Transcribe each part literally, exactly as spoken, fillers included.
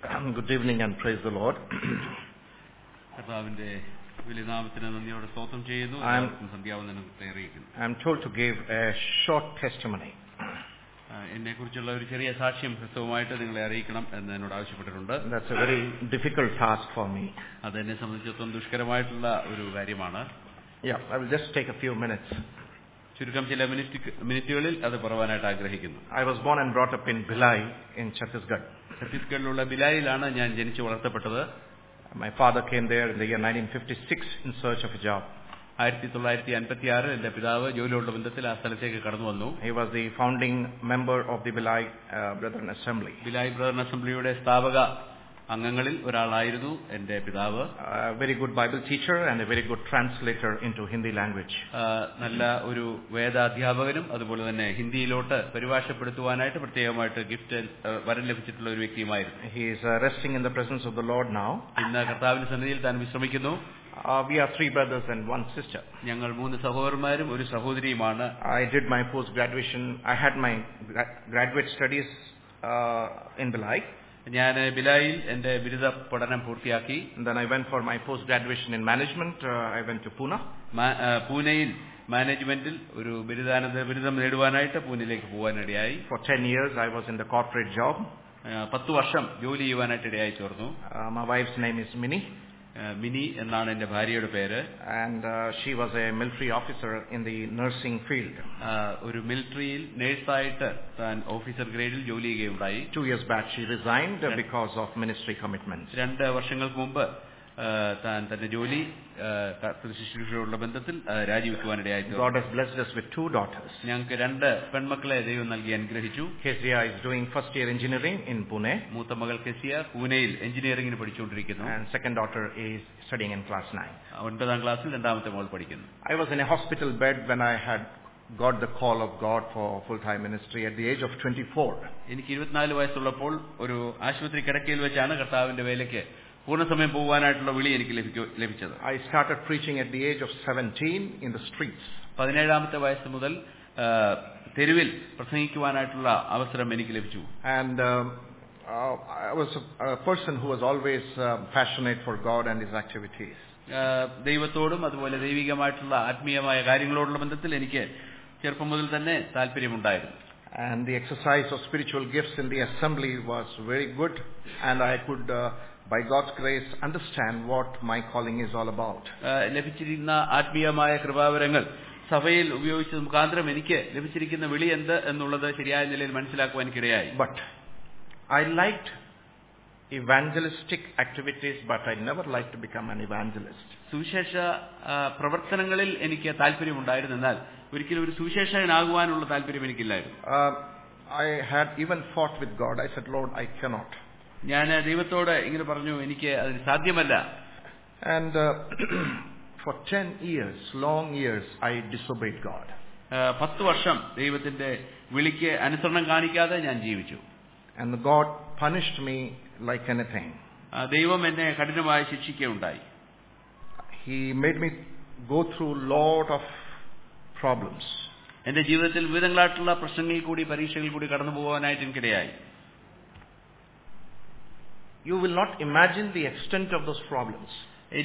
Good evening and praise the Lord. I'm, I'm told to give a short testimony. That's a very difficult task for me. Yeah, I will just take a few minutes. I was born and brought up in Bhilai in Chhattisgarh. My father came there in the year nineteen fifty-six in search of a job. He was the founding member of the Bhilai uh, Brethren Assembly. A very good Bible teacher and a very good translator into Hindi language. He is uh, resting in the presence of the Lord now. Uh, we are three brothers and one sister. I did my post-graduation. I had my gra- graduate studies uh, in Bhilai. Then I went for my post-graduation in management. Uh, I went to Pune. Pune management. For ten years I was in the corporate job. Uh, my wife's name is Minnie. Minnie and uh, she was a military officer in the nursing field. Military officer grade. Two years back she resigned uh, because of ministry commitments. God has blessed us with two daughters. Kezia is doing first year engineering in Pune. And second daughter is studying in class nine. I was in a hospital bed when I had got the call of God for full-time ministry at the age of twenty-four. I started preaching at the age of seventeen in the streets. And um, uh, I was a, a person who was always uh, passionate for God and His activities. And the exercise of spiritual gifts in the assembly was very good, and I could uh, by God's grace understand what my calling is all about. But I liked evangelistic activities, but I never liked to become an evangelist. Uh, I had even fought with God. I said, Lord, I cannot. And uh, for ten years, long years, I disobeyed God. And God punished me like anything. He made me go through a lot of problems. You will not imagine the extent of those problems. And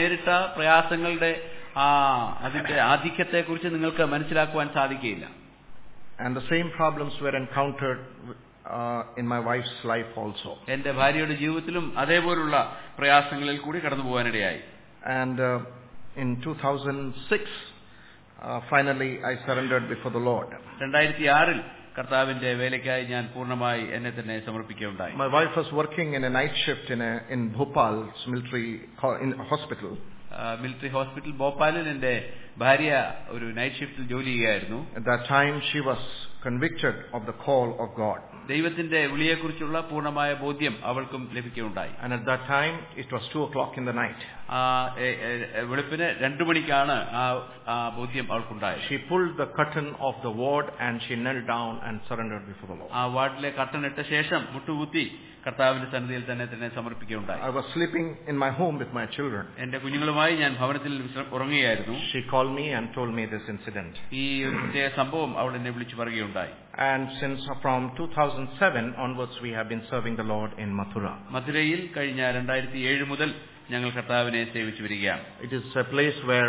the same problems were encountered uh, in my wife's life also. And uh, in two thousand six, uh, finally I surrendered before the Lord. My wife was working in a night shift in a, in Bhopal's military in hospital. Uh, military hospital Bhopal in the Bharia oru night shift joli cheyirunnu. At that time she was convicted of the call of God. And at that time it was two o'clock in the night. She pulled the curtain of the ward and she knelt down and surrendered before the Lord. I was sleeping in my home with my children. She called me and told me this incident. And since from two thousand seven onwards we have been serving the Lord in Mathura. മഥുരയിൽ കഴിഞ്ഞ രണ്ടായിരത്തി ഏഴ് മുതൽ ഞങ്ങൾ കർത്താവിനെ സേവിച്ചു വരികയാണ്. It is a place where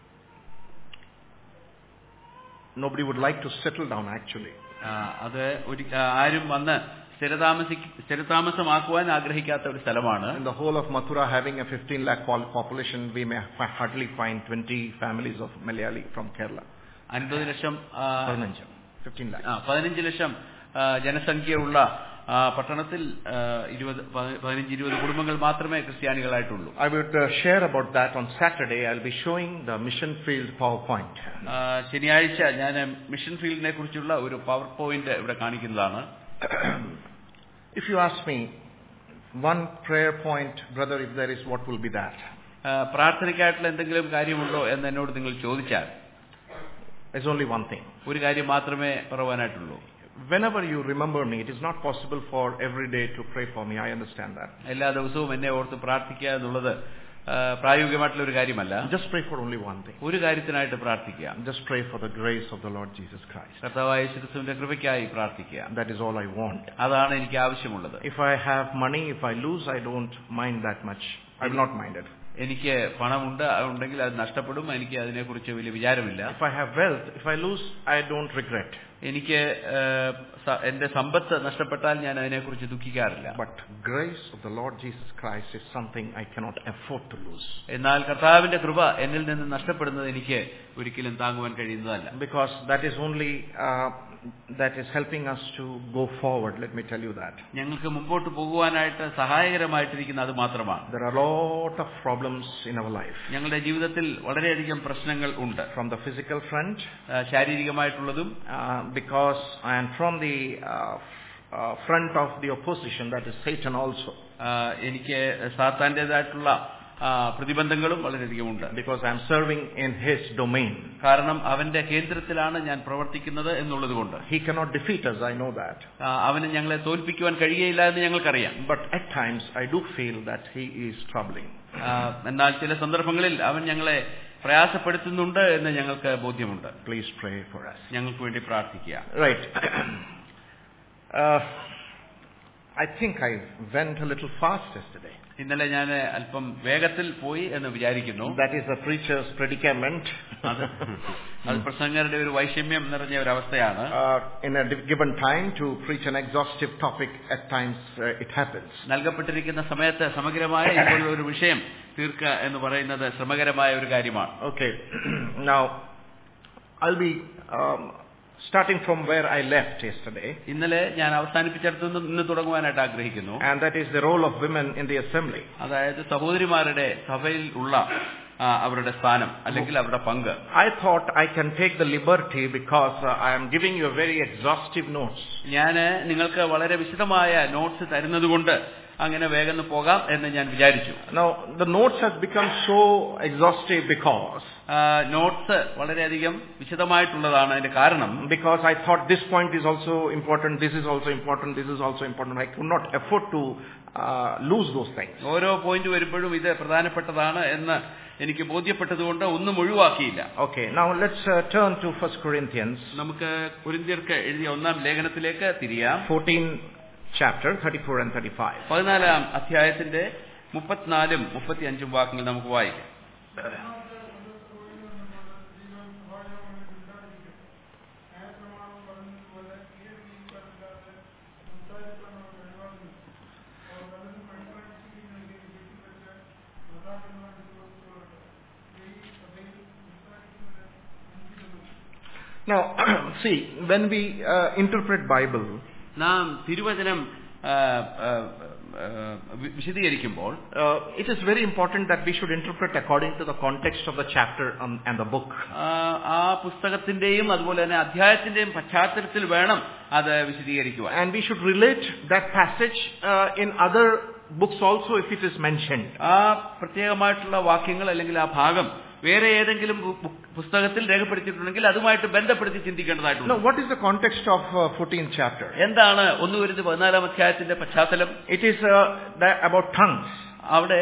nobody would like to settle down actually. അത് ആരും വന്ന് സ്ഥിരതാമസി സ്ഥിരതാമസമാക്കുവാൻ ആഗ്രഹിക്കാത്ത ഒരു സ്ഥലമാണ്. In the whole of Mathura having a fifteen lakh population, we may hardly find twenty families of Malayali from Kerala. അൻപത് ലക്ഷം fifteen lakh. പതിനഞ്ച് ലക്ഷം ജനസംഖ്യയുള്ള പട്ടണത്തിൽ ഇരുപത് പതിനഞ്ച് ഇരുപത് കുടുംബങ്ങൾ മാത്രമേ ക്രിസ്ത്യാനികളായിട്ടുള്ളൂ. I would uh, share about that on Saturday. I'll be showing the mission field PowerPoint. ശനിയാഴ്ച ഞാൻ മിഷൻ ഫീൽഡിനെ കുറിച്ചുള്ള ഒരു പവർ പോയിന്റ് ഇവിടെ കാണിക്കുന്നതാണ്. If you ask me one prayer point, brother, if there is, what will be that? പ്രാർത്ഥനയ്ക്കായിട്ടുള്ള എന്തെങ്കിലും കാര്യമുണ്ടോ എന്ന് എന്നോട് നിങ്ങൾ ചോദിച്ചാൽ, there's only one thing. ഒരു കാര്യം മാത്രമേ പറയാനായിട്ടുള്ളൂ. Whenever you remember me, it is not possible for every day to pray for me. I understand that. എല്ലാ ദിവസവും എന്നെ ഓർത്ത് പ്രാർത്ഥിക്കുക എന്നുള്ളത് പ്രായോഗികമായിട്ടുള്ള ഒരു കാര്യമല്ല. Just pray for only one thing. ഒരു കാര്യത്തിനായിട്ട് പ്രാർത്ഥിക്കുക. Just pray for the grace of the Lord Jesus Christ. കർത്താവായ യേശുക്രിസ്തുവിന്റെ കൃപയ്ക്കായി പ്രാർത്ഥിക്കുക. That is all I want. അതാണ് എനിക്ക് ആവശ്യമുള്ളത്. If I have money, if I lose, I don't mind that much. I will not mind it. എനിക്ക് പണമുണ്ട് ഉണ്ടെങ്കിൽ അത് നഷ്ടപ്പെടും, എനിക്ക് അതിനെക്കുറിച്ച് വലിയ വിചാരമില്ല. If I have wealth, if I lose, I don't regret. എനിക്ക് എന്റെ സമ്പത്ത് നഷ്ടപ്പെട്ടാൽ ഞാൻ അതിനെക്കുറിച്ച് ദുഃഖിക്കാറില്ല. But grace of the Lord Jesus Christ is something I cannot afford to lose. എന്നാൽ കർത്താവിന്റെ കൃപ എന്നിൽ നിന്ന് നഷ്ടപ്പെടുന്നത് എനിക്ക് ഒരിക്കലും താങ്ങുവാൻ കഴിയുന്നതല്ല. Because that is only uh, that is helping us to go forward. Let me tell you that. ഞങ്ങൾക്ക് മുമ്പോട്ട് പോകുവാനായിട്ട് സഹായകരമായിട്ടിരിക്കുന്ന അത് മാത്രമാണ്. There are a lot of problems in our life. ഞങ്ങളുടെ ജീവിതത്തിൽ വളരെയധികം പ്രശ്നങ്ങൾ ഉണ്ട്. From the physical front, ശാരീരികമായിട്ടുള്ളതും, because and from the uh, uh, front of the opposition, that is Satan also. എനിക്ക് സാത്താന്റേതായിട്ടുള്ള പ്രതിബന്ധങ്ങളും വളരെയധികമുണ്ട്. Because I am serving in his domain. കാരണം അവന്റെ കേന്ദ്രത്തിലാണ് ഞാൻ പ്രവർത്തിക്കുന്നത് എന്നുള്ളതുകൊണ്ട്. He cannot defeat us, I know that. അവന് ഞങ്ങളെ തോൽപ്പിക്കുവാൻ കഴിയുകയില്ല എന്ന് ഞങ്ങൾക്കറിയാം. But at times I do feel that he is troubling. എന്നാൽ ചില സന്ദർഭങ്ങളിൽ അവൻ ഞങ്ങളെ പ്രയാസപ്പെടുത്തുന്നുണ്ട് എന്ന് ഞങ്ങൾക്ക് ബോധ്യമുണ്ട്. Please pray for us. ഞങ്ങൾക്ക് വേണ്ടി പ്രാർത്ഥിക്കുക. Right. uh, I think I went a little fast yesterday. ഇന്നലെ ഞാൻ അല്പം വേഗത്തിൽ പോയി എന്ന് വിചാരിക്കുന്നു. That is the preacher's predicament. അത് പ്രസംഗരുടെ ഒരു വൈഷമ്യം നിറഞ്ഞ ഒരു അവസ്ഥയാണ്. In a given time to preach an exhaustive topic, at times uh, it happens. നൽകപ്പെട്ടിരിക്കുന്ന സമയത്ത് സമഗ്രമായ ഇതുപോലുള്ള ഒരു വിഷയം തീർക്കുക എന്ന് പറയുന്നത് ശ്രമകരമായ ഒരു കാര്യമാണ്. Okay. Now I'll be um, starting from where I left yesterday. ഇന്നലെ ഞാൻ അവസാനിപ്പിച്ചിടത്തു നിന്ന് തുടങ്ങുവാനായിട്ട് ആഗ്രഹിക്കുന്നു. And that is the role of women in the assembly. അതായത് സഹോദരിമാരുടെ സഭയിൽ ഉള്ള അവരുടെ സ്ഥാനം അല്ലെങ്കിൽ അവരുടെ പങ്ക്. I thought I can take the liberty because uh, I am giving you a very exhaustive notes. ഞാൻ നിങ്ങൾക്ക് വളരെ വിശദമായ നോട്ട്സ് തരുന്നതുകൊണ്ട് അങ്ങനെ വേഗം പോകാം എന്ന് ഞാൻ വിചാരിച്ചു. Now the notes has become so exhaustive because notes വളരെയധികം വിശദമായിട്ടുള്ളതാണ്. അതിന്റെ കാരണം because I thought this point is also important, this is also important, this is also important. I could not afford to uh, lose those things. ഓരോ point വരുമ്പോഴും ഇത് പ്രധാനപ്പെട്ടതാണ് എന്ന് എനിക്ക് ബോധ്യപ്പെട്ടതുകൊണ്ട് ഒന്നും ഒഴിവാക്കിയില്ല. Okay, now let's uh, turn to First Corinthians. നമുക്ക് കൊരിന്ത്യർക്ക് എഴുതിയ ഒന്നാം ലേഖനത്തിലേക്ക് തിരിയാം. fourteen chapter thirty-four and thirty-five. പതിനാലാം അധ്യായത്തിന്റെ മുപ്പത്തിനാലും മുപ്പത്തിയഞ്ചും വാക്യങ്ങൾ നമുക്ക് വായിക്കാം. Now see, when we uh, interpret Bible, നാം തിരുവചനം വിശദീകരിക്കുമ്പോൾ it is very important that we should interpret according to the context of the chapter and the book. ആ പുസ്തകത്തിന്റെയും അതുപോലെ തന്നെ അധ്യായത്തിന്റെയും പശ്ചാത്തലത്തിൽ വേണം അത് വിശദീകരിക്കുവാൻ. And we should relate that passage uh, in other books also if it is mentioned. ആ പ്രത്യേകമായിട്ടുള്ള വാക്യങ്ങൾ അല്ലെങ്കിൽ ആ ഭാഗം വേറെ ഏതെങ്കിലും പുസ്തകത്തിൽ രേഖപ്പെടുത്തിയിട്ടുണ്ടെങ്കിൽ അതുമായിട്ട് ബന്ധപ്പെടുത്തി ചിന്തിക്കേണ്ടതായിട്ടുണ്ട്. Now what is the context of uh, fourteenth chapter? എന്താണ് ഒന്ന് കൊരിന്ത്യർ പതിനാലാം അധ്യായത്തിന്റെ പശ്ചാത്തലം? It is uh, about tongues. അവിടെ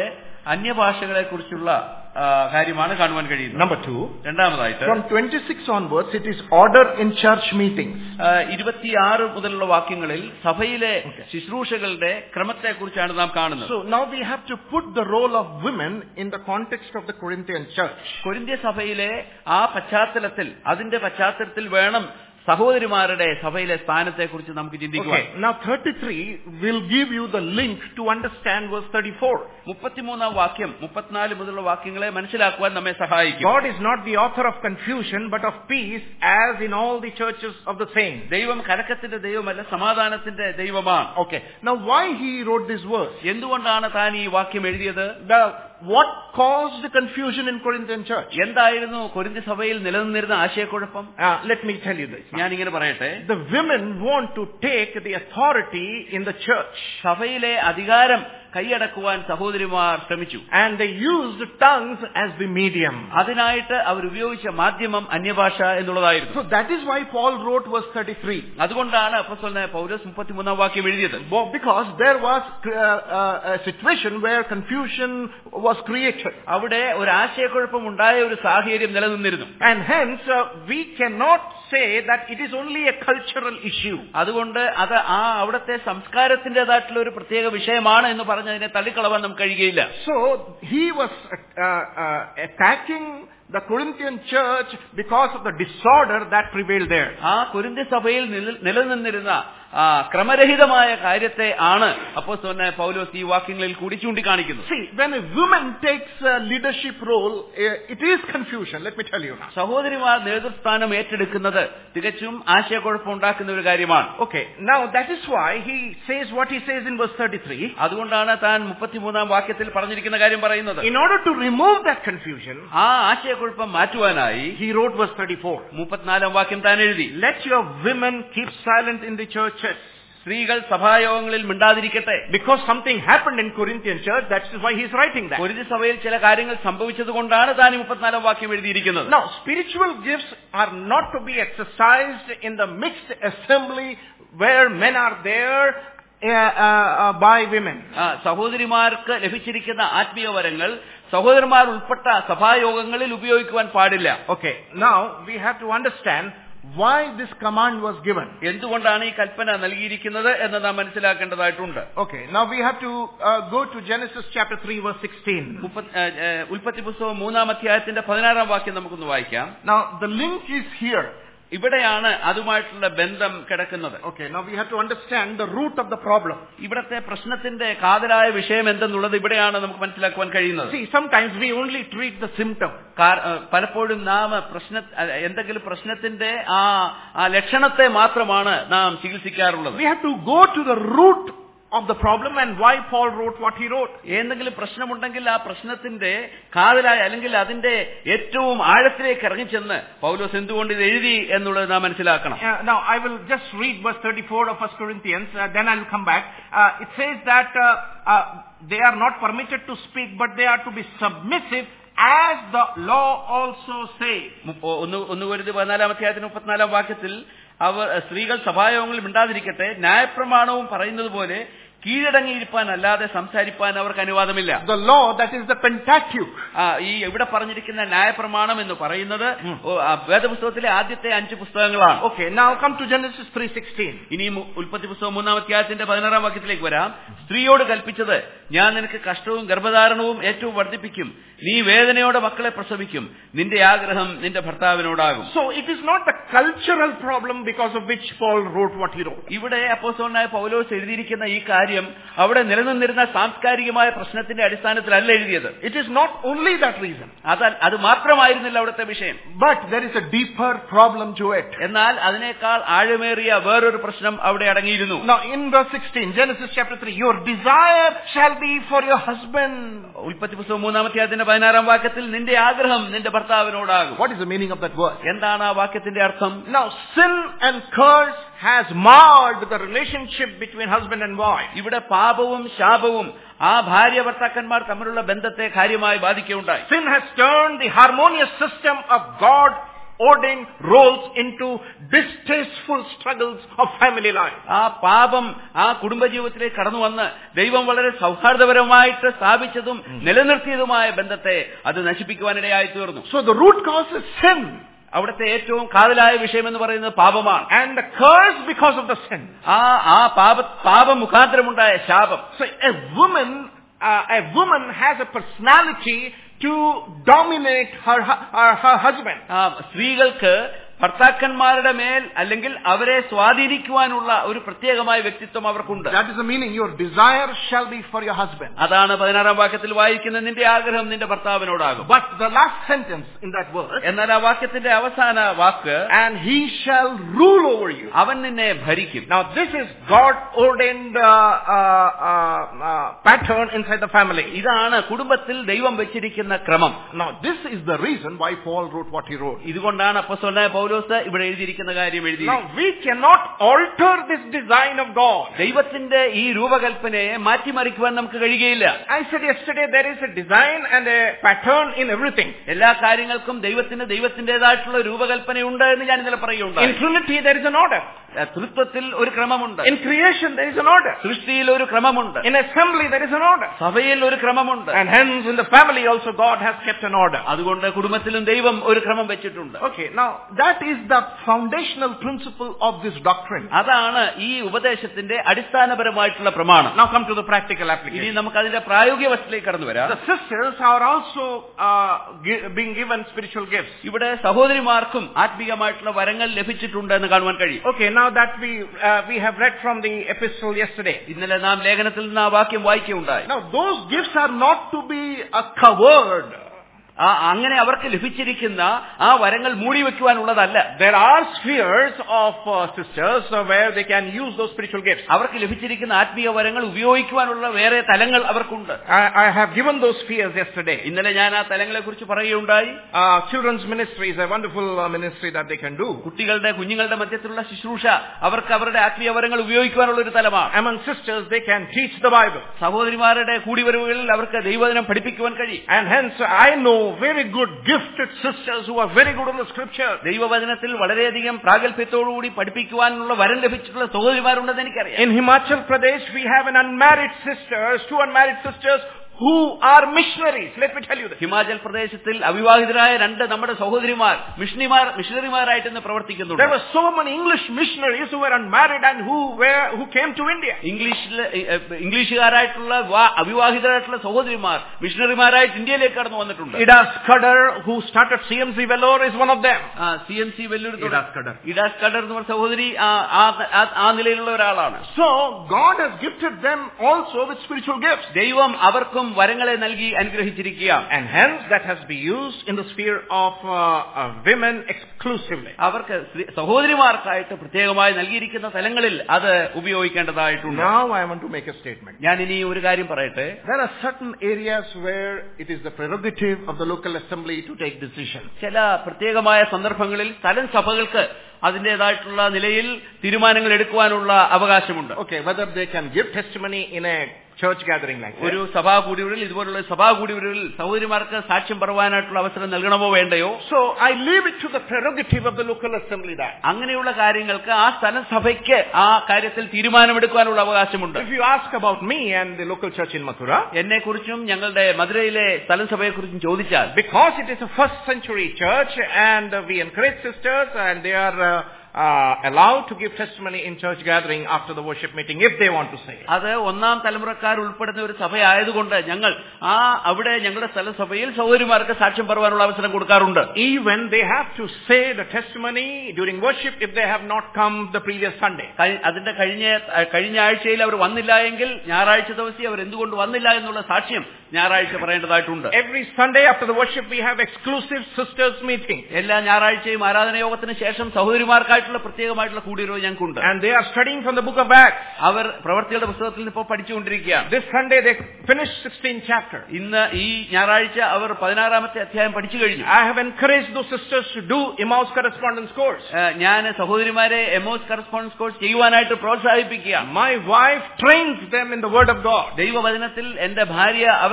അന്യഭാഷകളെ കുറിച്ചുള്ള കാര്യമാണ് കാണുവാൻ കഴിയുന്നത്. Number two, രണ്ടാമതായിട്ട് from twenty-six onwards it is order in church meetings. ഇരുപത്തിയാറ് മുതലുള്ള വാക്യങ്ങളിൽ സഭയിലെ ശുശ്രൂഷകളുടെ ക്രമത്തെ കുറിച്ചാണ് നാം കാണുന്നത്. So now we have to put the role of women in the context of the Corinthian church. കൊരിന്ത്യ സഭയിലെ ആ പശ്ചാത്തലത്തിൽ അതിന്റെ പശ്ചാത്തലത്തിൽ വേണം സഹോദരിമാരുടെ സഭയിലെ സ്ഥാനത്തെ കുറിച്ച് നമുക്ക് ചിന്തിക്കാം. Now thirty-three will give you the link to understand verse thirty-four. മുപ്പത്തിമൂന്നാം വാക്യം മുപ്പത്തിനാല് മുതലുള്ള വാക്യങ്ങളെ മനസ്സിലാക്കുവാൻ നമ്മെ സഹായിക്കും. God is not the author of confusion but of peace, as in all the churches of the saints. ദൈവം കലക്കത്തിന്റെ ദൈവമല്ല, സമാധാനത്തിന്റെ ദൈവമാണ്. Okay. Now why he wrote this verse? എന്തുകൊണ്ടാണ് താൻ ഈ വാക്യം എഴുതിയത്? The what caused the confusion in Corinthian church? എന്തായിരുന്നു കൊരിന്ത്യ സഭയിൽ നിലനിന്നിരുന്ന ആശയക്കുഴപ്പം? Uh, let me tell you this. ഞാൻ ഇങ്ങനെ പറയട്ടെ. The women want to take the authority in the church. സഭയിലെ അധികാരം കൈയടക്കുവാൻ സഹോദരിമാർ ശ്രമിച്ചു. And they used tongues as the medium. അതിനായിട്ട് അവർ ഉപയോഗിച്ച മാധ്യമം അന്യഭാഷ എന്നുള്ളതായിരുന്നു. So that is why Paul wrote verse thirty-three. അതുകൊണ്ടാണ് അപ്പോസ്തലനായ പൗലോസ് മുപ്പത്തിമൂന്നാം വാക്യം എഴുതിയത്. Because there was uh, uh, a situation where confusion was created. അവിടെ ഒരു ആശയക്കുഴപ്പം ഉണ്ടായ ഒരു സാഹചര്യം നിലനിന്നിരുന്നു. And hence uh, we cannot say that it is only a cultural issue. അതുകൊണ്ട് അത് ആ അവിടുത്തെ സംസ്കാരത്തിന്റേതായിട്ടുള്ള ഒരു പ്രത്യേക വിഷയമാണ് എന്ന് പറഞ്ഞതിനെ തള്ളിക്കളവാൻ നമുക്ക് കഴിയുകയില്ല. So he was uh, uh, attacking the Corinthian church because of the disorder that prevailed there. ആ കൊരിന്ത്യ സഭയിൽ നിലനിന്നിരുന്ന ക്രമരഹിതമായ കാര്യത്തെ ആണ് അപ്പോസ്തലനായ പൗലോസ് ഈ വാക്യങ്ങളിൽ കൂടി ചൂണ്ടിക്കാണിക്കുന്നത്. See, when a woman takes a leadership role, it is confusion. Let me tell you now. സഹോദരിമാർ നേതൃസ്ഥാനം ഏറ്റെടുക്കുന്നത് തികച്ചും ആശയക്കുഴപ്പം ഉണ്ടാക്കുന്ന ഒരു കാര്യമാണ്. Okay, now that is why he says what he says in verse thirty-three. അതുകൊണ്ടാണ് താൻ മുപ്പത്തിമൂന്നാം വാക്യത്തിൽ പറഞ്ഞിരിക്കുന്ന കാര്യം പറയുന്നത്. In order to remove that confusion, ആ ആശയക്കുഴപ്പം മാറ്റുവാനായി he wrote verse thirty-four. മുപ്പത്തിനാലാം വാക്യം താൻ എഴുതി. Let your women keep silent in the churches. സ്ത്രീകൾ സഭായോഗങ്ങളിൽ മിണ്ടാതിരിക്കട്ടെ. Because something happened in Corinthian church, that's why he is writing that. കൊരിന്ത്യ സഭയിൽ ചില കാര്യങ്ങൾ സംഭവിച്ചതുകൊണ്ടാണ് താൻ ഈ മുപ്പത്തിനാലാം വാക്യം എഴുതിയിരിക്കുന്നത്. Now, spiritual gifts are not to be exercised in the mixed assembly where men are there uh, uh, by women. സഹോദരിമാർക്ക് ലഭിച്ചിരിക്കുന്ന ആത്മീയ വരങ്ങൾ സഹോദരന്മാർ ഉൾപ്പെട്ട സഭായോഗങ്ങളിൽ ഉപയോഗിക്കുവാൻ പാടില്ല. Okay, now we have to understand why this command was given. എന്തുകൊണ്ടാണ് ഈ കൽപ്പന നൽകിയിരിക്കുന്നത് എന്ന് നാം മനസ്സിലാക്കേണ്ടതായിട്ടുണ്ട്. Okay, now we have to uh, go to Genesis chapter three verse sixteen. ഉൽപ്പത്തി പുസ്തകം മൂന്നാം അധ്യായത്തിന്റെ പതിനാറാം വാക്യം നമുക്കൊന്ന് വായിക്കാം. Now the link is here. ഇവിടെയാണ് അതുമായിട്ടുള്ള ബന്ധം കിടക്കുന്നത്. Okay, now we have to understand the root of the problem. ഇവിടത്തെ പ്രശ്നത്തിന്റെ കാതലായ വിഷയം എന്തെന്നുള്ളത് ഇവിടെയാണ് നമുക്ക് മനസ്സിലാക്കുവാൻ കഴിയുന്നത്. See, sometimes we only treat the symptom. പലപ്പോഴും നാം പ്രശ്ന എന്തെങ്കിലും പ്രശ്നത്തിന്റെ ആ ആ ലക്ഷണത്തെ മാത്രമാണ് നാം ചികിത്സിക്കാറുള്ളത്. We have to go to the root of the problem and why Paul wrote what he wrote. എന്തെങ്കിലും പ്രശ്നമുണ്ടെങ്കിൽ ആ പ്രശ്നത്തിന്റെ കാതലായ അല്ലെങ്കിൽ അതിന്റെ ഏറ്റവും ആഴത്തിലേക്ക് ഇറങ്ങിച്ചെന്ന് പൗലോസ് എന്തുകൊണ്ട് ഇത് എഴുതി എന്നുള്ളത് നാം മനസ്സിലാക്കണം. Uh, now I will just read verse thirty-four of First Corinthians, uh, then I will come back. Uh, it says that uh, uh, they are not permitted to speak, but they are to be submissive, as the law also says. ഒന്ന് ഒന്ന് കൊരിന്ത്യർ പതിനാലാം അധ്യായത്തിന് മുപ്പത്തിനാലാം വാക്യത്തിൽ അവർ സ്ത്രീകൾ സഭായോഗങ്ങളിൽ മിണ്ടാതിരിക്കട്ടെ, ന്യായപ്രമാണവും പറയുന്നത് പോലെ കീഴടങ്ങിയിരിക്കാൻ അല്ലാതെ സംസാരിപ്പാൻ അവർക്ക് അനുവാദമില്ല. The law, that is the Pentateuch. ഈ ഇവിടെ പറഞ്ഞിരിക്കുന്ന ന്യായപ്രമാണം എന്ന് പറയുന്നത് വേദപുസ്തകത്തിലെ ആദ്യത്തെ അഞ്ച് പുസ്തകങ്ങളാണ്. Okay, now come to Genesis three sixteen. ഇനി ഉൽപ്പത്തി പുസ്തകം മൂന്നാം അധ്യായത്തിന്റെ പതിനാറാം വാക്യത്തിലേക്ക് വരാം. സ്ത്രീയോട് കൽപ്പിച്ചത്, ഞാൻ നിനക്ക് കഷ്ടവും ഗർഭധാരണവും ഏറ്റവും വർദ്ധിപ്പിക്കും, നീ വേദനയോടെ മക്കളെ പ്രസവിക്കും, നിന്റെ ആഗ്രഹം നിന്റെ ഭർത്താവിനോടാകും. So it is not the cultural problem because of which Paul wrote what he wrote. ഇവിടെ അപ്പോസ്തലനായ പൗലോസ് എഴുതിയിരിക്കുന്ന ഈ കാര്യം അവിടെ നിലനിന്നിരുന്ന സാംസ്കാരികമായ പ്രശ്നത്തിന്റെ അടിസ്ഥാനത്തിലല്ല എഴുതിയത്. It is not only that reason. അത് മാത്രമായിരുന്നില്ല അവിടുത്തെ വിഷയം. But there is a deeper problem to it. എന്നാൽ അതിനേക്കാൾ ആഴമേറിയ വേറൊരു പ്രശ്നം അവിടെ അടങ്ങിയിരുന്നു. Now in verse sixteen, Genesis chapter three, your desire shall be for your husband. ഉൽപ്പത്തി പുസ്തകം മൂന്നാം അധ്യായത്തിന്റെ പതിനാറാം വാക്യത്തിൽ നിന്റെ ആഗ്രഹം നിന്റെ ഭർത്താവിനോടാകും. What is the meaning of that verse? എന്താണ് ആ വാക്യത്തിന്റെ അർത്ഥം? Now sin and curse has marred the relationship between husband and wife. ഇവിടെ പാപവും ശാപവും ആ ഭാര്യ ഭർത്താക്കന്മാർ തമ്മിലുള്ള ബന്ധത്തെ കാര്യമായി ബാധിക്കുകയുണ്ടായി. Sin has turned the harmonious system of God ordained roles into distasteful struggles of family life. ആ പാപം ആ കുടുംബജീവിതത്തിലേക്ക് കടന്നു വന്ന് ദൈവം വളരെ സൗഹാർദ്ദപരമായിട്ട് സ്ഥാപിച്ചതും നിലനിർത്തിയതുമായ ബന്ധത്തെ അത് നശിപ്പിക്കുവാനിടയായി തീർന്നു. So the root cause is sin. അവിടുത്തെ ഏറ്റവും കാതലായ വിഷയം എന്ന് പറയുന്നത് പാപമാണ്. And the curse because of the sin. ആ ആ പാപ പാപം മുഖാന്തരമുണ്ടായ ശാപം. So a woman uh, a woman has a personality to dominate her her, her husband. ആ സ്ത്രീകൾക്ക് ഭർത്താക്കന്മാരുടെ മേൽ അല്ലെങ്കിൽ അവരെ സ്വാധീനിക്കുവാനുള്ള ഒരു പ്രത്യേകമായ വ്യക്തിത്വം അവർക്കുണ്ട്. That is the meaning. Your desire shall be for your husband. അതാണ് പതിനാറാം വാക്യത്തിൽ വായിക്കുന്ന നിന്റെ ആഗ്രഹം നിന്റെ ഭർത്താവിനോടാകും. But the last sentence in that verse, എന്നാൽ ആ വാക്യത്തിന്റെ അവസാന വാക്ക്, and he shall rule over you. അവൻ നിന്നെ ഭരിക്കും. Now this is God ordained uh, uh, uh, pattern inside the family. ഇതാണ് കുടുംബത്തിൽ ദൈവം വെച്ചിരിക്കുന്ന ക്രമം. Now this is the reason why Paul wrote what he wrote. ഇതുകൊണ്ടാണ് അപ്പോസ്തലനായ പൗലോസ് ഇവിടെ എഴുതിയിരിക്കുന്ന കാര്യം എഴുതി. Now we cannot alter this design of God. ദൈവത്തിന്റെ ഈ രൂപകൽപ്പനയെ മാറ്റിമറിക്കുവാൻ നമുക്ക് കഴിയുകയില്ല. I said yesterday there is a design and a pattern in everything. എല്ലാ കാര്യങ്ങൾക്കും ദൈവത്തിന് ദൈവത്തിന്റേതായിട്ടുള്ള രൂപകൽപ്പനയുണ്ട് എന്ന് ഞാൻ ഇന്നലെ പറയുകയുണ്ടായി. In Trinity there is an order. തൃത്വത്തിൽ ഒരു ക്രമമുണ്ട്. In creation there is an order. സൃഷ്ടിയിൽ ഒരു ക്രമമുണ്ട്. In assembly there is an order. സഭയിൽ ഒരു ക്രമമുണ്ട്. And hence in the family also God has kept an order. അതുകൊണ്ട് കുടുംബത്തിലും ദൈവം ഒരു ക്രമം വെച്ചിട്ടുണ്ട്. Okay, now that is the foundational principle of this doctrine. അതാണ് ഈ ഉപദേശത്തിന്റെ അടിസ്ഥാനപരമായിട്ടുള്ള പ്രമാണം. Now come to the practical application. ഇനി നമുക്ക് അതിന്റെ പ്രായോഗിക വശത്തിലേക്ക് കടന്നു വരാം. The sisters are also uh, being given spiritual gifts. ഇവിടെ സഹോദരിമാർക്കും ആത്മീയമായിട്ടുള്ള വരങ്ങൾ ലഭിച്ചിട്ടുണ്ട് എന്ന് കാണുവാൻ കഴിയും. Okay, now that we uh, we have read from the epistle yesterday. ഇന്നലെ നാം ലേഖനത്തിൽ നിന്ന് ആ വാക്യം വായിക്കുകയുണ്ടായി. Now those gifts are not to be uh, covered. ആ അങ്ങനെ അവർക്ക് ലഭിച്ചിരിക്കുന്ന ആ വരങ്ങൾ മൂടി വെക്കുവാനുള്ളതല്ല. There are spheres of uh, sisters uh, where they can use those spiritual gifts. അവർക്ക് ലഭിച്ചിരിക്കുന്ന ആത്മീയ വരങ്ങൾ ഉപയോഗിക്കുവാനുള്ള വേറെ തലങ്ങൾ അവർക്കുണ്ട്. I, I have given those spheres yesterday. ഇന്നലെ ഞാൻ ആ തലങ്ങളെ കുറിച്ച് പറയുകയുണ്ടായി. Uh, children's ministry is a wonderful uh, ministry that they can do. കുട്ടികളുടെ കുഞ്ഞുങ്ങളുടെ മധ്യത്തിലുള്ള ശുശ്രൂഷ അവർക്ക് അവരുടെ ആത്മീയ വരങ്ങൾ ഉപയോഗിക്കുവാനുള്ള ഒരു തലമാണ്. Among sisters they can teach the Bible. സഹോദരിമാരുടെ കൂടിവരവുകളിൽ അവർക്ക് ദൈവവചനം പഠിപ്പിക്കുവാൻ കഴിയും. And hence I know very good gifted sisters who are very good in the scripture. ദൈവവചനത്തിൽ വളരെയധികം പ്രാഗൽഭ്യത്തോടുകൂടി പഠിപ്പിക്കുവാനുള്ള വരം ലഭിച്ചിട്ടുള്ള സഹോദരിമാരുണ്ടെന്ന് എനിക്കറിയാം. In Himachal Pradesh we have an unmarried sisters, two unmarried sisters who are missionaries. Let me tell you this. Himachal പ്രദേശത്തിൽ അവിവാഹിതരായ രണ്ട് നമ്മുടെ സഹോദരിമാർ മിഷണറിമാർ മിഷണറിമാരായിട്ട് ഇന്ന് പ്രവർത്തിക്കുന്നുണ്ട്. There were so many English missionaries who were unmarried and who were who came to India. ഇംഗ്ലീഷിൽ ഇംഗ്ലീഷുകാരായിട്ടുള്ള അവിവാഹിതരായിട്ടുള്ള സഹോദരിമാർ മിഷണറിമാരായിട്ട് ഇന്ത്യയിലേക്ക് കടന്നു വന്നിട്ടുണ്ട്. Ida Scudder, who started C M C Vellore, is one of them. ആ C M C Vellore Ida Scudder. Ida Scudder എന്ന സഹോദരി ആ നിലയിലുള്ള ഒരാളാണ്. So God has gifted them also with spiritual gifts. ദൈവം അവർക്കും വരങ്ങളെ നൽകി അനുഗ്രഹിച്ചിരിക്കുകയാണ്. And hence that has been used in the sphere of uh, uh, women exclusively. അവർക്ക് സഹോദരിമാർക്കായിട്ട് പ്രത്യേകമായി നൽകിയിരിക്കുന്ന തലങ്ങളിൽ അത് ഉപയോഗിക്കേണ്ടതായിട്ടുണ്ട്. Now I want to make a statement. ഞാൻ ഇനി ഒരു കാര്യം പറയട്ടെ. There are certain areas where it is the prerogative of the local assembly to take decisions. ചില പ്രത്യേകമായ സന്ദർഭങ്ങളിൽ സ്ഥലം സഭകൾക്ക് അതിന്റേതായിട്ടുള്ള നിലയിൽ തീരുമാനങ്ങൾ എടുക്കുവാനുള്ള അവകാശമുണ്ട്. Okay, whether they can give testimony in a church gathering like that. ഒരു സഭാ കൂടിവരവിൽ ഇതുപോലുള്ള സഭാ കൂടിവരവിൽ സഹോദരിമാർക്ക് സാക്ഷ്യം പറയാനായിട്ടുള്ള അവസരം നൽകണമോ വേണ്ടയോ? So I leave it to the prerogative of the local assembly that. അങ്ങനെയുള്ള കാര്യങ്ങൾക്ക് ആ സ്ഥല സഭയ്ക്ക് ആ കാര്യത്തിൽ തീരുമാനമെടുക്കാനുള്ള അവകാശമുണ്ട്. If you ask about me and the local church in Mathura, എന്നെ കുറിച്ചും ഞങ്ങളുടെ മധുരയിലെ സ്ഥല സഭയെ കുറിച്ചും ചോദിച്ചാൽ, because it is a first century church and uh, we encourage sisters and they are uh, Uh, allowed to give testimony in church gathering after the worship meeting if they want to say. അത് ഒന്നാം തലമുറക്കാർ ഉൾപ്പെടുന്ന ഒരു സഭയായതുകൊണ്ട് ഞങ്ങൾ ആ അവിടെ ഞങ്ങളുടെ സ്ഥലസഭയിൽ സഹോദരിമാർക്ക് സാക്ഷ്യം പറയാനുള്ള അവസരം കൊടുക്കാറുണ്ട്. Even they have to say the testimony during worship if they have not come the previous Sunday. അതിന്റെ കഴിഞ്ഞ കഴിഞ്ഞ ആഴ്ചയിൽ അവർ വന്നില്ല എങ്കിൽ ഞായറാഴ്ച ദിവസം അവർ എന്തുകൊണ്ട് വന്നില്ല എന്നുള്ള സാക്ഷ്യം ഞായറാഴ്ച പറയേണ്ടതായിട്ടുണ്ട്. Every Sunday after the worship we have exclusive sisters meeting. എല്ലാ ഞായറാഴ്ചയും ആരാധന യോഗത്തിന് ശേഷം സഹോദരിമാർക്കായിട്ടുള്ള പ്രത്യേകമായിട്ടുള്ള കൂടിവരവ് ഞങ്ങൾക്കുണ്ട്. And they are studying from the book of Acts. അവർ പ്രവൃത്തികളുടെ പുസ്തകത്തിൽ നിന്ന് ഇപ്പോൾ പഠിച്ചുകൊണ്ടിരിക്കുകയാണ്. This Sunday they finished sixteenth chapter. ഇന്ന് ഈ ഞായറാഴ്ച അവർ പതിനാറാമത്തെ അധ്യായം പഠിച്ചു കഴിഞ്ഞു. I have encouraged those sisters to do Emmaus correspondence course. ഞാൻ സഹോദരിമാരെ എമോസ് കറസ്പോണ്ടൻസ് കോഴ്സ് ചെയ്യുവാനായിട്ട് പ്രോത്സാഹിപ്പിക്കുക. My wife trains them in the word of God. ദൈവവചനത്തിൽ എന്റെ ഭാര്യ അവർ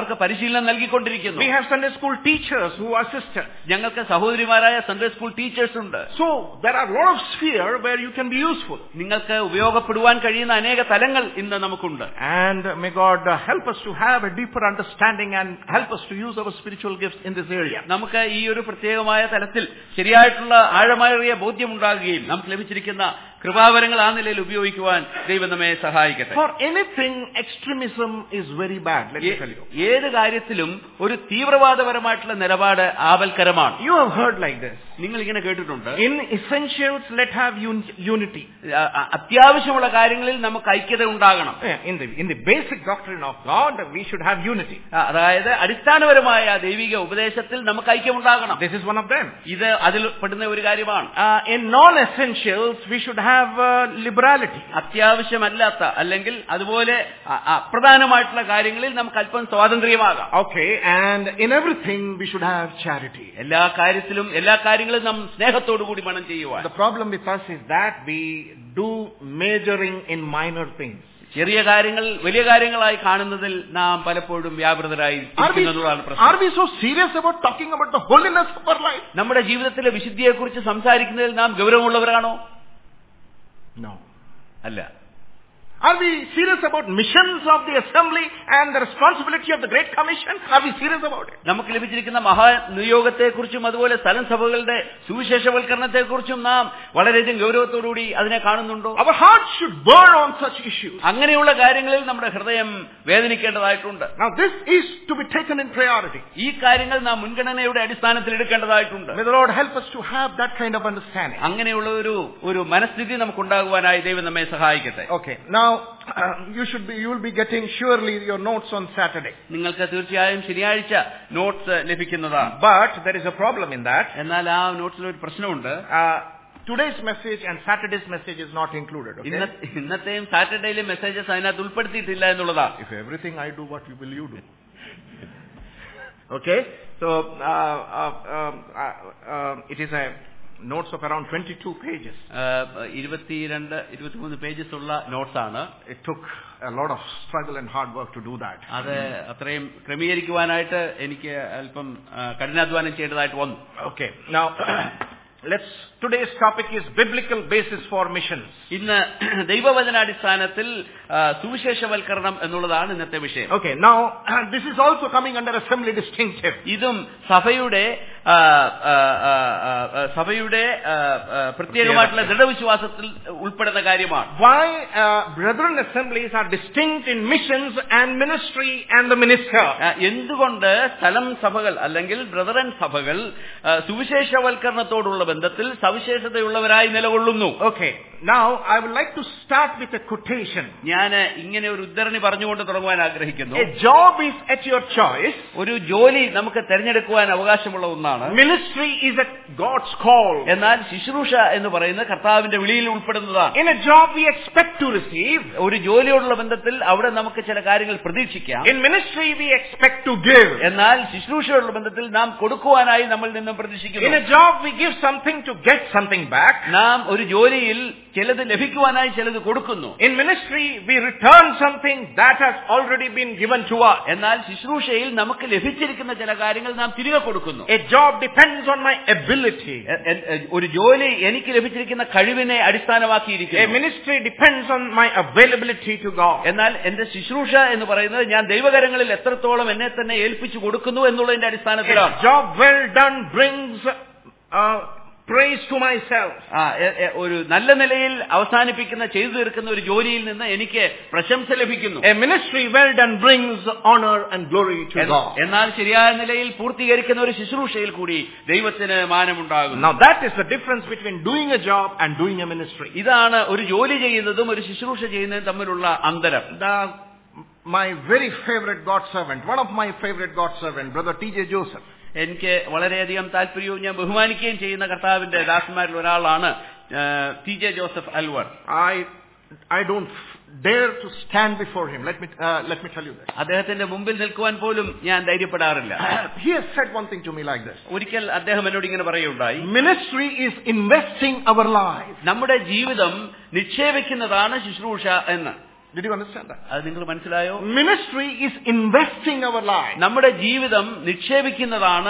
അവർക്ക് പരിശീലനം നൽകിക്കൊണ്ടിരിക്കുന്നു. We have Sunday school teachers who are sisters. ഞങ്ങൾക്ക് സഹോദരിമാരായ സൺഡേ സ്കൂൾ ടീച്ചേഴ്സ് ഉണ്ട്. So there are a lot of sphere where you can be useful. നിങ്ങൾക്ക് ഉപയോഗപ്പെടുവാൻ കഴിയുന്ന അനേക തലങ്ങൾ ഇന്ന് നമുക്കുണ്ട്. And may God uh, help us to have a deeper understanding and help us to use our spiritual gifts in this area. നമുക്ക് ഈ ഒരു പ്രത്യേകമായ തലത്തിൽ ശരിയായിട്ടുള്ള ആഴമേറിയ ബോധ്യം ഉണ്ടാകുകയും നമുക്ക് ലഭിച്ചിരിക്കുന്ന കൃപാവരങ്ങൾ ആ നിലയിൽ ഉപയോഗിക്കുവാൻ ദൈവം നമ്മെ സഹായിക്കട്ടെ. For anything, extremism is very bad. Let me tell you. ഏത് കാര്യത്തിലും ഒരു തീവ്രവാദപരമായിട്ടുള്ള നിലപാട് ആപൽക്കരമാണ്. You have heard like this. നിങ്ങൾ ഇങ്ങനെ കേട്ടിട്ടുണ്ട്. In essentials, let have unity. അത്യാവശ്യമുള്ള കാര്യങ്ങളിൽ നമുക്ക് ഐക്യത ഉണ്ടാകണം. In the in the basic doctrine of God, we should have unity. അതായത് അടിസ്ഥാനപരമായ ദൈവിക ഉപദേശത്തിൽ നമുക്ക് ഐക്യം ഉണ്ടാകണം. This is one of them. ഇത് അതിൽ പെടുന്ന ഒരു കാര്യമാണ്. In non-essentials, we should have uh, liberality. അത്യാവശ്യമല്ലാത്ത അല്ലെങ്കിൽ അതുപോലെ അപ്രധാനമായിട്ടുള്ള കാര്യങ്ങളിൽ നമുക്ക് അല്പം സ്വാതന്ത്ര്യമാകാം. Okay, and in everything we should have charity. എല്ലാ കാര്യത്തിലും എല്ലാ കാര്യങ്ങളും നാം സ്നേഹത്തോടു കൂടി വേണം ചെയ്യുവാൻ. The problem with us is that we do majoring in minor things. ചെറിയ കാര്യങ്ങൾ വലിയ കാര്യങ്ങളായി കാണുന്നതിൽ നാം പലപ്പോഴും വ്യാപൃതരായി ഇരിക്കുന്നതാണ് പ്രശ്നം. Are we so serious about talking about the holiness of our life? നമ്മുടെ ജീവിതത്തിലെ വിശുദ്ധിയെക്കുറിച്ച് സംസാരിക്കുന്നതിൽ നാം ഗൗരവമുള്ളവരാണോ? No. അല്ല. Are we serious about missions of the assembly and the responsibility of the Great Commission? Are we serious about it? നമുക്ക് ലഭിച്ചിരിക്കുന്ന മഹാനിയോഗത്തെക്കുറിച്ചും അതുപോലെ സ്ഥലം സഭകളുടെ സുവിശേഷവൽക്കരണത്തെക്കുറിച്ചും നാം വളരെയധികം ഗൗരവത്തോടുകൂടി അതിനെ കാണുന്നുണ്ടോ? Our hearts should burn on such issues. അങ്ങനെയുള്ള കാര്യങ്ങളിൽ നമ്മുടെ ഹൃദയം വേദനിക്കേണ്ടതായിട്ടുണ്ട്. Now this is to be taken in priority. ഈ കാര്യങ്ങൾ നാം മുൻഗണനയുടെ അടിസ്ഥാനത്തിൽ എടുക്കേണ്ടതായിട്ടുണ്ട്. May the Lord help us to have that kind of understanding. അങ്ങനെയുള്ള ഒരു ഒരു മനസ്ഥിതി നമുക്കുണ്ടാകുവാനായി ദൈവം നമ്മെ സഹായിക്കട്ടെ. Okay. Now Uh, you should be you will be getting surely your notes on Saturday. നിങ്ങൾക്ക് തീർച്ചയായും ശനിയാഴ്ച നോട്ട്സ് ലഭിക്കുന്നതാണ്. But there is a problem in that. എന്നാൽ ആ നോട്ട്സിൽ ഒരു പ്രശ്നമുണ്ട്. Today's message and Saturday's message is not included. Okay? ഇന്നത്തെയും സാറ്റർഡേയിലെ മെസ്സേജസ് അതിനകത്ത് ഉൾപ്പെടുത്തിയിട്ടില്ല എന്നുള്ളതാണ്. If everything I do, what will you do? Okay? So uh, uh, uh, uh, it is a notes of around twenty-two pages. ഇരുപത്തിരണ്ട് ഇരുപത്തിമൂന്ന് pages ഉള്ള notes ആണ്. It took a lot of struggle and hard work to do that. അത് അത്രയും ക്രമീകരിക്കുവാനായിട്ട് എനിക്ക് അല്പം കഠിനാധ്വാനം ചെയ്യേണ്ടതായിട്ട് വന്നു. Okay. Now let's today's topic is biblical basis for missions. ഇന്ന് ദൈവവചനാടിസ്ഥാനത്തിൽ സുവിശേഷവൽക്കരണം എന്നുള്ളതാണ് ഇന്നത്തെ വിഷയം. Okay. Now this is also coming under assembly distinctive. ഇതും സഭയുടെ സഭയുടെ പ്രത്യേകമായിട്ടുള്ള ദൃഢവിശ്വാസത്തിൽ ഉൾപ്പെടുന്ന കാര്യമാണ്. Why uh, brethren assemblies are distinct in missions and ministry and the minister? എന്തുകൊണ്ട് സ്ഥലം സഭകൾ അല്ലെങ്കിൽ ബ്രദറൻ സഭകൾ സുവിശേഷവൽക്കരണത്തോടുള്ള ബന്ധത്തിൽ സവിശേഷതയുള്ളവരായി നിലകൊള്ളുന്നു? Okay. Now I would like to start with a quotation. ഞാൻ ഇങ്ങനെ ഒരു ഉദ്ധരണി പറഞ്ഞുകൊണ്ട് തുടങ്ങുവാൻ ആഗ്രഹിക്കുന്നു. A job is at your choice. ഒരു ജോലി നമുക്ക് തിരഞ്ഞെടുക്കുവാൻ അവകാശമുള്ള ഒന്നാണ്. Ministry is at God's call. എന്നാൽ ശുശ്രൂഷ എന്ന് പറയുന്നത് കർത്താവിന്റെ വിളിയിൽ ഉൾപ്പെടുന്നതാണ്. In a job we expect to receive. ഒരു ജോലിയോടുള്ള ബന്ധത്തിൽ അവിടെ നമുക്ക് ചില കാര്യങ്ങൾ പ്രതീക്ഷിക്കാം. In ministry we expect to give. എന്നാൽ ശുശ്രൂഷയോടുള്ള ബന്ധത്തിൽ നാം കൊടുക്കുവാനായി നമ്മൾ നിന്നും പ്രതീക്ഷിക്കുന്നു. In a job we give something to get something back. നാം ഒരു ജോലിയിൽ ചിലത് ലഭിക്കുവാനായി ചിലത് കൊടുക്കുന്നു. In ministry we return something that has already been given to us. എന്നാൽ ശുശ്രൂഷയിൽ നമുക്ക് ലഭിച്ചിരിക്കുന്ന ചില കാര്യങ്ങൾ നാം തിരികെ കൊടുക്കുന്നു. A job depends on my ability. ഒരു ജോലി എനിക്ക് ലഭിച്ചിരിക്കുന്ന കഴിവിനെ അടിസ്ഥാനമാക്കിയിരിക്കുന്നു. A ministry depends on my availability to God. എന്നാൽ എന്റെ ശുശ്രൂഷ എന്ന് പറയുന്നത് ഞാൻ ദൈവകരങ്ങളിൽ എത്രത്തോളം എന്നെ തന്നെ ഏൽപ്പിച്ചു കൊടുക്കുന്നു എന്നുള്ളതിന്റെ അടിസ്ഥാനത്തിലാണ്. A job well done brings uh, praise to myself. ഒരു നല്ല നിലയിൽ അവസാനിപ്പിക്കുന്ന ചെയ്തു തീർക്കുന്ന ഒരു ജോലിയിൽ നിന്ന് എനിക്ക് പ്രശംസ ലഭിക്കുന്നു. A ministry well done brings honor and glory to God. എന്നാൽ ശരിയായ നിലയിൽ പൂർത്തീകരിക്കുന്ന ഒരു ശുശ്രൂഷയിൽ കൂടി ദൈവത്തിന് മാനമുണ്ടാകുന്നു. Now that is the difference between doing a job and doing a ministry. ഇതാണ് ഒരു ജോലി ചെയ്യുന്നതും ഒരു ശുശ്രൂഷ ചെയ്യുന്നതും തമ്മിലുള്ള അന്തരം. The, my very favorite God servant, one of my favorite God servant, brother T J Joseph. എനിക്ക് വളരെയധികം താല്പര്യവും ഞാൻ ബഹുമാനിക്കുകയും ചെയ്യുന്ന കർത്താവിന്റെ ദാസന്മാരിൽ ഒരാളാണ് T J Joseph Alvar. I I don't dare to stand before him. Let me uh, let me tell you this. അദ്ദേഹത്തിന്റെ മുമ്പിൽ നിൽക്കുവാൻ പോലും ഞാൻ ധൈര്യപ്പെടാറില്ല. He has said one thing to me like this. ഒരിക്കൽ അദ്ദേഹം എന്നോട് ഇങ്ങനെ പറയുകയുണ്ടായി. Ministry is investing our lives. നമ്മുടെ ജീവിതം നിക്ഷേപിക്കുന്നതാണ് ശുശ്രൂഷ എന്ന്. Did you understand that? അത് നിങ്ങൾ മനസ്സിലായോ? Ministry is investing our life. നമ്മുടെ ജീവിതം നിക്ഷേപിക്കുന്നതാണ്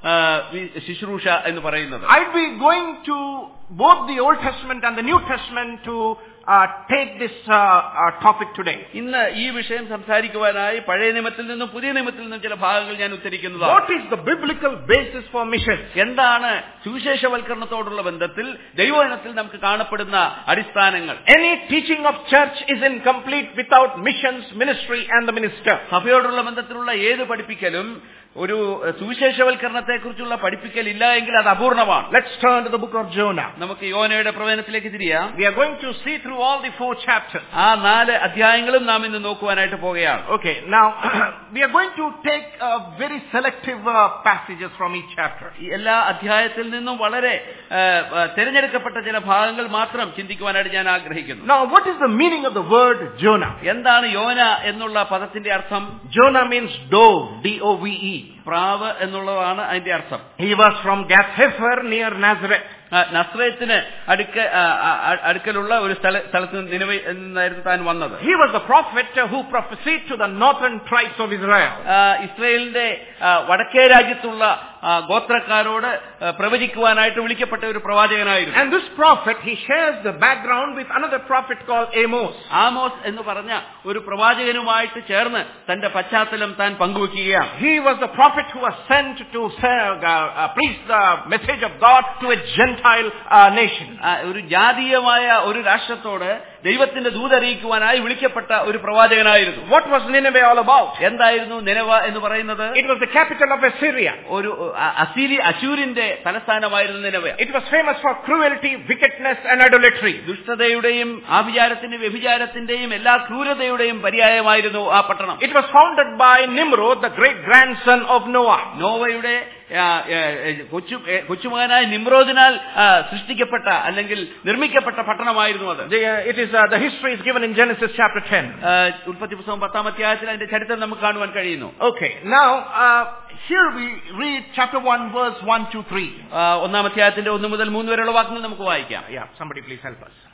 ശുശ്രൂഷ എന്ന് പറയുന്നത്. I'll be going to both the Old Testament and the New Testament to uh, take this uh, uh, topic today. ഇന്ന് ഈ വിഷയം സംസാരിക്കുവാനായി പഴയ നിയമത്തിൽ നിന്നും പുതിയ നിയമത്തിൽ നിന്നും ചില ഭാഗങ്ങൾ ഞാൻ ഉദ്ധരിക്കുന്നതാണ്. What is the biblical basis for mission? എന്താണ് സുവിശേഷവൽക്കരണത്തോടുള്ള ബന്ധത്തിൽ ദൈവവചനത്തിൽ നമുക്ക് കാണപ്പെടുന്ന അടിസ്ഥാനങ്ങൾ? Any teaching of church is incomplete without missions, ministry and the minister. സഭയോടുള്ള ബന്ധത്തിലുള്ള ഏത് പഠിപ്പിക്കലും ഒരു സുവിശേഷവൽക്കരണത്തെ കുറിച്ചുള്ള പഠിപ്പിക്കൽ ഇല്ല എങ്കിൽ അത് അപൂർണമാണ്. Let's turn to the book of Jonah. നമുക്ക് യോനയുടെ പ്രവചനത്തിലേക്ക് തിരിയാം. We are going to see through all the four chapters. ആ നാല് അധ്യായങ്ങളും നാം ഇന്ന് നോക്കുവാനായിട്ട് പോകുകയാണ്. Okay, now we are going to take uh, very selective uh, passages from each chapter. എല്ലാ അധ്യായത്തിൽ നിന്നും വളരെ തിരഞ്ഞെടുക്കപ്പെട്ട ചില ഭാഗങ്ങൾ മാത്രം ചിന്തിക്കുവാനായിട്ട് ഞാൻ ആഗ്രഹിക്കുന്നു. Now what is the meaning of the word Jonah? എന്താണ് യോന എന്നുള്ള പദത്തിന്റെ അർത്ഥം? Jonah means dove, D O V E. പ്രാവ് എന്നുള്ളതാണ് അതിന്റെ അർത്ഥം. He was from Gath-Hefer near Nazareth. നസ്രയത്തിന് അടുക്ക അടുക്കലുള്ള ഒരു സ്ഥലത്ത് നിനവെ എന്നായിരുന്നു താൻ വന്നത്. He was the prophet who prophesied to the northern tribes of Israel. ഇസ്രായേലിന്റെ വടക്കേ രാജ്യത്തുള്ള ഗോത്രക്കാരോട് പ്രവചിക്കുവാനായിട്ട് വിളിക്കപ്പെട്ട ഒരു പ്രവാചകനായിരുന്നു. And this prophet, he shares the background with another prophet called Amos. Amos എന്ന് പറഞ്ഞ ഒരു പ്രവാചകനുമായിട്ട് ചേർന്ന് തന്റെ പശ്ചാത്തലം താൻ പങ്കുവെക്കുകയാണ്. He was the prophet who was sent to serve, uh, uh, preach the message of God to a Gentile uh, nation. ഒരു ജാതീയമായ ഒരു രാഷ്ട്രത്തോട് ദൈവത്തിന്റെ ദൂതറിയിക്കുവാനായി വിളിക്കപ്പെട്ട ഒരു പ്രവാചകനായിരുന്നു. What was Nineveh all about? എന്തായിരുന്നു നിനവ എന്ന് പറയുന്നത്? It was the capital of Assyria. ഒരു അസീരി അശൂരിന്റെ തലസ്ഥാനമായിരുന്നു നിനവ. It was famous for cruelty, wickedness and idolatry. ദുഷ്ടതയുടെയും ആഭിചാരത്തിന്റെയും വ്യഭിചാരത്തിന്റെയും എല്ലാ ക്രൂരതയുടെയും പര്യായമായിരുന്നു ആ പട്ടണം. It was founded by Nimrod, the great grandson of Noah. നോവയുടെ കൊച്ചു കൊച്ചുമകനായ നിമ്രോദിനാൽ സൃഷ്ടിക്കപ്പെട്ട അല്ലെങ്കിൽ നിർമ്മിക്കപ്പെട്ട പട്ടണമായിരുന്നു അത്. It is uh, the history is given in Genesis chapter ten. ഉൽപ്പത്തി പുസ്തകം പത്താം അധ്യായത്തിൽ അതിന്റെ ചരിത്രം നമുക്ക് കാണുവാൻ കഴിയുന്നു. Okay, now uh, here we read chapter one verse one to three. ഒന്നാം അധ്യായത്തിന്റെ ഒന്ന് മുതൽ മൂന്ന് വരെയുള്ള വാക്യങ്ങൾ നമുക്ക് വായിക്കാം. Yeah, somebody please help us.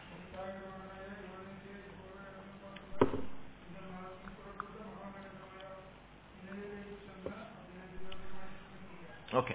Okay.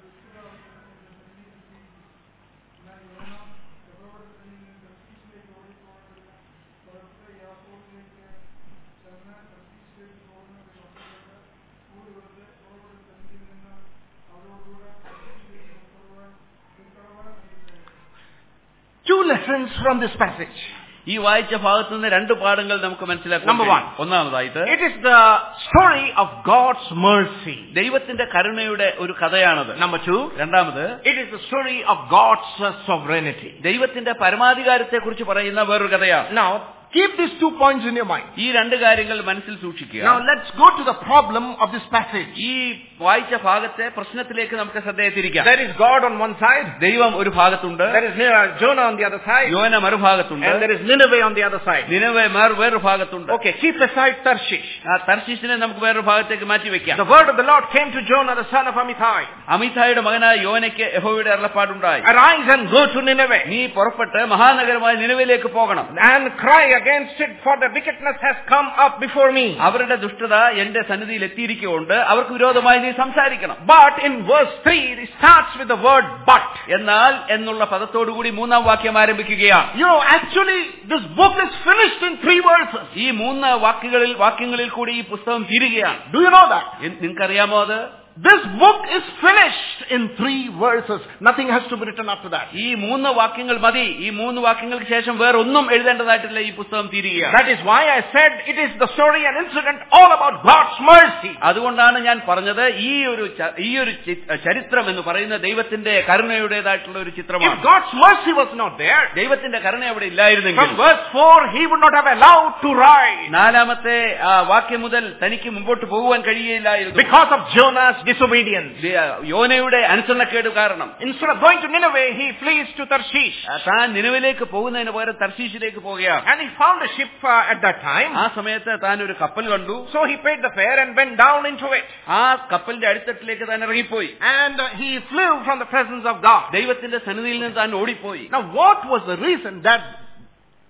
Two lessons from this passage. ഈ വായിച്ച ഭാഗത്തു നിന്ന് രണ്ട് പാഠങ്ങൾ നമുക്ക് മനസ്സിലാക്കാം. Number one. ഒന്നാമതായിട്ട്, it is the story of God's mercy. ദൈവത്തിന്റെ കരുണയുടെ ഒരു കഥയാണത്. Number two. രണ്ടാമത്, it is the story of God's sovereignty. ദൈവത്തിന്റെ പരമാധികാരത്തെ കുറിച്ച് പറയുന്ന വേറൊരു കഥയാണ്. Now keep these two points in your mind. ഈ രണ്ട് കാര്യങ്ങൾ മനസ്സിൽ സൂക്ഷിക്കുക. Now let's go to the problem of this passage. ഈ വായിച്ച ഭാഗത്തെ പ്രശ്നത്തിലേക്ക് നമുക്ക് ശ്രദ്ധ തിരിക്കാം. There is God on one side. ദൈവം ഒരു ഭാഗത്തുണ്ട്. There is Jonah on the other side. യോന മറുഭാഗത്തുണ്ട്. And there is Nineveh on the other side. നിനവെ വേറൊരു ഭാഗത്തുണ്ട്. Okay, keep aside Tarshish. ആ തർശീശിനെ നമുക്ക് വേറൊരു ഭാഗത്തേക്ക് മാറ്റി വെക്കാം. The word of the Lord came to Jonah, the son of Amittai. അമിതായുടെ മകനായ യോനയ്ക്ക് യഹോവയുടെ അരുളപ്പാടുണ്ടായി. Arise and go to Nineveh. നീ പുറപ്പെട്ട് മഹാനഗരമായ നിനവയിലേക്ക് പോകണം. And cry against it, for the wickedness has come up before me. അവരുടെ ദുഷ്ടത എന്റെ സന്നിധിയിൽ എത്തിയിരിക്കുകൊണ്ട് അവർക്ക് വിരോധമായി നീ സംസാരിക്കണം. But in verse three it starts with the word but. എന്നാൽ എന്നുള്ള പദത്തോടുകൂടി മൂന്നാം വാക്യം ആരംഭിക്കുകയാണ്. You know, actually this book is finished in three verses. ഈ മൂന്ന് വാക്യങ്ങളിൽ വാക്യങ്ങളിൽ കൂടി ഈ പുസ്തകം തീരുകയാണ്. Do you know that? നിങ്ങൾക്കറിയാമോ അത്? This book is finished in three verses. Nothing has to be written after that. ഈ മൂന്ന് വാക്യങ്ങൾ മതി. ഈ മൂന്ന് വാക്യങ്ങൾക്ക് ശേഷം വേറെ ഒന്നും എഴുതേണ്ടതായിട്ടില്ല. ഈ പുസ്തകം തീരുകയാണ്. That is why I said it is the story and incident all about God's mercy. അതുകൊണ്ടാണ് ഞാൻ പറഞ്ഞത് ഈ ഒരു ഈ ഒരു ചരിത്രം എന്ന് പറയുന്ന ദൈവത്തിന്റെ കരുണയുടേതായിട്ടുള്ള ഒരു ചിത്രമാണ്. If God's mercy was not there, ദൈവത്തിന്റെ കരുണ അവിടെ ഇല്ലായിരുന്നെങ്കിൽ from verse four he would not have allowed to rise. നാലാമത്തെ വാക്യം മുതൽ തനിക്ക് മുമ്പോട്ട് പോകുവാൻ കഴിയുകയില്ലായിരുന്നു. Because of Jonah's disobedience. യോനയുടെ അനുസരണക്കേട് കാരണം. Instead of going to Nineveh, he flees to Tarshish. താൻ നിനവിലേക്ക് പോകുന്നതിന് പകരം തർശീശിലേക്ക് പോകുകയാണ്. And he found a ship uh, at that time. ആ സമയത്ത് താൻ ഒരു കപ്പൽ കണ്ടു. So he paid the fare and went down into it. ആ കപ്പലിന്റെ അടിത്തട്ടിലേക്ക് താൻ ഇറങ്ങിപ്പോയി. And uh, he flew from the presence of God. ദൈവത്തിന്റെ സന്നിധിയിൽ നിന്ന് താൻ ഓടിപ്പോയി. Now what was the reason that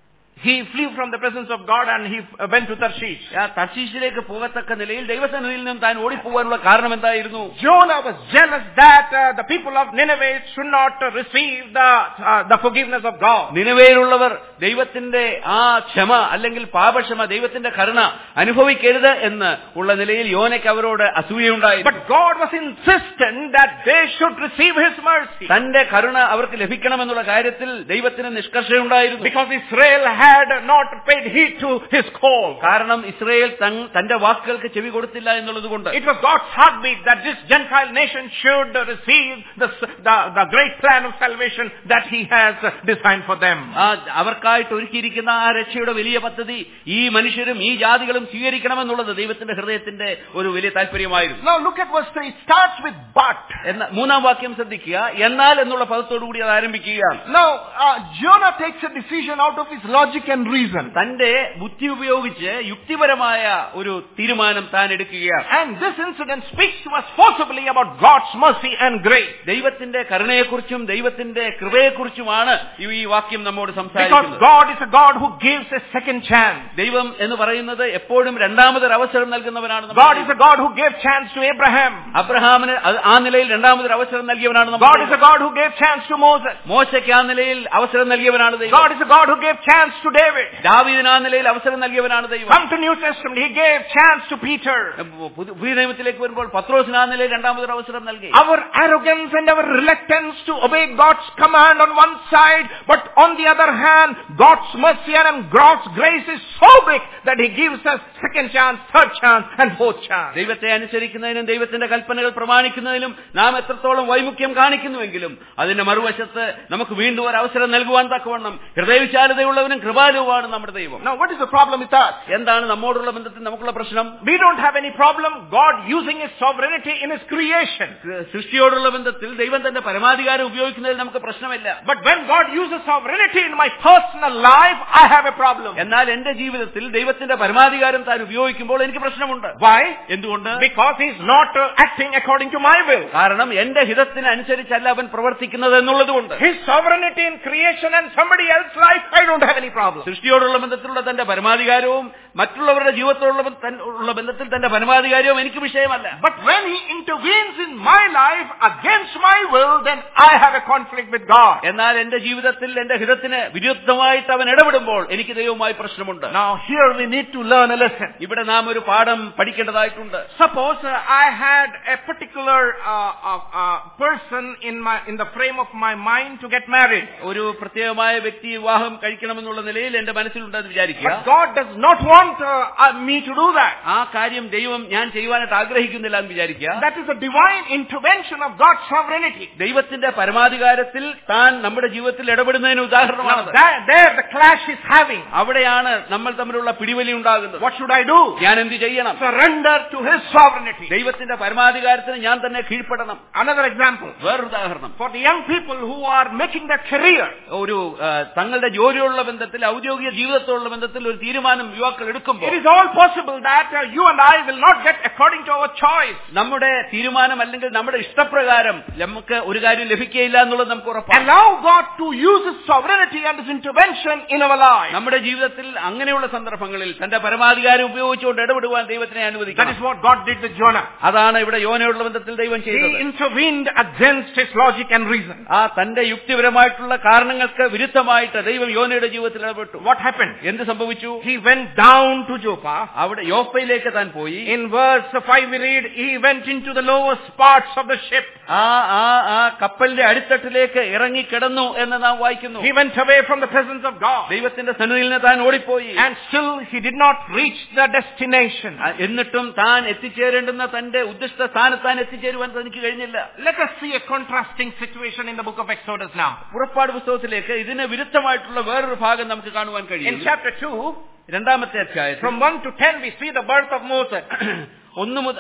he flew from the presence of God and he went to Tarshish. തർശീശിലേക്ക് പോകത്തക്ക നിലയിൽ ദൈവസന്നിധിയിൽ നിന്നും താൻ ഓടിപ്പോകാനുള്ള കാരണം എന്തായിരുന്നു? Jonah was jealous that uh, the people of Nineveh should not uh, receive the uh, the forgiveness of God. നിനവേയിലുള്ളവർ ദൈവത്തിന്റെ ആ ക്ഷമ അല്ലെങ്കിൽ പാപക്ഷമ ദൈവത്തിന്റെ കരുണ അനുഭവിക്കരുത് എന്ന് ഉള്ള നിലയിൽ യോനയ്ക്ക് അവരോട് അസൂയയുണ്ടായി. But God was insistent that they should receive his mercy. തന്റെ കരുണ അവർക്ക് ലഭിക്കണമെന്നുള്ള കാര്യത്തിൽ ദൈവത്തിന് നിഷ്കർഷയുണ്ടായിരുന്നു. Because Israel had not paid heed to his call. കാരണം ഇസ്രായേൽ തന്റെ വാക്കുകൾക്ക് ചെവി കൊടുത്തില്ല എന്നുള്ളതുകൊണ്ട്. It was God's heartbeat that this Gentile nation should receive the the, the great plan of salvation that he has designed for them. അവർക്കായിട്ട് ഒരുക്കിയിരിക്കുന്ന ആ രക്ഷയുടെ വലിയ പദ്ധതി ഈ മനുഷ്യരും ഈ ജാതികളും സ്വീകരിക്കണമെന്നുള്ളത് ദൈവത്തിന്റെ ഹൃദയത്തിന്റെ ഒരു വലിയ താല്പര്യമായിരുന്നു. Now look at verse three. It starts with but. എന്ന മൂന്നാം വാക്യം ശ്രദ്ധിക്കുക. എന്നാൽ എന്നുള്ള പദത്തോടു കൂടി അത് ആരംഭിക്കുകയാണ്. Now uh, Jonah takes a decision out of his logic and reason. തന്റെ ബുദ്ധി ഉപയോഗിച്ച് യുക്തിപരമായ ഒരു തീരുമാനം താൻ എടുക്കുകയാണ്. And this incident speaks to us forcibly about God's mercy and grace. ദൈവത്തിന്റെ കരുണയെക്കുറിച്ചും ദൈവത്തിന്റെ കൃപയെക്കുറിച്ചുമാണ് ഈ വാക്യം നമ്മോട് സംസാരിക്കുന്നത്. Because God is a God who gives a second chance. ദൈവം എന്ന് പറയുന്നത് എപ്പോഴും രണ്ടാമതൊരു അവസരം നൽകുന്നവനാണ്. God is a God who gave chance to Abraham. അബ്രഹാമിന് ആ നിലയിൽ രണ്ടാമതൊരു അവസരം നൽകിയവനാണ്. God is a God who gave chance to Moses. മോശയ്ക്ക് ആ നിലയിൽ അവസരം നൽകിയവനാണ് ദൈവം. God is a God who gave chance to David. ദാവീദിന് ആ നിലയിൽ അവസരം നൽകിയവനാണ് ദൈവം. Come to New Testament, he gave chance to Peter. പുതിയ നിയമത്തിലേക്ക് വരുമ്പോൾ പത്രോസിന് ആ നിലയിൽ രണ്ടാമതൊരു അവസരം നൽകി. Our arrogance and our reluctance to obey God's command on one side, but on the other hand, God's mercy and God's grace is so big that he gives us second chance, third chance and fourth chance. ദൈവത്തെ അനുസരിക്കുന്നതിനും ദൈവത്തിന്റെ കൽപ്പനകൾ പ്രമാണിക്കുന്നതിനും നാം എത്രത്തോളം വൈമുഖ്യം കാണിക്കുന്നുവെങ്കിലും അതിന്റെ മറുവശത്ത് നമുക്ക് വീണ്ടും ഒരു അവസരം നൽകുവാൻ തക്കവണ്ണം ഹൃദയവിശാലതയുള്ളവനും കൃപാലുവാണ് നമ്മുടെ ദൈവം. Now what is the problem with us? എന്താണ് നമ്മോടുള്ള ബന്ധത്തിൽ നമുക്കുള്ള പ്രശ്നം? We don't have any problem God using his sovereignty in his creation. സൃഷ്ടിയോടുള്ള ബന്ധത്തിൽ ദൈവം തന്റെ പരമാധികാരം ഉപയോഗിക്കുന്നതിൽ നമുക്ക് പ്രശ്നമില്ല. But when God uses sovereignty in my personal life, I have a problem. എന്നാൽ എന്റെ ജീവിതത്തിൽ ദൈവത്തിന്റെ പരമാധികാരം താൻ ഉപയോഗിക്കുമ്പോൾ എനിക്ക് പ്രശ്നമുണ്ട്. Why? എന്തുകൊണ്ട്? Because he is not uh, acting according to my will. കാരണം എന്റെ ഹിതത്തിന് അനുസരിച്ചല്ല അവൻ പ്രവർത്തിക്കുന്നത് എന്നുള്ളതുകൊണ്ട്. His sovereignty in creation and somebody else's life, I don't have any problem. സൃഷ്ടിയോടുള്ള ബന്ധത്തിലുള്ള തന്റെ പരമാധികാരവും മറ്റുള്ളവരുടെ ജീവിതത്തോടുള്ള ബന്ധത്തിൽ തന്റെ പരമാധികാരവും എനിക്ക് വിഷയമല്ല. But when he intervenes in my life against my will, then I have a conflict with God. എന്നാൽ എന്റെ ജീവിതത്തിൽ എന്റെ ഹിതത്തിന് വിരുദ്ധമായിട്ട് അവൻ ഇടപെടുമ്പോൾ എനിക്ക് ദൈവവുമായി പ്രശ്നമുണ്ട്. Now here we need to learn a lesson. ഇവിടെ നാം ഒരു പാഠം പഠിക്കേണ്ടതായിട്ടുണ്ട്. Suppose uh, I had a particular uh, uh, uh, person in my in the frame of my mind to get married. ഒരു പ്രത്യേകമായ വ്യക്തി വിവാഹം കഴിക്കണമെന്നുള്ള നിലയിൽ എന്റെ മനസ്സിലുണ്ടെന്ന് വിചാരിക്കുക. But God does not want uh, uh, me to do that. ആ കാര്യം ദൈവം ഞാൻ ചെയ്യുവാനായിട്ട് ആഗ്രഹിക്കുന്നില്ല എന്ന് വിചാരിക്കുക. That is a divine intervention of God's sovereignty. ദൈവത്തിന്റെ പരമാധികാരത്തിൽ താൻ നമ്മുടെ ജീവിതത്തിൽ ഇടപെടുന്നതിന് ഉദാഹരണമാണ്. There the clash is having. അവിടെയാണ് നമ്മൾ തമ്മിലുള്ള പിടിവലി ഉണ്ടാകുന്നത്. What should I do? ഞാൻ എന്ത് ചെയ്യണം? Surrender to his sovereignty. ദൈവത്തിന്റെ പരമാധികാരത്തിന് ഞാൻ തന്നെ കീഴ്പ്പെടണം. Another example. വേറൊരു ഉദാഹരണം. For the young people who are making their career. ഒരു തങ്ങളുടെ ജോലിയോടുള്ള ബന്ധത്തിൽ ഔദ്യോഗിക ജീവിതത്തോടുള്ള ബന്ധത്തിൽ ഒരു തീരുമാനം യുവാക്കൾ എടുക്കുമ്പോൾ it is all possible that uh, you and I will not get according to our choice. നമ്മുടെ തീരുമാനം അല്ലെങ്കിൽ നമ്മുടെ ഇഷ്ടപ്രകാരം നമുക്ക് ഒരു കാര്യം ലഭിക്കുകയില്ല എന്നുള്ളത് നമുക്ക് ഉറപ്പാണ്. Allow God to use his sovereignty and his intervention in our life. നമ്മുടെ ജീവിതത്തിൽ അങ്ങനെയുള്ള സന്ദർഭങ്ങളിൽ തന്റെ പരമാധികാരം ഉപയോഗിച്ചുകൊണ്ട് ഇടപെടുവാൻ ദൈവത്തിനെ അനുവദിക്കണം. That is what God did with Jonah. അതാണ് ഇവിടെ യോനയോടുള്ള ബന്ധത്തിൽ ദൈവം ചെയ്തത്. He intervened against his logic and reason. ആ തന്റെ യുക്തിപരമായിട്ടുള്ള കാരണങ്ങൾക്ക് വിരുദ്ധമായിട്ട് ദൈവം യോനയുടെ ജീവിതത്തിൽ ഇടപെട്ടു. What happened? എന്ത് സംഭവിച്ചു? He went down to Joppa. അവിടെ യോപ്പയിലേക്ക് താൻ പോയി. In verse five we read, he went into the lowest parts of the ship. ആ ആ ആ കപ്പലിന്റെ അടിത്തട്ടിലേക്ക് ഇറങ്ങി കിടന്നു എന്ന് നാം വായിക്കുന്നു. He went away from the presence of God. ദൈവത്തിന്റെ സന്നിധിയിൽ നിന്ന് താൻ ഓടിപ്പോയി. And still he did not reach the destination. എന്നിട്ടും താൻ എത്തിച്ചേരേണ്ടുന്ന തന്റെ ഉദ്ദിഷ്ട സ്ഥാനത്ത് താൻ എത്തിച്ചേരുവാൻ തനിക്ക് കഴിഞ്ഞില്ല. Let us see a contrasting situation in the book of Exodus now. പുറപ്പാട് പുസ്തകത്തിലേക്ക് ഇതിന് വിരുദ്ധമായിട്ടുള്ള വേറൊരു ഭാഗം നമുക്ക് കാണുവാൻ കഴിയും. In chapter two, രണ്ടാമത്തെ അധ്യായത്തിൽ from one to ten we see the birth of Moses. ഒന്ന് മുതൽ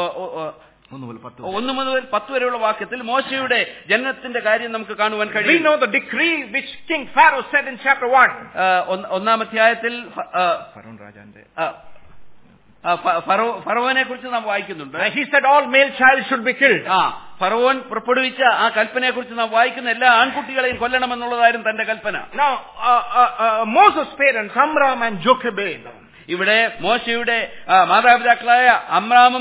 ഒന്ന് മുതൽ പത്ത് വരെയുള്ള വാക്യത്തിൽ മോശയുടെ ജനനത്തിന്റെ കാര്യം നമുക്ക് കാണുവാൻ കഴിയും. We know the decree which King Pharaoh said in chapter one. ഒന്നാം അധ്യായത്തിൽ ഫറോൻ രാജാന്റെ ഫറോനെ കുറിച്ച് നാം വായിക്കുന്നുണ്ട്. He said all male child should be killed. ആ ഫറവോൻ പുറപ്പെടുവിച്ച ആ കൽപ്പനയെക്കുറിച്ച് നാം വായിക്കുന്ന എല്ലാ ആൺകുട്ടികളെയും കൊല്ലണമെന്നുള്ളതായിരുന്നു തന്റെ കൽപ്പന. Now uh, uh, uh, Moses' parents, Amram and Jochebed, ഇവിടെ മോശയുടെ മാതാപിതാക്കളായ അമ്രാമും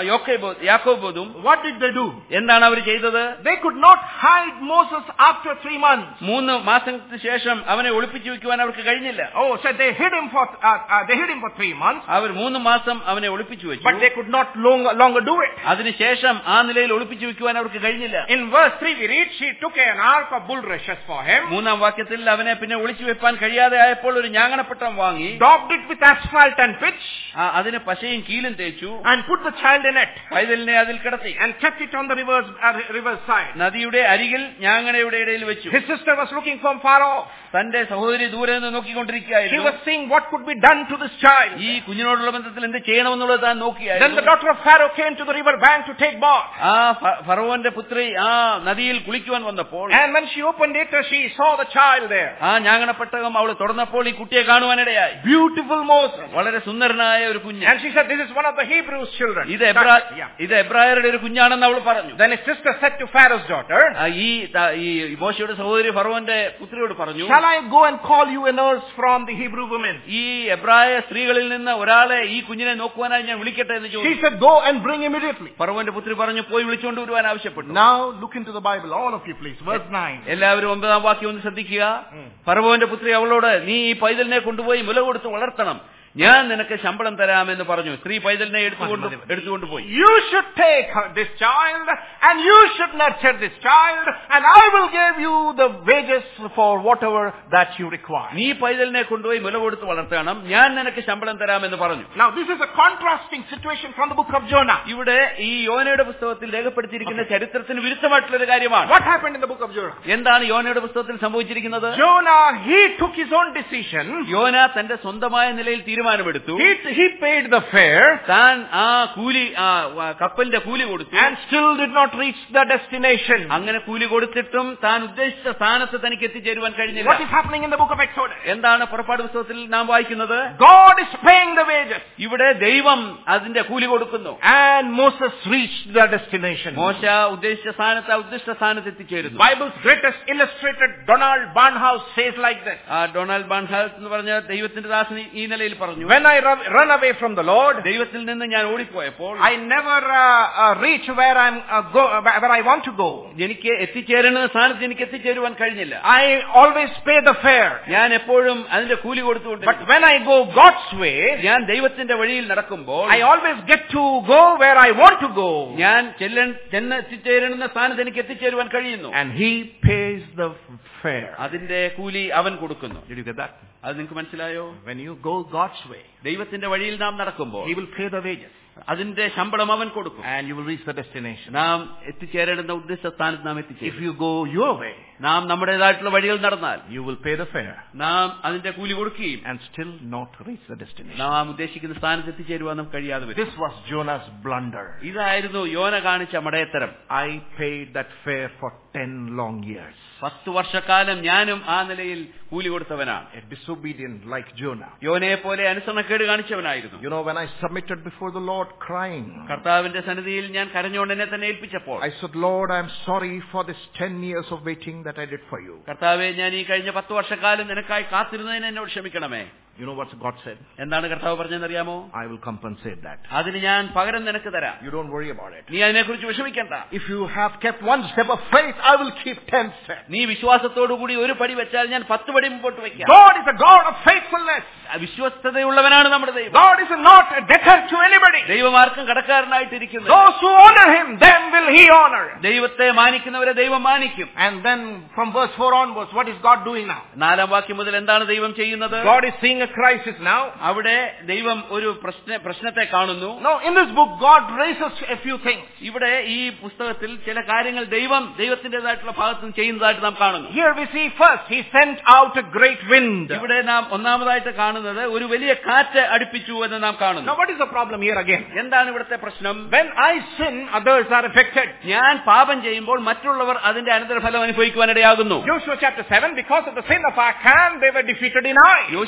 യാക്കോബും what did they do? എന്താണ് അവർ ചെയ്തത്? They could not hide Moses after three months. മൂന്ന് മാസങ്ങൾക്ക് ശേഷം അവനെ ഒളിപ്പിച്ചു വെക്കുവാൻ അവർക്ക് കഴിഞ്ഞില്ല. Oh, so they hid him for uh, uh, they hid him for three months. അവർ മൂന്ന് മാസം അവനെ ഒളിപ്പിച്ചു വെച്ചു. But they could not longer, longer do it. അതിനുശേഷം ആ നിലയിൽ ഒളിപ്പിച്ചു വെക്കുവാൻ അവർക്ക് കഴിഞ്ഞില്ല. In verse three we read, she took an ark of bulrushes for him. മൂന്നാം വാക്യത്തിൽ അവനെ പിന്നെ ഒളിച്ചു വെക്കാൻ കഴിയാതെ ആയപ്പോൾ ഒരു ഞാങ്ങണപ്പട്ടം വാങ്ങി, daubed it with asphalt and pitch, അതിന് പശയും കീലും തേച്ചു, and put the child in it, പൈതലിനെ അതിൽ കിടത്തി, and kept it on the river's uh, river's side. നദിയുടെ അരികിൽ ഞാങ്ങണയുടെ ഇടയിൽ വെച്ചു. His sister was looking from far off. തന്റെ സഹോദരി ദൂരെ നിന്ന് നോക്കിക്കൊണ്ടിരിക്കുകയായിരുന്നു. She was seeing what could be done to this child. ഈ കുഞ്ഞിനോടുള്ള ബന്ധത്തിൽ എന്ത് ചെയ്യണമെന്നുള്ളത് താൻ നോക്കിയായിരുന്നു. Then the daughter of Pharaoh came to the river bank to take bath. ആ ഫറവോന്റെ പുത്രി ആ നദിയിൽ കുളിക്കുവാൻ വന്നപ്പോൾ, and when she opened it, she saw the child there. ആ ഞാങ്ങണപ്പെട്ടകം അവൾ തുറന്നപ്പോൾ ഈ കുട്ടിയെ കാണുവാനിടയായി. Beautiful Moses, വളരെ സുന്ദരനായ ഒരു കുഞ്ഞ്. and she said, this is one of the Hebrews' children. ഇത് ഇത് എബ്രായരുടെ ഒരു കുഞ്ഞാണെന്ന് അവൾ പറഞ്ഞു. Then his sister said to Pharaoh's daughter, ഈ ഈ മോശയുടെ സഹോദരി ഫറവോന്റെ പുത്രിയോട് പറഞ്ഞു, shall I go and call you a nurse from the Hebrew women? ഈ എബ്രായ സ്ത്രീകളിൽ നിന്ന് ഒരാളെ ഈ കുഞ്ഞിനെ നോക്കുവാനായി ഞാൻ വിളിക്കട്ടെ എന്ന് ചോദിച്ചു. She said, go and bring immediately. ഫറവോന്റെ പുത്രി പറഞ്ഞു, പോയി വിളിച്ചുകൊണ്ട് വരുവാൻ ആവശ്യപ്പെട്ടു. Now look into the Bible, all of you please, verse nine. എല്ലാവരും ഒമ്പതാം വാക്യം ഒന്ന് ശ്രദ്ധിക്കുക. ഫറവോന്റെ പുത്രി അവളോട്, നീ ഈ പൈതലിനെ കൊണ്ടുപോയി മുല കൊടുത്ത് വളർത്തണം, ഞാൻ നിനക്ക് ശമ്പളം തരാമെന്ന് പറഞ്ഞു. സ്ത്രീ പൈതലിനെ എടുത്തുകൊണ്ട് എടുത്തുകൊണ്ട് പോയി. You should take her, this child, and you should nurture this child, and I will give you the wages for whatever that you require. നീ പൈതലിനെ കൊണ്ടുപോയി മുല കൊടുത്ത് വളർത്തണം, ഞാൻ നിനക്ക് ശമ്പളം തരാമെന്ന് പറഞ്ഞു. Now this is a contrasting situation from the book of Jonah. ഇവിടെ ഈ യോനയുടെ പുസ്തകത്തിൽ രേഖപ്പെടുത്തിയിരിക്കുന്ന ചരിത്രത്തിന് വിരുദ്ധമായിട്ടുള്ള ഒരു കാര്യമാണ്. What happened in the book of Jonah? എന്താണ് യോനയുടെ പുസ്തകത്തിൽ സംഭവിച്ചിരിക്കുന്നത്? Jonah, he took his own decision. യോന തന്റെ സ്വന്തമായ നിലയിൽ തീരുമാനമെടുത്തു. He, he paid the fare. താൻ ആ കൂലി കപ്പലിന്റെ കൂലി കൊടുത്തു. And still did not reach the destination. അങ്ങനെ കൂലി കൊടുത്തിട്ടും താൻ ഉദ്ദേശിച്ച സ്ഥാനത്ത് തനിക്ക് എത്തിച്ചേരുവാൻ കഴിഞ്ഞില്ല. What is happening in the book of Exodus? എന്താണ് പുറപ്പാട് പുസ്തകത്തിൽ നാം വായിക്കുന്നത്? God is paying the wages. ഇവിടെ ദൈവം അതിന്റെ കൂലി കൊടുക്കുന്നു. And Moses reached the destination. മോശ ഉദ്ദേശിച്ച സ്ഥാനത്ത് ഉദ്ദേശിച്ച സ്ഥാനത്ത് എത്തിച്ചേരുന്നു. Bible's greatest illustrator Donald Barnhouse says like this. ആ ഡൊണാൾഡ് ബാൺഹൗസ് എന്ന് പറഞ്ഞ ദൈവത്തിന്റെ ദാസൻ ഈ നിലയിൽ പറഞ്ഞു, when I run away from the Lord, ദൈവത്തിൽ നിന്ന് ഞാൻ ഓടിപ്പോയപ്പോൾ, I never uh, uh, reach where I'm uh, go where I want to go. എനിക്ക് എത്തിച്ചേരുന്ന സ്ഥാനത്ത് എനിക്ക് എത്തിച്ചേരുവാൻ കഴിഞ്ഞില്ല. I always pay the fare. ഞാൻ എപ്പോഴും അതിന്റെ കൂലി കൊടുത്തുകൊണ്ട്, but when I go God's way, ഞാൻ ദൈവത്തിന്റെ വഴിയിൽ നടക്കുമ്പോൾ, I always get to go where I want to go. ഞാൻ ചെല്ലൻ ചെന്ന് എത്തിച്ചേരുന്ന സ്ഥാനത്ത് എനിക്ക് എത്തിച്ചേരുവാൻ കഴിയുന്നു. And he pays the fare. അതിന്റെ കൂലി അവൻ കൊടുക്കുന്നു. Did you get that? അത് നിങ്ങൾക്ക് മനസ്സിലായോ? When you go God's way, ദൈവത്തിന്റെ വഴിയിൽ നാം നടക്കുമ്പോൾ, he will pay the wages. അതിന്റെ ശമ്പളം അവൻ കൊടുക്കും. And you will reach the destination. നാം എത്തിച്ചേരേണ്ടുന്ന ഉദ്ദേശ സ്ഥാനത്ത് നാം എത്തിച്ചേരും. If you go your way, നാം നമ്മുടേതായിട്ടുള്ള വഴിയിൽ നടന്നാൽ, you will pay the fare. നാം അതിന്റെ കൂലി കൊടുക്കുകയും and still not reach the destination. നാം ഉദ്ദേശിക്കുന്ന സ്ഥാനത്ത് എത്തിച്ചേരുവാൻ നമുക്ക് കഴിയാതെ വരും. This was Jonah's blunder. ഇതായിരുന്നു യോന കാണിച്ച മടയത്തരം. I paid that fare for ten long years. പത്ത് വർഷക്കാലം ഞാനും ആ നിലയിൽ കൂലി കൊടുത്തവനാണ്. A disobedient like Jonah. യോനയെ പോലെ അനുസരണക്കേട് കാണിച്ചവനായിരുന്നു. You know, when I submitted before the Lord crying, കർത്താവിന്റെ സന്നിധിയിൽ ഞാൻ കരഞ്ഞുകൊണ്ട് എന്നെ തന്നെ ഏൽപ്പിച്ചപ്പോൾ, I said, Lord, I am sorry for this ten years of waiting that I did for you. കർത്താവേ, ഞാൻ ഈ കഴിഞ്ഞ പത്ത് വർഷക്കാലം നിനക്കായി കാത്തിരുന്നതിന് എന്നോട് ക്ഷമിക്കണമേ. You know what God said? എന്താണ് കർത്താവ് പറഞ്ഞതെന്നറിയാമോ? I will compensate that. അതിന് ഞാൻ പകരം നിനക്ക് തരാം. You don't worry about it. നീ അതിനെക്കുറിച്ച് വിഷമിക്കണ്ട. If you have kept one step of faith, I will keep ten steps. നീ വിശ്വാസത്തോടുകൂടി ഒരു പടി വെച്ചാൽ ഞാൻ പത്ത് പടി മുമ്പോട്ട് വെക്കാം. God is a God of faithfulness. വിശ്വസ്തതയുള്ളവനാണ് നമ്മുടെ ദൈവം. God is not a debtor to anybody. ദൈവം ആർക്കും കടക്കാരനായിട്ടിരിക്കുന്നു. Those who honor him, them will he honor. ദൈവത്തെ മാനിക്കുന്നവരെ ദൈവം മാനിക്കും. And then from verse four onwards, what is God doing now? നാലാം വാക്യം മുതൽ എന്താണ് ദൈവം ചെയ്യുന്നത്? God is seeing a crisis now. അവിടെ ദൈവം ഒരു പ്രശ്ന പ്രശ്നത്തെ കാണുന്നു. Now in this book God raises a few things. ഇവിടെ ഈ പുസ്തകത്തിൽ ചില കാര്യങ്ങൾ ദൈവം ദൈവത്തിന്റേതായിട്ടുള്ള ഭാഗത്ത് നിന്ന് ചെയ്യുന്നതായിട്ട് നാം കാണുന്നു. Here we see first he sent out a great wind. ഇവിടെ നാം ഒന്നാമതായിട്ട് കാണുന്നത് ഒരു വലിയ കാറ്റ് അടുപ്പിച്ചു എന്ന് നാം കാണുന്നു. Now what is the problem here again? എന്താണ് ഇവിടുത്തെ പ്രശ്നം? When I sin, others are affected. ഞാൻ പാപം ചെയ്യുമ്പോൾ മറ്റുള്ളവർ അതിന്റെ അനന്തരഫലം അനുഭവിക്കുവാനിടയാകുന്നു. Joshua chapter seven, because of the sin of Achan, they were defeated in Ai. യോശുവയുടെ പുസ്തകം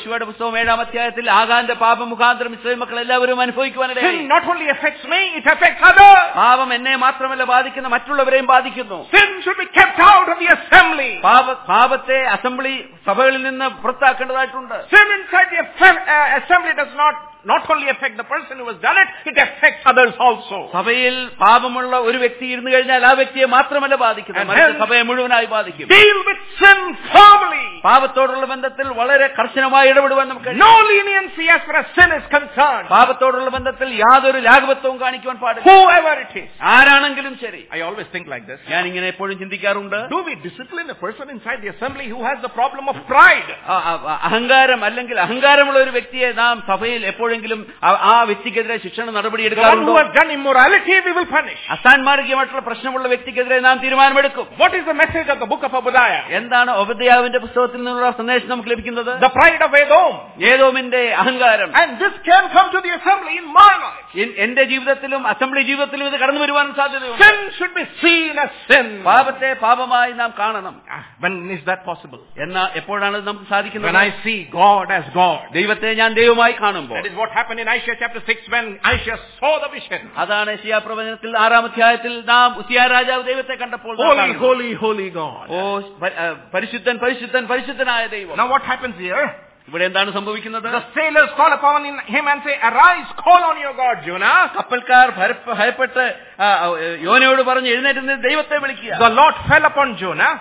സംഭവം ഏഴാം അധ്യായത്തിൽ ആഗാന്റെ പാപം മുഖാന്തരം ഇസ്രായേൽ മക്കൾ എല്ലാവരും അനുഭവിക്കുവാനിടയായി. Sin not only affects me, it affects others. പാപം എന്നെ മാത്രമല്ല ബാധിക്കുന്ന മറ്റുള്ളവരെയും ബാധിക്കുന്നു. Sin should be kept out of the assembly. പാപത്തെ അസംബ്ലി സഭകളിൽ നിന്ന് പുറത്താക്കേണ്ടതായിട്ടുണ്ട്. Sin inside the assembly does not not only affect the person who has done it, it affects others also. സഭയിൽ പാപമുള്ള ഒരു വ്യക്തി ഇരുന്നു കഴിഞ്ഞാൽ ആ വ്യക്തിയെ മാത്രമല്ല ബാധിക്കുന്നത്, മറ്റു സഭയെ മുഴുവനായി ബാധിക്കും. Deal with sin firmly. പാപത്തോടുള്ള ബന്ധത്തിൽ വളരെ കർശനമായി ഇടപെടുവാൻ നമുക്ക് no leniency as far as sin is concerned. പാപത്തോടുള്ള ബന്ധത്തിൽ യാതൊരു ലാഘവത്വവും കാണിക്കുവാൻ പാടില്ല. Whoever it is, ആരാണെങ്കിലും ശരി. I always think like this. ഞാൻ ഇങ്ങനെ എപ്പോഴും ചിന്തിക്കാറുണ്ട്. Do we discipline a person inside the assembly who has the problem of pride? അഹങ്കാരം അല്ലെങ്കിൽ അഹങ്കാരമുള്ള ഒരു വ്യക്തിയെ നാം സഭയിൽ എപ്പോഴും ആ വ്യക്തിക്കെതിരെ ശിക്ഷണ നടപടി എടുക്കാറുണ്ടോ? അസാൻമാർഗികമായിട്ടുള്ള പ്രശ്നമുള്ള വ്യക്തിക്കെതിരെ നാം തീരുമാനമെടുക്കും. What is the message of the book of Obadiah? എന്താണ് ഒബദ്യാവിന്റെ പുസ്തകത്തിൽ നിന്നുള്ള സന്ദേശം നമുക്ക് ലഭിക്കുന്നത്? The pride of Edom. ഏദോമിന്റെ അഹങ്കാരം. And this can come to the assembly in my life. എന്റെ ജീവിതത്തിലും അസംബ്ലി ജീവിതത്തിലും ഇത് കടന്നു വരുവാൻ സാധ്യതയുണ്ട്. Sin should be seen as sin. പാപത്തെ പാപമായി നാം കാണണം. When is that possible? എന്നാ എപ്പോഴാണ് നമുക്ക് സാധിക്കുന്നത്? When I see God as God. ദൈവത്തെ ഞാൻ ദൈവമായി കാണുമ്പോൾ. What happened in Isaiah chapter six when Isaiah saw the vision? അതാണ് യെശയ്യാ പ്രവചനത്തിൽ ആറാം അധ്യായത്തിൽ നാം ഉസിയാ രാജാവ് ദൈവത്തെ കണ്ടപ്പോൾ holy holy holy God. ഓ പരിശുദ്ധൻ പരിശുദ്ധൻ പരിശുദ്ധനായ ദൈവം. Now what happens here? ഇവിടെ എന്താണ് സംഭവിക്കുന്നത്? The sailors call upon him and say, arise, call on your God, Jonah. കപ്പൽക്കാർ ഭയപ്പെട്ട് യോനയോട് പറഞ്ഞു, എഴുന്നേറ്റ് നിന്ന് ദൈവത്തെ വിളിക്കുക. The Lord fell upon Jonah.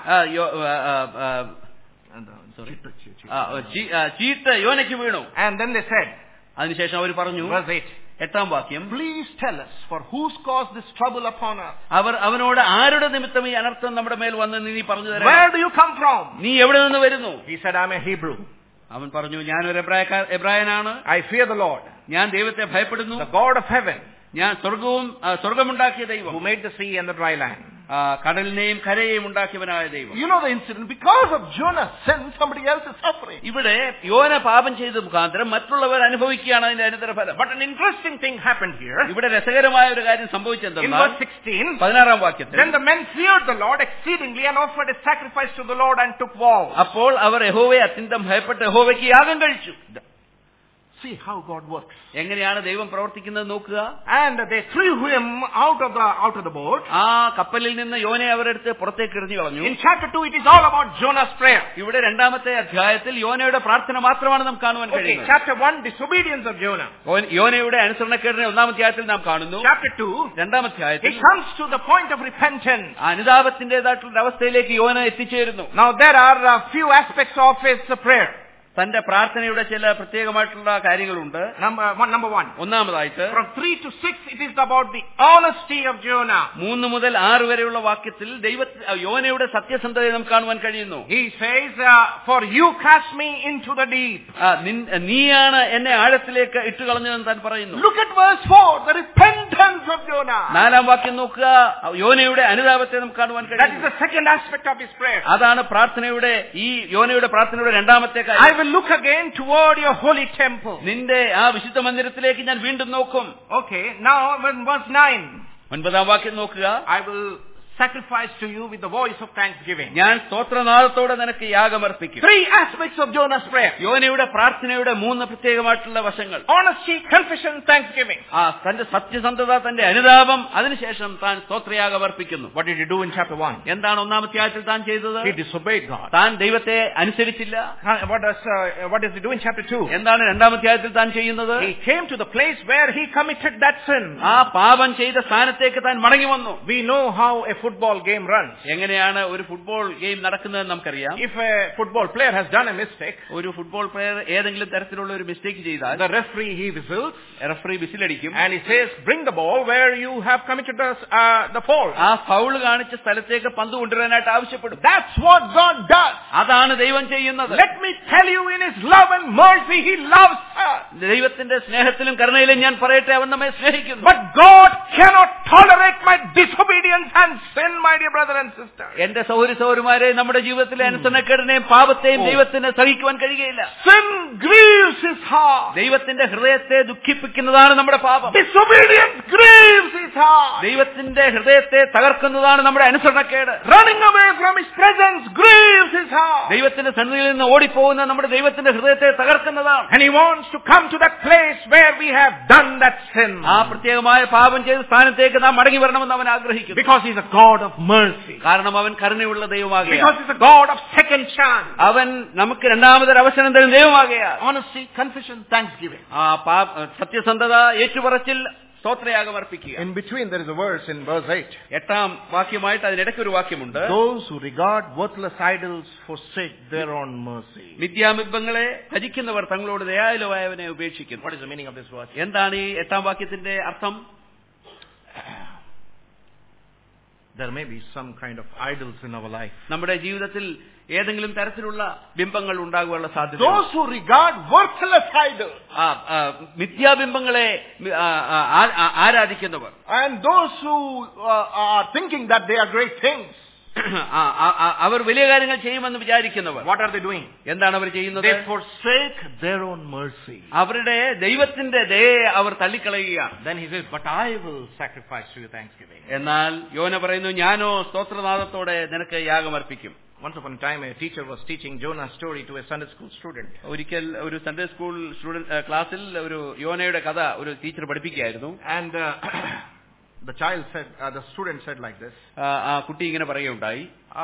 ചീട്ട് യോനയ്ക്ക് വീണു. And then they said, അതിനുശേഷം അവർ പറഞ്ഞു, എട്ടാം വാക്യം, please tell us for who's caused this trouble upon us. അവർ അവനോട് ആരുടെ നിമിത്തം ഈ അനർത്ഥം നമ്മുടെ മേൽ വന്നെന്ന് നീ പറഞ്ഞു തരാം. Where do you come from? നീ എവിടെ നിന്ന് വരുന്നു? He said, I'm a Hebrew. അവൻ പറഞ്ഞു, ഞാൻ ഒരു എബ്രായനാണ്. I fear the Lord. ഞാൻ ദൈവത്തെ ഭയപ്പെടുന്നു. The God of heaven. ഞാൻ സ്വർഗവും സ്വർഗമുണ്ടാക്കിയ ദൈവം. Who made the sea and the dry land. കടലിനെയും കരയെയും ഉണ്ടാക്കിയവനായ ദൈവം. You know the incident. Because of Jonah's sin, somebody else is suffering. ഇവിടെ യോന പാപം ചെയ്ത മുഖാന്തരം മറ്റുള്ളവർ അനുഭവിക്കുകയാണ് അതിന്റെ അനന്തരഫലം. But an interesting thing happened here. ഇവിടെ രസകരമായ ഒരു കാര്യം സംഭവിച്ചെന്നാൽ in verse sixteen, പതിനാറാം വാക്യത്തിൽ, then the men feared the Lord exceedingly and offered a sacrifice to the Lord and took vows. അപ്പോൾ അവർ യഹോവയെ അത്യന്തം ഭയപ്പെട്ട് യഹോവയ്ക്ക് യാഗം കഴിച്ചു. See how God works. എങ്ങനെയാണ് ദൈവം പ്രവർത്തിക്കുന്നത് നോക്കുക. And they threw him out of the out of the boat. ആ കപ്പലിൽ നിന്ന് യോനയെ അവരെടുത്ത് പുറത്തേക്ക് എറിഞ്ഞു കളഞ്ഞു. In chapter two it is all about Jonah's prayer. ഇവിടെ രണ്ടാമത്തെ അധ്യായത്തിൽ യോനയുടെ പ്രാർത്ഥന മാത്രമാണ് നാം കാണുവാൻ കഴിയുന്നത്. Okay, chapter one disobedience of Jonah. യോനയുടെ അനുസരണക്കേടിനെ ഒന്നാം അധ്യായത്തിൽ നാം കാണുന്നു. Chapter two രണ്ടാം അധ്യായത്തിൽ it comes to the point of repentance. അനുതാപത്തിന്റേതായിട്ടുള്ള അവസ്ഥയിലേക്ക് യോന എത്തിച്ചേരുന്നു. Now there are a few aspects of his prayer. തന്റെ പ്രാർത്ഥനയുടെ ചില പ്രത്യേകമായിട്ടുള്ള കാര്യങ്ങളുണ്ട്. Number one. ഒന്നാമതായിട്ട് from three to six it is about the honesty of Jonah. മൂന്ന് മുതൽ ആറ് വരെയുള്ള വാക്യത്തിൽ ദൈവ യോനയുടെ സത്യസന്ധതയെ നാം കാണുവാൻ കഴിയുന്നു. He says, uh, for you cast me into the deep. നീയാണ് എന്നെ ആഴത്തിലേക്ക് ഇട്ടുകളഞ്ഞതെന്ന് താൻ പറയുന്നു. Look at verse four, the repentance of Jonah. നാലാം വാക്യം നോക്കുക, യോനയുടെ അനുതാപത്തെ നാം കാണുവാൻ കഴിയും. That is the second aspect of his prayer. അതാണ് പ്രാർത്ഥനയുടെ ഈ യോനയുടെ പ്രാർത്ഥനയുടെ രണ്ടാമത്തെ കാര്യം. I will look again toward your holy temple. നിന്റെ ആ വിശുദ്ധ മന്ദിരത്തിലേക്ക് ഞാൻ വീണ്ടും നോക്കും. Okay, now in verse nine. ഒൻപതാം വാക്യം നോക്കുക. I will sacrifice to you with the voice of thanksgiving. ഞാൻ സ്തോത്രനാദത്തോടെ നിനക്ക് യാഗമർപ്പിക്കും. Three aspects of Jonah's prayer. യോനയുടെ പ്രാർത്ഥനയുടെ മൂന്ന് പ്രത്യേകമായിട്ടുള്ള വശങ്ങൾ. Honesty, confession, thanksgiving. ആ തന്റെ സത്യസന്ധത, തന്റെ അനുതാപം, അതിനുശേഷം താൻ സ്തോത്രയാഗമർപ്പിക്കുന്നു. What did he do in chapter one? എന്താണ് ഒന്നാം അധ്യായത്തിൽ താൻ ചെയ്തത്? He disobeyed God. താൻ ദൈവത്തെ അനുസരിച്ചില്ല. What does uh, what does he do in chapter two? എന്താണ് രണ്ടാം അധ്യായത്തിൽ താൻ ചെയ്യുന്നത്? He came to the place where he committed that sin. ആ പാപം ചെയ്ത സ്ഥാനത്തേക്ക് താൻ മടങ്ങി വന്നു. We know how a football game runs. എങ്ങനെയാണ് ഒരു ഫുട്ബോൾ ഗെയിം നടക്കുന്നതെന്ന് നമുക്കറിയാം. If a football player has done a mistake, ഒരു ഫുട്ബോൾ പ്ലെയർ ഏതെങ്കിലും തരത്തിലുള്ള ഒരു മിസ്റ്റേക്ക് ചെയ്താൽ, the referee he whistles, referee വിസിലടിക്കും, and he says, bring the ball where you have committed the uh, the foul. ആ foul കാണിച്ച സ്ഥലത്തേക്ക് പന്ത് കൊണ്ടുവരാനായിട്ട് ആവശ്യപ്പെടും. That's what God does. അതാണ് ദൈവം ചെയ്യുന്നത്. Let me tell you, in his love and mercy he loves us. ദൈവത്തിന്റെ സ്നേഹത്തിലും കരുണയിലും ഞാൻ പറയട്ടെ, അവൻ നമ്മെ സ്നേഹിക്കുന്നു. But God cannot tolerate my disobedience and sin, my dear brother and sister. എന്റെ സഹോദരി സഹോദരിമാരെ, നമ്മുടെ ജീവിതത്തിലെ അനുസരണക്കേടിനെയും പാപത്തെയും ദൈവത്തിന് സഹിക്കുവാൻ കഴിയുകയില്ല. Sin grieves his heart. ദൈവത്തിന്റെ ഹൃദയത്തെ ദുഃഖിപ്പിക്കുന്നതാണ് നമ്മുടെ പാപം. Disobedience grieves his heart. ദൈവത്തിന്റെ ഹൃദയത്തെ തകർക്കുന്നതാണ് നമ്മുടെ അനുസരണക്കേട്. Running away from His presence grieves His heart. ദൈവത്തിന്റെ സന്നിധിയിൽ നിന്ന് ഓടിപ്പോകുന്ന നമ്മുടെ ദൈവത്തിന്റെ ഹൃദയത്തെ തകർക്കുന്നതാണ്. And He wants to come to that place where we have done that sin. ആ പ്രത്യേകമായ പാപം ചെയ്ത സ്ഥാനത്തേക്ക് നാം മടങ്ങി വരണമെന്ന് അവൻ ആഗ്രഹിക്കുന്നു. Because He is a God of mercy. കാരണം അവൻ കരുണയുള്ള ദൈവമാകുകയാണ്. Because He is a God of second chance. അവൻ നമുക്ക് രണ്ടാമതൊരു അവസരം തരുന്ന ദൈവമാകുകയാണ്. Honesty, confession, thanksgiving. ആ സത്യസന്ധത, ഏറ്റുപറച്ചിൽ, സ്തോത്രയാഗം അർപ്പിക്കുക. In between there is a verse in verse eight. എട്ടാം വാക്യമായിട്ട് അതിനിടയ്ക്ക് ഒരു വാക്യമുണ്ട്. Those who regard worthless idols forsake their own mercy. മിഥ്യാബിംബങ്ങളെ ഭജിക്കുന്നവർ തങ്ങളോട് ദയാലുവായവനെ ഉപേക്ഷിക്കുന്നു. What is the meaning of this verse? എന്താണ് ഈ എട്ടാം വാക്യത്തിന്റെ അർത്ഥം? There may be some kind of idols in our life. നമ്മുടെ ജീവിതത്തിൽ ഏതെങ്കിലും തരത്തിലുള്ള ബിംബങ്ങൾ ഉണ്ടാകാനുള്ള സാധ്യത. Those who regard worthless idols. മിഥ്യാബിംബങ്ങളെ ആരാധിക്കുന്നവർ. And those who uh, are thinking that they are great things. അവർ വലിയ കാര്യങ്ങൾ ചെയ്യുമെന്ന് വിചാരിക്കുന്നവർ. What are they doing? എന്താണ് അവർ ചെയ്യുന്നത്? They forsake their own mercy. അവരുടെ ദൈവത്തിന്റെ ദയയെ അവർ തള്ളിക്കളയുകയാണ്. Then he says, but I will sacrifice to you thanksgiving. എന്നാൽ യോന പറയുന്നു, ഞാനോ സ്തോത്രനാദത്തോടെ നിനക്ക് യാഗമർപ്പിക്കും. Once upon a time a teacher was teaching Jonah's story to a Sunday school student. ഒരിക്കൽ ഒരു സൺഡേ സ്കൂൾ സ്റ്റുഡന്റ് ക്ലാസ്സിൽ ഒരു യോനയുടെ കഥ ഒരു ടീച്ചർ പഠിപ്പിക്കുകയായിരുന്നു. And uh, the child said, uh, the student said like this. ആ കുട്ടി ഇങ്ങനെ പറയുകയുണ്ടായി,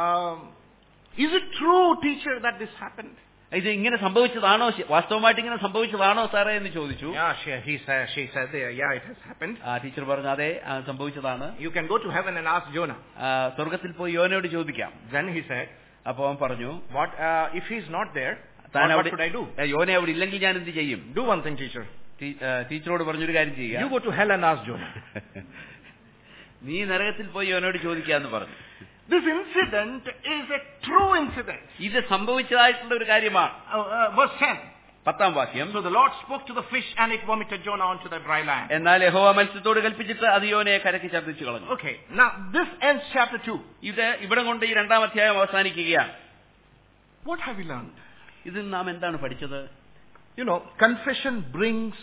is it true, teacher, that this happened? ഇത് ഇങ്ങനെ സംഭവിച്ചതാണോ, വാസ്തവമായിട്ട് ഇങ്ങനെ സംഭവിച്ചതാണോ സാറേ എന്ന് ചോദിച്ചു. Yeah, she, he said, she said, yeah, it has happened. ആ ടീച്ചർ പറഞ്ഞു, അതെ സംഭവിച്ചതാണ്. You can go to heaven and ask Jonah. സ്വർഗ്ഗത്തിൽ പോയി യോനയോട് ചോദിക്കാം. Then he said, അപ്പൊ അവൻ പറഞ്ഞു, what uh, if he is not there? What should I do? യോന അവിടെ ഇല്ലെങ്കിൽ ഞാൻ എന്ത് ചെയ്യും? Do one thing, teacher. ടീച്ചറോട് പറഞ്ഞൊരു കാര്യം ചെയ്യുക. You go to hell and ask Jonah. നീ നരകത്തിൽ പോയി യോനയോട് ചോദിക്കാന്ന് പറഞ്ഞു. This incident is a true incident. ഇത് സംഭവിച്ചതായിട്ടുള്ള ഒരു കാര്യമാണ്. Verse ten. പത്താം വാക്യം. So the Lord spoke to the fish and it vomited Jonah onto the dry land. എന്നാൽ യഹോവ മത്സ്യത്തോട് കൽപ്പിച്ചിട്ട് അത് യോനയെ കരയ്ക്ക് ഛർദ്ദിച്ചു കളഞ്ഞു. Okay, now this ends chapter two. ഇത് ഇവിടെ കൊണ്ട് ഈ രണ്ടാം അധ്യായം അവസാനിക്കുകയാണ്. What have we learned? ഇതിൽ നാം എന്താണ് പഠിച്ചത്? You know, confession brings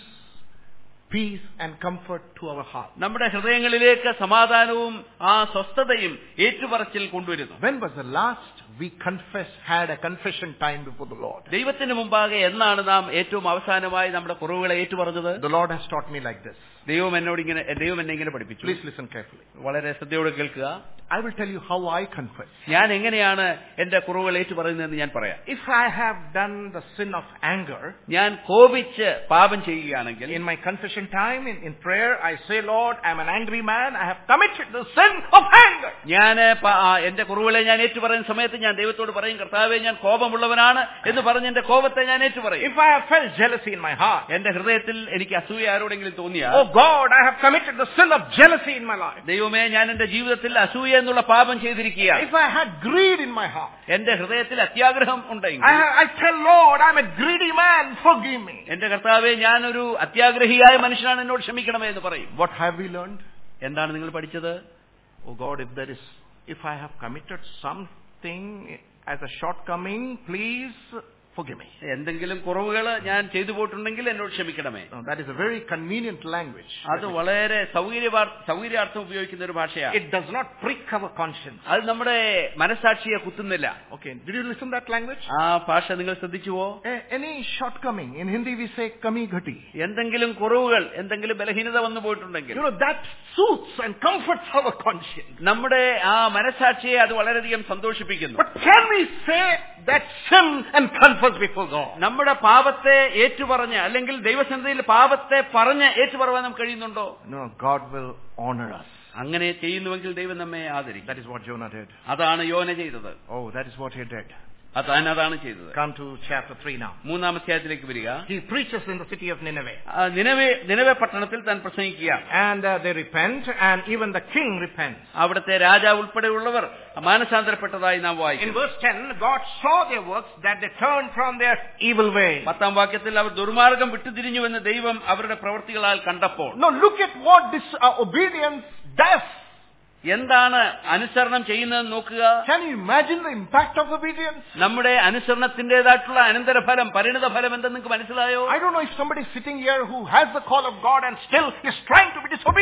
peace and comfort to our heart. നമ്മുടെ ഹൃദയങ്ങളിലേക്ക് സമാധാനവും ആ സ്വസ്ഥതയും ഏറ്റുപറച്ചിൽ കൊണ്ടുവരുന്നു. When was the last we confessed, had a confession time before the Lord? ദൈവത്തിന് മുമ്പാകെ എന്നാണ് നാം ഏറ്റവും അവസാനമായി നമ്മുടെ കുറവുകളെ ഏറ്റുപറഞ്ഞത്? The Lord has taught me like this. ദൈവം എന്നോട് ഇങ്ങനെ ദൈവം എന്നെ ഇങ്ങനെ പഠിപ്പിച്ചു. Please listen carefully. വളരെ ശ്രദ്ധയോടെ കേൾക്കുക. I will tell you how I confess. ഞാൻ എങ്ങനെയാണ് എന്റെ കുറവുകൾ ഏറ്റുപറയുന്നതെന്ന് ഞാൻ പറയാം. If I have done the sin of anger, ഞാൻ കോപിച്ച് പാപം ചെയ്യുകയാണെങ്കിൽ, in my confession time in, in prayer I say, Lord, I am an angry man, I have committed the sin of anger. ഞാൻ എന്റെ കുറവുകളെ ഞാൻ ഏറ്റുപറയുന്ന സമയത്ത് ഞാൻ ദൈവത്തോട് പറയും, കർത്താവേ ഞാൻ കോപമുള്ളവനാണ് എന്ന് പറഞ്ഞ് എന്റെ കോപത്തെ ഞാൻ ഏറ്റുപറയും. If I have felt jealousy in my heart, എന്റെ ഹൃദയത്തിൽ എനിക്ക് അസൂയ ആരോടെങ്കിലും തോന്നിയാൽ, oh God, I have committed the sin of jealousy in my life. ദൈവമേ ഞാൻ എന്റെ ജീവിതത്തിൽ അസൂയ എന്നുള്ള പാപം ചെയ്തിരിക്കുകയാണ്. If I had greed in my heart, എന്റെ ഹൃദയത്തിൽ അത്യാഗ്രഹം ഉണ്ടെങ്കിൽ, I, I tell Lord, I am a greedy man, forgive me. എന്റെ കർത്താവേ ഞാനൊരു അത്യാഗ്രഹിയായ മനുഷ്യനാണ്, എന്നോട് ക്ഷമിക്കണമേ എന്ന് പറയും. What have we learned? എന്താണ് നിങ്ങൾ പഠിച്ചത്? Oh God, if there is, if I have committed something as a shortcoming, please forgive me. എന്തെങ്കിലും കുറവുകൾ ഞാൻ ചെയ്തു പോയിട്ടുണ്ടെങ്കിൽ എന്നോട് ക്ഷമിക്കണമേ. That is a very convenient language. അത് വളരെ സൗകര്യാർത്ഥം ഉപയോഗിക്കുന്ന ഒരു ഭാഷയാണ്. It does not prick our conscience. അത് നമ്മുടെ മനസാക്ഷിയെ കുത്തുന്നില്ല. Okay, did you listen that language? ആ ഭാഷ നിങ്ങൾ ശ്രദ്ധിച്ചുവോ? Any shortcoming, in Hindi we say kami ghati. എന്തെങ്കിലും കുറവുകൾ, എന്തെങ്കിലും ബലഹീനത വന്നു പോയിട്ടുണ്ടെങ്കിൽ, you know, that soothes and comforts our conscience. നമ്മുടെ ആ മനസാക്ഷിയെ അത് വളരെയധികം സന്തോഷിപ്പിക്കുന്നു. But can we say that sin and confess before God? നമ്മുടെ പാപത്തെ ഏറ്റുപറഞ്ഞ് അല്ലെങ്കിൽ ദൈവസന്നിധിയിൽ പാപത്തെ പറഞ്ഞ് ഏറ്റുപറയാൻ നമുക്ക് കഴിയുന്നുണ്ടോ? No, God will honor us. അങ്ങനെ ചെയ്യുന്നുവെങ്കിൽ ദൈവം നമ്മെ ആദരിക്കും. That is what Jonah did. അതാണ് യോന ചെയ്തത്. Oh, that is what he did. അതാണ് അതാണ് ചെയ്തത്. Come to chapter three now. മൂന്നാം അധ്യായത്തിലേക്ക് വരിക. He preaches in the city of Nineveh. നിനവെ നിനവെ പട്ടണത്തിൽ താൻ പ്രസംഗിക്കുക. And uh, they repent, and even the king repents. അവിടുത്തെ രാജാവ് ഉൾപ്പെടെയുള്ളവർ മാനസാന്തരപ്പെട്ടതായി നാം വായിക്കും. In verse ten, God saw their works, that they turned from their evil way. പത്താം വാക്യത്തിൽ അവർ ദുർമാർഗം വിട്ടുതിരിഞ്ഞുവെന്ന് ദൈവം അവരുടെ പ്രവൃത്തികളാൽ കണ്ടപ്പോൾ. Now look at what this uh, obedience does. എന്താണ് അനുസരണം ചെയ്യുന്നത് നോക്കുക. Can you imagine the impact of obedience? നമ്മുടെ അനുസരണത്തിന്റേതായിട്ടുള്ള അനന്തരഫലം, പരിണിത ഫലം എന്തെന്ന് നിങ്ങൾക്ക് മനസ്സിലായോ? I don't know if somebody is sitting here who has the call of God and still is trying to be disobedient.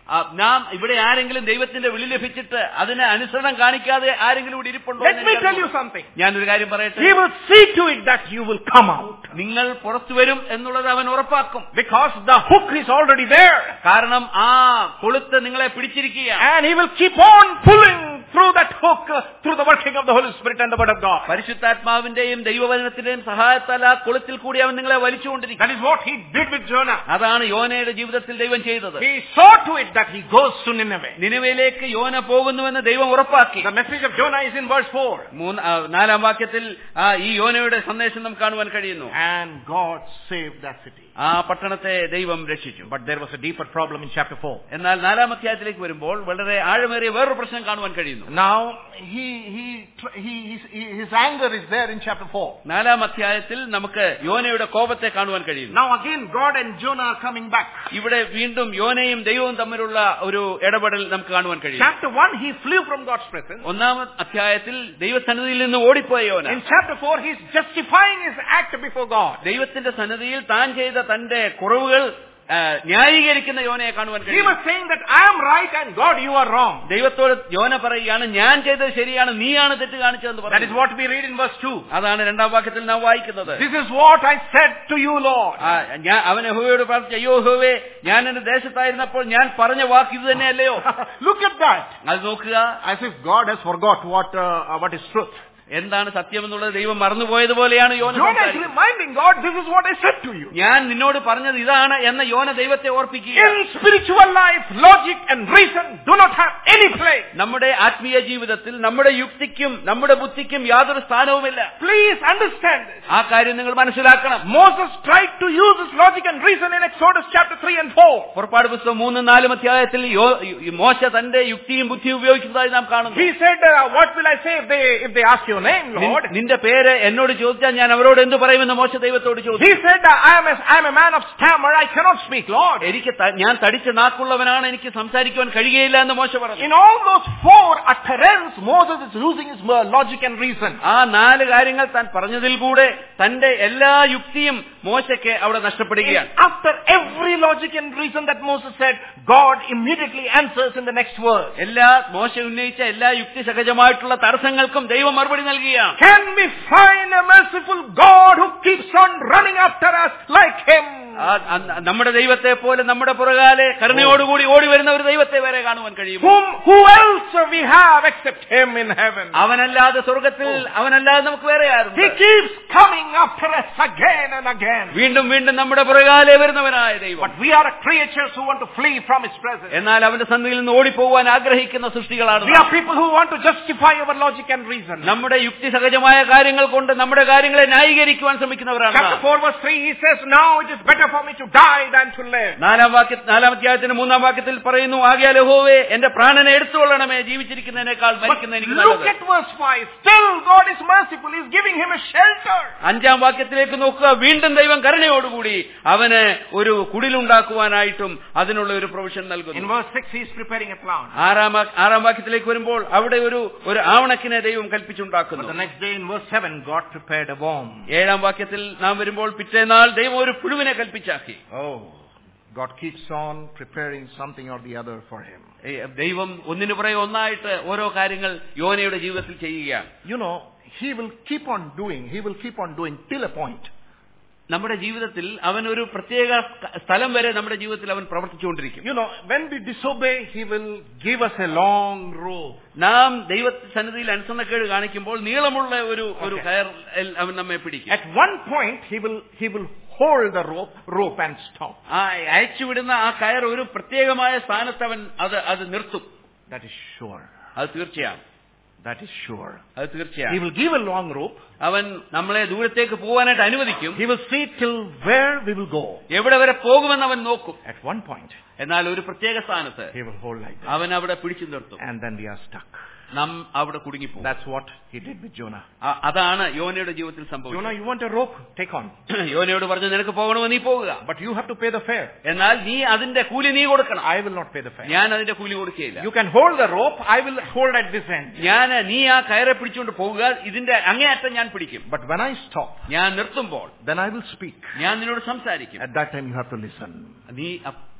നാം ഇവിടെ ആരെങ്കിലും ദൈവത്തിന്റെ വിളി ലഭിച്ചിട്ട് അതിന് അനുസരണം കാണിക്കാതെ ആരെങ്കിലും ഇവിടെ ഇരിപ്പുണ്ടോ? Let me tell you something. ഞാനൊരു കാര്യം പറയട്ടെ. He will see to it that you will come out. നിങ്ങൾ പുറത്തു വരും എന്നുള്ളത് അവൻ ഉറപ്പാക്കും. Because the hook is already there. കാരണം ആ കൊളുത്ത് നിങ്ങളെ പിടിച്ചിരിക്കുകയാണ്. And he will keep on pulling through that hook, uh, through the working of the Holy Spirit and the word of God. പരിശുദ്ധാത്മാവിന്റെയും ദൈവവചനത്തിന്റെയും സഹായത്താൽ ആ കൊളുത്തിൽ കൂടി അവൻ നിങ്ങളെ വലിച്ചുകൊണ്ടിരിക്കും. That is what he did with Jonah. അതാണ് യോനയുടെ ജീവിതത്തിൽ ദൈവം ചെയ്തത്. He saw to it that he goes to Nineveh. നിനവയിലേക്ക് യോന പോകുന്നുവെന്ന് ദൈവം ഉറപ്പാക്കി. The message of Jonah is in verse four. നാലാം വാക്യത്തിൽ ഈ യോനയുടെ സന്ദേശം നാം കാണുവാൻ കഴിയുന്നു. And God saved that city. ആ പട്ടണത്തെ ദൈവം രക്ഷിച്ചു. But there was a deeper problem in chapter four. എന്നാൽ നാലാം അധ്യായത്തിലേക്ക് വരുമ്പോൾ വളരെ ആഴമേറിയ വേറൊരു പ്രശ്നം കാണുവാൻ കഴിയുന്നു. Now he he he his anger is there in chapter four. നാലാം അധ്യായത്തിൽ നമുക്ക് യോനയുടെ കോപത്തെ കാണുവാൻ കഴിയുന്നു. Now again God and Jonah are coming back. ഇവിടെ വീണ്ടും യോനയും ദൈവവും തമ്മിലുള്ള ഒരു ഇടപെടൽ നമുക്ക് കാണുവാൻ കഴിയും. Chapter one he flew from God's presence. ഒന്നാം അധ്യായത്തിൽ ദൈവസന്നിധിയിൽ നിന്ന് ഓടിപ്പോയ യോന. In chapter four he is justifying his act before God. ദൈവത്തിന്റെ സന്നിധിയിൽ താൻ ചെയ്ത തന്റെ കുറവുകൾ ന്യായീകരിക്കുന്ന യോനയെ കാണുവാൻ കഴിയും. He was saying that I am right and God you are wrong. ദൈവത്തോട് യോന പറയുകയാണ്, ഞാൻ ചെയ്തത് ശരിയാണ്, നീയാണ് തെറ്റ് കാണിച്ചതെന്ന് പറഞ്ഞു. That is what we read in verse two. അതാണ് രണ്ടാം വാക്യത്തിൽ നാം വായിക്കുന്നത്. This is what I said to you, Lord. ഞാൻ അവൻ യഹോവയോട് പറഞ്ഞു, അയ്യോ യഹോവേ, ഞാൻ എന്റെ ദേശത്തായിരുന്നപ്പോൾ ഞാൻ പറഞ്ഞ വാക്ക് ഇത് തന്നെയല്ലയോ? Look at that. അത് നോക്കുക. As if God has forgot what uh, what is truth. എന്താണ് സത്യമെന്നുള്ളത് ദൈവം മറന്നുപോയതുപോലെയാണ് യോന. Jonah is reminding God, this is what I said to you. ഞാൻ നിന്നോട് പറഞ്ഞത് ഇതാണ് എന്ന യോന ദൈവത്തെ ഓർപ്പിക്കുക. In spiritual life, logic and reason do not have any place. നമ്മുടെ ആത്മീയ ജീവിതത്തിൽ നമ്മുടെ യുക്തിക്കും നമ്മുടെ ബുദ്ധിക്കും യാതൊരു സ്ഥാനവുമില്ല. Please understand this. ആ കാര്യം നിങ്ങൾ മനസ്സിലാക്കണം. Moses tried to use his logic and reason in Exodus chapter three and four. പുറപ്പാട് പുസ്തകം മൂന്നും നാലും അധ്യായത്തിൽ മോശ തന്റെ യുക്തിയും ബുദ്ധിയും ഉപയോഗിക്കുന്നതായി നാം കാണുന്നു. He said, uh, what will I say if they if they ask your name, Lord? നിന്റെ പേര് എന്നോട് ചോദിച്ചാൽ ഞാൻ അവരോട് എന്ത് പറയുമെന്ന് മോശ ദൈവത്തോട് ചോദിച്ചു. He said, I am a, I am a man of stammer, I cannot speak, Lord. എനിക്ക് ഞാൻ തടിച്ച നാക്കുള്ളവനാണ്, എനിക്ക് സംസാരിക്കുവാൻ കഴിയുകയില്ല എന്ന് മോശ പറഞ്ഞു. In all those four utterances, Moses is using his logic and reason. ആ നാല് കാര്യങ്ങൾ താൻ പറഞ്ഞതിൽ കൂടെ തന്റെ എല്ലാ യുക്തിയും മോശയ്ക്ക് അവിടെ നഷ്ടപ്പെടുകയാണ്. After every logic and reason that Moses said, God immediately answers in the next verse. എല്ലാ മോശ ഉന്നയിച്ച എല്ലാ യുക്തി സഹജമായിട്ടുള്ള തടസ്സങ്ങൾക്കും ദൈവം മറുപടി നൽകിയാണ്. Can we find a merciful God who keeps on running after us like him? നമ്മുടെ ദൈവത്തെ പോലെ നമ്മുടെ പുറകാലെ കരുണയോടുകൂടി ഓടി വരുന്ന ഒരു ദൈവത്തെ വരെ കാണുവാൻ കഴിയും. Whom who else we have except him in heaven? അവനല്ലാതെ സ്വർഗ്ഗത്തിൽ അവനല്ലാതെ നമുക്ക് വേറെ ആരുണ്ട്? He keeps coming after us again and again. വീണ്ടും വീണ്ടും നമ്മുടെ പുറകാലെ വരുന്നവനായ ദൈവം. But we are creatures who want to flee from his presence. എന്നാൽ അവന്റെ സന്നിധിയിൽ നിന്ന് ഓടിപ്പോവാൻ ആഗ്രഹിക്കുന്ന സൃഷ്ടികളാണ്. We are people who want to justify our logic and reason. നമ്മുടെ യുക്തി സഹജമായ കാര്യങ്ങൾ കൊണ്ട് നമ്മുടെ കാര്യങ്ങളെ ന്യായീകരിക്കുവാൻ ശ്രമിക്കുന്നവരാണ്. Chapter four verse three he says, now it is better for me to die than to live. നാലാം വാക്യ നാലാം അധ്യായത്തിന്റെ മൂന്നാം വാക്യത്തിൽ പറയുന്നു, ആകയാൽ യഹോവേ എന്റെ പ്രാണനെ എടുത്തുകൊള്ളണമേ, ജീവിച്ചിരിക്കുന്നതിനേക്കാൾ മരിക്കുന്ന എനിക്ക് നല്ലത്. Look at verse five. Still God is merciful. He is giving him a shelter. അഞ്ചാം വാക്യത്തിലേക്ക് നോക്കുക. വീണ്ടും ദൈവം കരുണയോടുകൂടി അവന് ഒരു കുടിലുണ്ടാക്കുവാനായിട്ടും അതിനുള്ള ഒരു പ്രൊവിഷൻ നൽകുന്നു. In verse six he is preparing a plant. ആറാം ആറാം വാക്യത്തിലേക്ക് വരുമ്പോൾ അവിടെ ഒരു ഒരു ആവണക്കിനെ ദൈവം കൽപ്പിച്ചുണ്ടാക്കുന്നു. The next day in verse seven God prepared a worm. ഏഴാം വാക്യത്തിൽ നാം വരുമ്പോൾ പിറ്റേന്നാൾ ദൈവം ഒരു പുഴുവിനെ കൽപ്പിച്ചാക്കി. Oh, God keeps on preparing something or the other for him. ദൈവം ഒന്നിനു പുറകെ ഒന്നായിട്ട് ഓരോ കാര്യങ്ങൾ യോനയുടെ ജീവിതത്തിൽ ചെയ്യുകയാണ്. You know, he will keep on doing, he will keep on doing till a point. നമ്മുടെ ജീവിതത്തിൽ അവൻ ഒരു പ്രത്യേക സ്ഥലം വരെ നമ്മുടെ ജീവിതത്തിൽ അവൻ പ്രവർത്തിച്ചുകൊണ്ടിരിക്കും. You know, when we disobey, he will give us a long rope. നാം ദൈവ സന്നിധിയിൽ അനുസരണക്കേട് കാണിക്കുമ്പോൾ നീളമുള്ള ഒരു ഒരു കയർ അവൻ നമ്മെ പിടിക്കും. At one point he will he will hold the rope rope and stop. ആ അയച്ചുവിടുന്ന ആ കയർ ഒരു പ്രത്യേകമായ സ്ഥാനത്ത് അവൻ അത് അത് നിർത്തും. That is sure. അത് തീർച്ചയാണ്. That is sure. അത് തീർച്ചയാണ്. He will give a long rope. അവൻ നമ്മളെ ദൂരത്തേക്ക് പോകാനായിട്ട് അനുവദിക്കും. He will see till where we will go. എവിടെ വരെ പോകുമെന്ന് അവൻ നോക്കും. At one point. എന്നാൽ ഒരു പ്രത്യേക സ്ഥാനത്ത് he will hold like this. അവൻ അവിടെ പിടിച്ചു നിർത്തും. And then we are stuck. നാം അവിടെ കുടുങ്ങിപ്പോകും. That's what he did with Jonah. അതാണ് യോനയുടെ ജീവിതത്തിൽ സംഭവിച്ചത്. Jonah, you want a rope? Take on. യോനയോട് പറഞ്ഞു, നിനക്ക് പോകണമെന്ന് നീ പോകുക. But you have to pay the fare. എന്നാൽ നീ അതിന്റെ കൂലി നീ കൊടുക്കണം. I will not pay the fare. ഞാൻ അതിന്റെ കൂലി കൊടുക്കുകയില്ല. You can hold the rope. I will hold at this end. ഞാൻ നീ ആ കയറെ പിടിച്ചുകൊണ്ട് പോകുക, ഇതിന്റെ അങ്ങേയറ്റം ഞാൻ പിടിക്കും. But when I stop, ഞാൻ നിർത്തുമ്പോൾ then I will speak. ഞാൻ നിന്നോട് സംസാരിക്കും. At that time you have to listen. നീ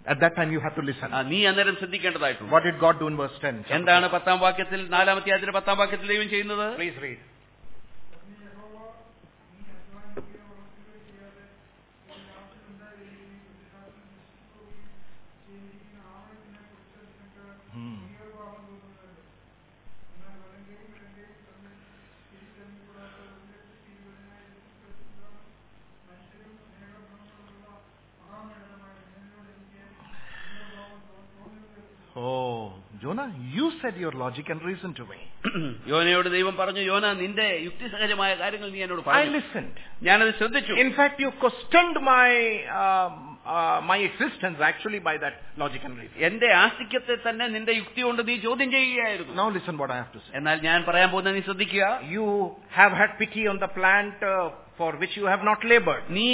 At that time you have to listen. നീ അന്നേരം ശ്രദ്ധിക്കേണ്ടതായിട്ടുണ്ട്. What did God do in verse ten? എന്താണ് പത്താം വാക്യത്തിൽ നാലാമത്തെ അധ്യായത്തിന്റെ പത്താം വാക്യത്തിൽ ദൈവം ചെയ്യുന്നത്? Please read. Oh, Jonah, you said your logic and reason to me. യോനയോട് ദൈവം പറഞ്ഞു, യോന നിന്റെ യുക്തിസഹജമായ കാര്യങ്ങൾ നീ എന്നോട് പറഞ്ഞു. I listened. ഞാനത് ശ്രദ്ധിച്ചു. In fact, you questioned my uh, uh, my existence actually by that logic and reason. എന്റെ ആസ്തിക്യത്തെ തന്നെ നിന്റെ യുക്തി കൊണ്ട് നീ ചോദ്യം ചെയ്യുകയായിരുന്നു. Now listen what I have to say. എന്നാൽ ഞാൻ പറയാൻ പോകുന്നത് നീ ശ്രദ്ധിക്കുക. You have had pity on the plant uh, for which you have not labored. നീ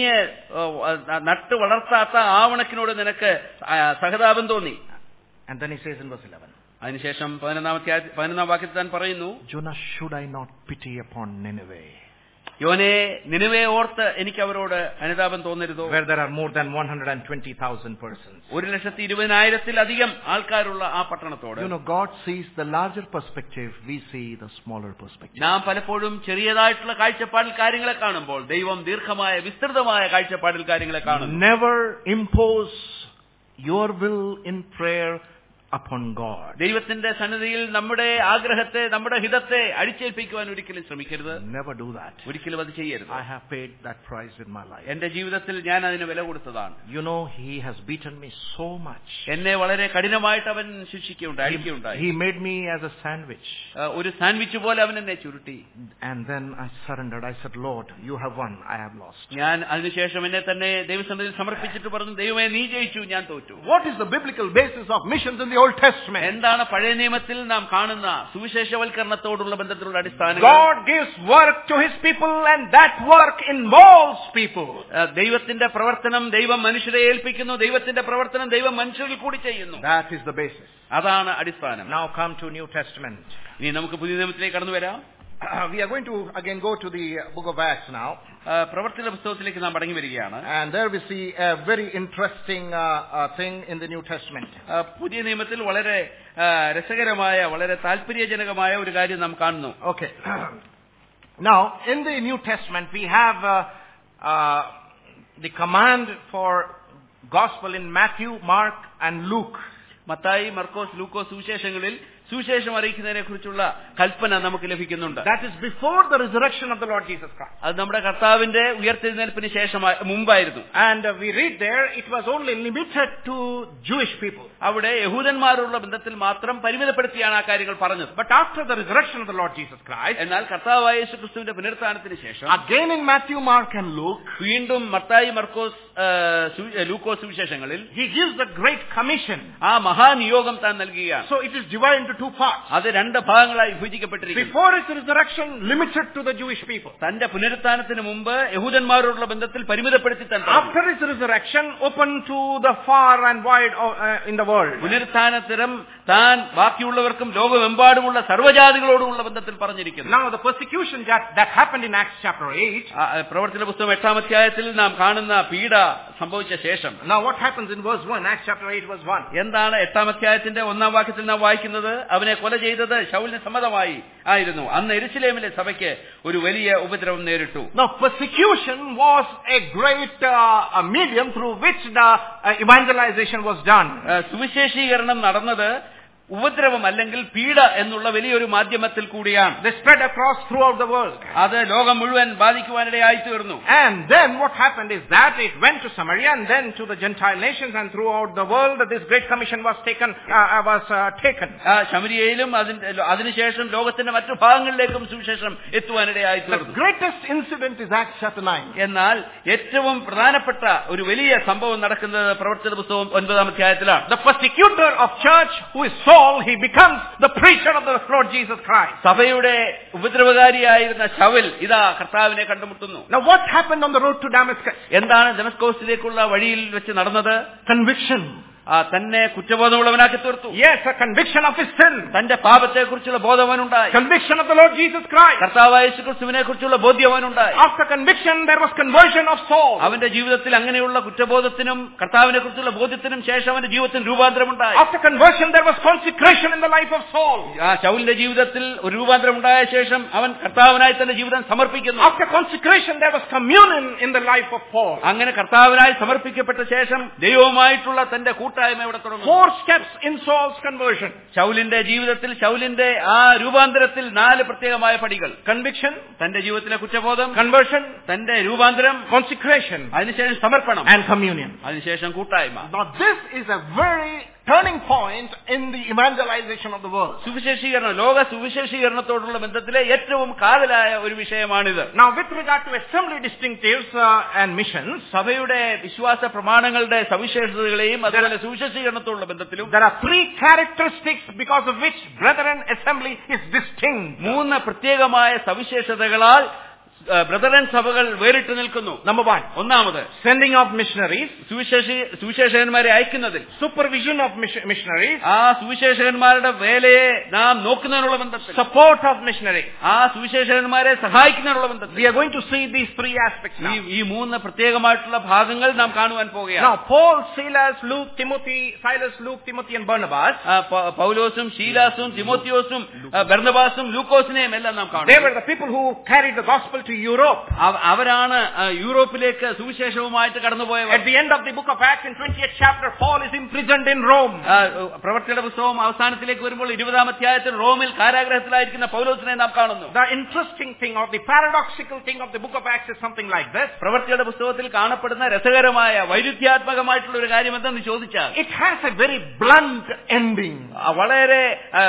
നട്ട് വളർത്താത്ത ആവണക്കിനോട് നിനക്ക് സഹതാപം തോന്നി. And then he says in verse eleven. അതിനുശേഷം പതിനൊന്നാമത്തെ പതിനൊന്നാം വാക്യത്തിൽ താൻ പറയുന്നു, Jonah, should I not pity upon Nineveh? യോനെ, നിനിവയെ ഓർത്ത് എനിക്ക് അവരോട് അനുതാപം തോന്നരുതോ? Where there are more than one hundred twenty thousand persons. ഒരു ലക്ഷത്തി ഇരുപതിനായിരത്തിലധികം ആൾക്കാരുള്ള ആ പട്ടണത്തോട്. You know, God sees the larger perspective, we see the smaller perspective. നാം പലപ്പോഴും ചെറിയതായിട്ടുള്ള കാഴ്ചപ്പാടിൽ കാര്യങ്ങളെ കാണുമ്പോൾ ദൈവം ദീർഘമായ വിസ്തൃതമായ കാഴ്ചപ്പാടിൽ കാര്യങ്ങളെ കാണുന്നു. Never impose your will in prayer upon God. ദൈവത്തിന്റെ സന്നിധിയിൽ നമ്മുടെ ആഗ്രഹത്തെ, നമ്മുടെ ഹിതത്തെ അടിച്ചേൽപ്പിക്കുവാൻ ഒരിക്കലും ശ്രമിക്കരുത്. Never do that. ഒരിക്കലും അത് ചെയ്യരുത്. I have paid that price in my life. എന്റെ ജീവിതത്തിൽ ഞാൻ അതിന് വില കൊടുത്തതാണ്. You know, he has beaten me so much. എന്നെ വളരെ കഠിനമായിട്ട് അവൻ ശിക്ഷിക്കുകയുണ്ടായി, അടിക്കുകയുണ്ടായി. He made me as a sandwich. ഒരു സാൻഡ്വിച്ച് പോലെ അവൻ എന്നെ ചുരുട്ടി. And then I surrendered. I said, Lord, you have won, I have lost. ഞാൻ അതിനുശേഷം എന്നെ തന്നെ ദൈവസന്നിധിയിൽ സമർപ്പിച്ചിട്ട് പറഞ്ഞു, ദൈവമേ നീ ജയിച്ചു, ഞാൻ തോറ്റു. What is the biblical basis of missions in the Old Testament? എന്താണ് പഴയ നിയമത്തിൽ നാം കാണുന്ന സുവിശേഷവൽക്കരണത്തോടുള്ള ബന്ധത്തിലുള്ള അടിസ്ഥാനം? God gives work to his people and that work involves people. ദൈവത്തിന്റെ പ്രവർത്തനം ദൈവം മനുഷ്യരെ ഏൽപ്പിക്കുന്നു, ദൈവത്തിന്റെ പ്രവർത്തനം ദൈവം മനുഷ്യരിൽ കൂടി ചെയ്യുന്നു. That is the basis. അതാണ് അടിസ്ഥാനം. Now come to New Testament. ഇനി നമുക്ക് പുതിയ നിയമത്തിലേക്ക് കടന്നു വരാം. Uh, we are going to again go to the book of Acts now. പ്രവർത്തന പുസ്തകത്തിലേക്ക് നാം മടങ്ങി വരികയാണ്. And there we see a very interesting uh, uh, thing in the New Testament. പുതിയ നിയമത്തിൽ വളരെ രസകരമായ, വളരെ താല്പര്യജനകമായ ഒരു കാര്യം നാം കാണുന്നു. Okay. Now, in the New Testament we have uh, uh, the command for gospel in Matthew, Mark and Luke. Mathai, മർക്കോസ്, ലൂക്കോസ് സുവിശേഷങ്ങളിൽ സുവിശേഷം അറിയിക്കുന്നതിനെ കുറിച്ചുള്ള കൽപ്പന നമുക്ക് ലഭിക്കുന്നുണ്ട്. That is before the resurrection of the Lord Jesus Christ. അത് നമ്മുടെ കർത്താവിന്റെ ഉയർത്തെഴുന്നേൽപ്പിന് ശേഷം മുമ്പായിരുന്നു. And uh, we read there it was only limited to Jewish people. അവിടെ യഹൂദന്മാരുള്ള ബന്ധത്തിൽ മാത്രം പരിമിതപ്പെടുത്തിയാണ് ആ കാര്യങ്ങൾ പറഞ്ഞത്. But after the resurrection of the Lord Jesus Christ, എന്നാൽ കർത്താവായ യേശുക്രിസ്തുവിന്റെ പുനരുത്ഥാനത്തിന് ശേഷം again in Matthew, Mark and Luke, വീണ്ടും മത്തായി, മർക്കോസ്, ലൂക്കോസ് സുവിശേഷങ്ങളിൽ he gives the great commission. ആ മഹാനിയോഗം താൻ നൽകുകയാണ്. So it is divided into two parts. അത് രണ്ട് ഭാഗങ്ങളായി വിഭജിക്കപ്പെട്ടിരിക്കുന്നു. Before his resurrection, limited to the Jewish people. തന്റെ പുനരുത്ഥാനത്തിന് മുമ്പ് യഹൂദന്മാരോടുള്ള ബന്ധത്തിൽ പരിമിതപ്പെടുത്തി തന്നെ. After his resurrection, open to the far and wide uh, in the world. പുനരുത്ഥാനത്തിനും താൻ ബാക്കിയുള്ളവർക്കും ലോകമെമ്പാടുമുള്ള സർവ്വജാതികളോടുമുള്ള ബന്ധത്തിൽ പറഞ്ഞിരിക്കുന്നു. Now the persecution that, that happened in Acts chapter eight. പ്രവർത്തന പുസ്തകം എട്ടാം അധ്യായത്തിൽ നാം കാണുന്ന പീഡ സംഭവിച്ച ശേഷം. Now what happens in verse one? Acts chapter eight verse one. എന്താണ് എട്ടാം അധ്യായത്തിന്റെ ഒന്നാം വാക്യത്തിൽ നാം വായിക്കുന്നത്? അവനെ കൊല ചെയ്തത് ശൗലിന് സമ്മതമായി ആയിരുന്നു. അന്ന് യെരുശലേമിലെ സഭയ്ക്ക് ഒരു വലിയ ഉപദ്രവം നേരിട്ടു. Now persecution was a great uh, a medium through which the uh, evangelization was done. സുവിശേഷീകരണം നടന്നത് ഉപദ്രവം അല്ലെങ്കിൽ പീഡ എന്നുള്ള വലിയൊരു മാധ്യമത്തിൽ കൂടിയാണ്. They spread across throughout the world. അത് ലോകം മുഴുവൻ ബാധിക്കുവാനിടയായി തീർന്നു. And then what happened is that it went to Samaria and then to the Gentile nations, and throughout the world this great commission was taken uh, was uh, taken. ശമരിയയിലും അതിനുശേഷം ലോകത്തിന്റെ മറ്റു ഭാഗങ്ങളിലേക്കും സുവിശേഷം എത്തുവാനിടയായി തീർന്നു. The greatest incident is Acts chapter nine. എന്നാൽ ഏറ്റവും പ്രധാനപ്പെട്ട ഒരു വലിയ സംഭവം നടക്കുന്നത് പ്രവർത്തന പുസ്തകം ഒൻപതാം അധ്യായത്തിലാണ്. The persecutor of church, who is Saul, he becomes the preacher of the Lord Jesus Christ. സഭയുടെ ഉപദ്രവകാരിയായിരുന്ന ശൗൽ ഇതാ കർത്താവിനെ കണ്ടുമുട്ടുന്നു. Now what happened on the road to Damascus? എന്താണ് ദമസ്കോസിലേക്കുള്ള വഴിയിൽ വെച്ച് നടന്നത്? Conviction. തന്നെ കുറ്റബോധമുള്ളവനാക്കി തീർത്തു. Yes, a conviction of his sin. തന്റെ പാപത്തെക്കുറിച്ചുള്ള ബോധം അവനുണ്ടായി. Conviction of the Lord Jesus Christ. കർത്താവായ യേശുക്രിസ്തുവിനെ കുറിച്ചുള്ള ബോധ്യം അവനുണ്ടായി. After conviction there was conversion of Saul. അവന്റെ ജീവിതത്തിൽ അങ്ങനെയുള്ള കുറ്റബോധത്തിനും കർത്താവിനെ കുറിച്ചുള്ള ബോധ്യത്തിനും ശേഷം അവന്റെ ജീവിതത്തിൽ രൂപാന്തരമുണ്ടായി. After conversion there was consecration in the life of Saul. ആ ശൗലിന്റെ ജീവിതത്തിൽ ഒരു രൂപാന്തരമുണ്ടായ ശേഷം അവൻ കർത്താവിനായി തന്റെ ജീവിതം സമർപ്പിക്കുന്നു. After consecration there was communion in the life of Paul. അങ്ങനെ കർത്താവിനായി സമർപ്പിക്കപ്പെട്ട ശേഷം ദൈവവുമായിട്ടുള്ള തന്റെ കൂട്ടായ്മ ഇവിടെ തുടങ്ങുന്നു. Four steps in Saul's conversion. ശൗലിന്റെ ജീവിതത്തിൽ ശൗലിന്റെ ആ രൂപാന്തരത്തിൽ നാല് പ്രത്യേകമായ പടികൾ. Conviction, തന്റെ ജീവിതത്തിലെ കുറ്റബോധം, conversion, തന്റെ രൂപാന്തരം, consecration, അതിനുശേഷം സമർപ്പണം, and communion. അതിനുശേഷം കൂട്ടായ്മ. Now this is a very turning point in the evangelization of the world. സുവിശേഷീകരണം, ലോക സുവിശേഷീകരണത്തോടുള്ള ബന്ധത്തിലെ ഏറ്റവും കാതലായ ഒരു വിഷയമാണിത്. Now with regard to assembly distinctives uh, and missions, സഭയുടെ വിശ്വാസ പ്രമാണങ്ങളുടെ സവിശേഷതകളെയും അതുപോലെ സുവിശേഷീകരണത്തോടുള്ള ബന്ധത്തിലും there are three characteristics because of which Brethren assembly is distinct. മൂന്ന് പ്രത്യേകമായ സവിശേഷതകളാൽ brethren സഭകൾ വേറിട്ട് നിൽക്കുന്നു. Number one, ഒന്നാമത് sending of missionaries, സുവിശേഷി സുവിശേഷകന്മാരെ അയക്കുന്നതിൽ, supervision of missionaries, ആ സുവിശേഷകന്മാരുടെ വേലയെ നാം നോക്കുന്നതിനുള്ള ബന്ധത്തിൽ, support of missionaries, ആ സുവിശേഷകന്മാരെ സഹായിക്കുന്നതിനുള്ള ബന്ധത്തിൽ. We are going to see these three aspects now. ഈ മൂന്ന് പ്രത്യേകമായിട്ടുള്ള ഭാഗങ്ങൾ നാം കാണുവാൻ പോകുകയാണ്. Now Paul, Silas, Luke, Timothy, Silas, Luke, Timothy and Barnabas, പൗലോസും ശീലാസും തിമോത്തിയോസും ബർന്നബാസും ലൂക്കോസിനെയും എല്ലാം നാം കാണും. They were the people who carried the gospel to Europe. അവരാണ് യൂറോപ്പിലേക്ക് സുവിശേഷവുമായിട്ട് കടന്നുപോയവർ. At the end of the book of Acts in twentieth chapter, Paul is imprisoned in Rome. പ്രവൃത്തിയുടെ പുസ്തകം അവസാനത്തിലേക്ക് വരുമ്പോൾ ഇരുപതാം അധ്യായത്തിൽ റോമിൽ കാരാഗ്രഹത്തിലായിരിക്കുന്ന പൗലോസിനെ നാം കാണുന്നു. The interesting thing or the paradoxical thing of the book of Acts is something like this. പ്രവൃത്തിയുടെ പുസ്തകത്തിൽ കാണപ്പെടുന്ന രസകരമായ വൈരുദ്ധ്യാത്മകമായിട്ടുള്ള ഒരു കാര്യം എന്തെന്ന് ചോദിച്ചാൽ, it has a very blunt ending. വളരെ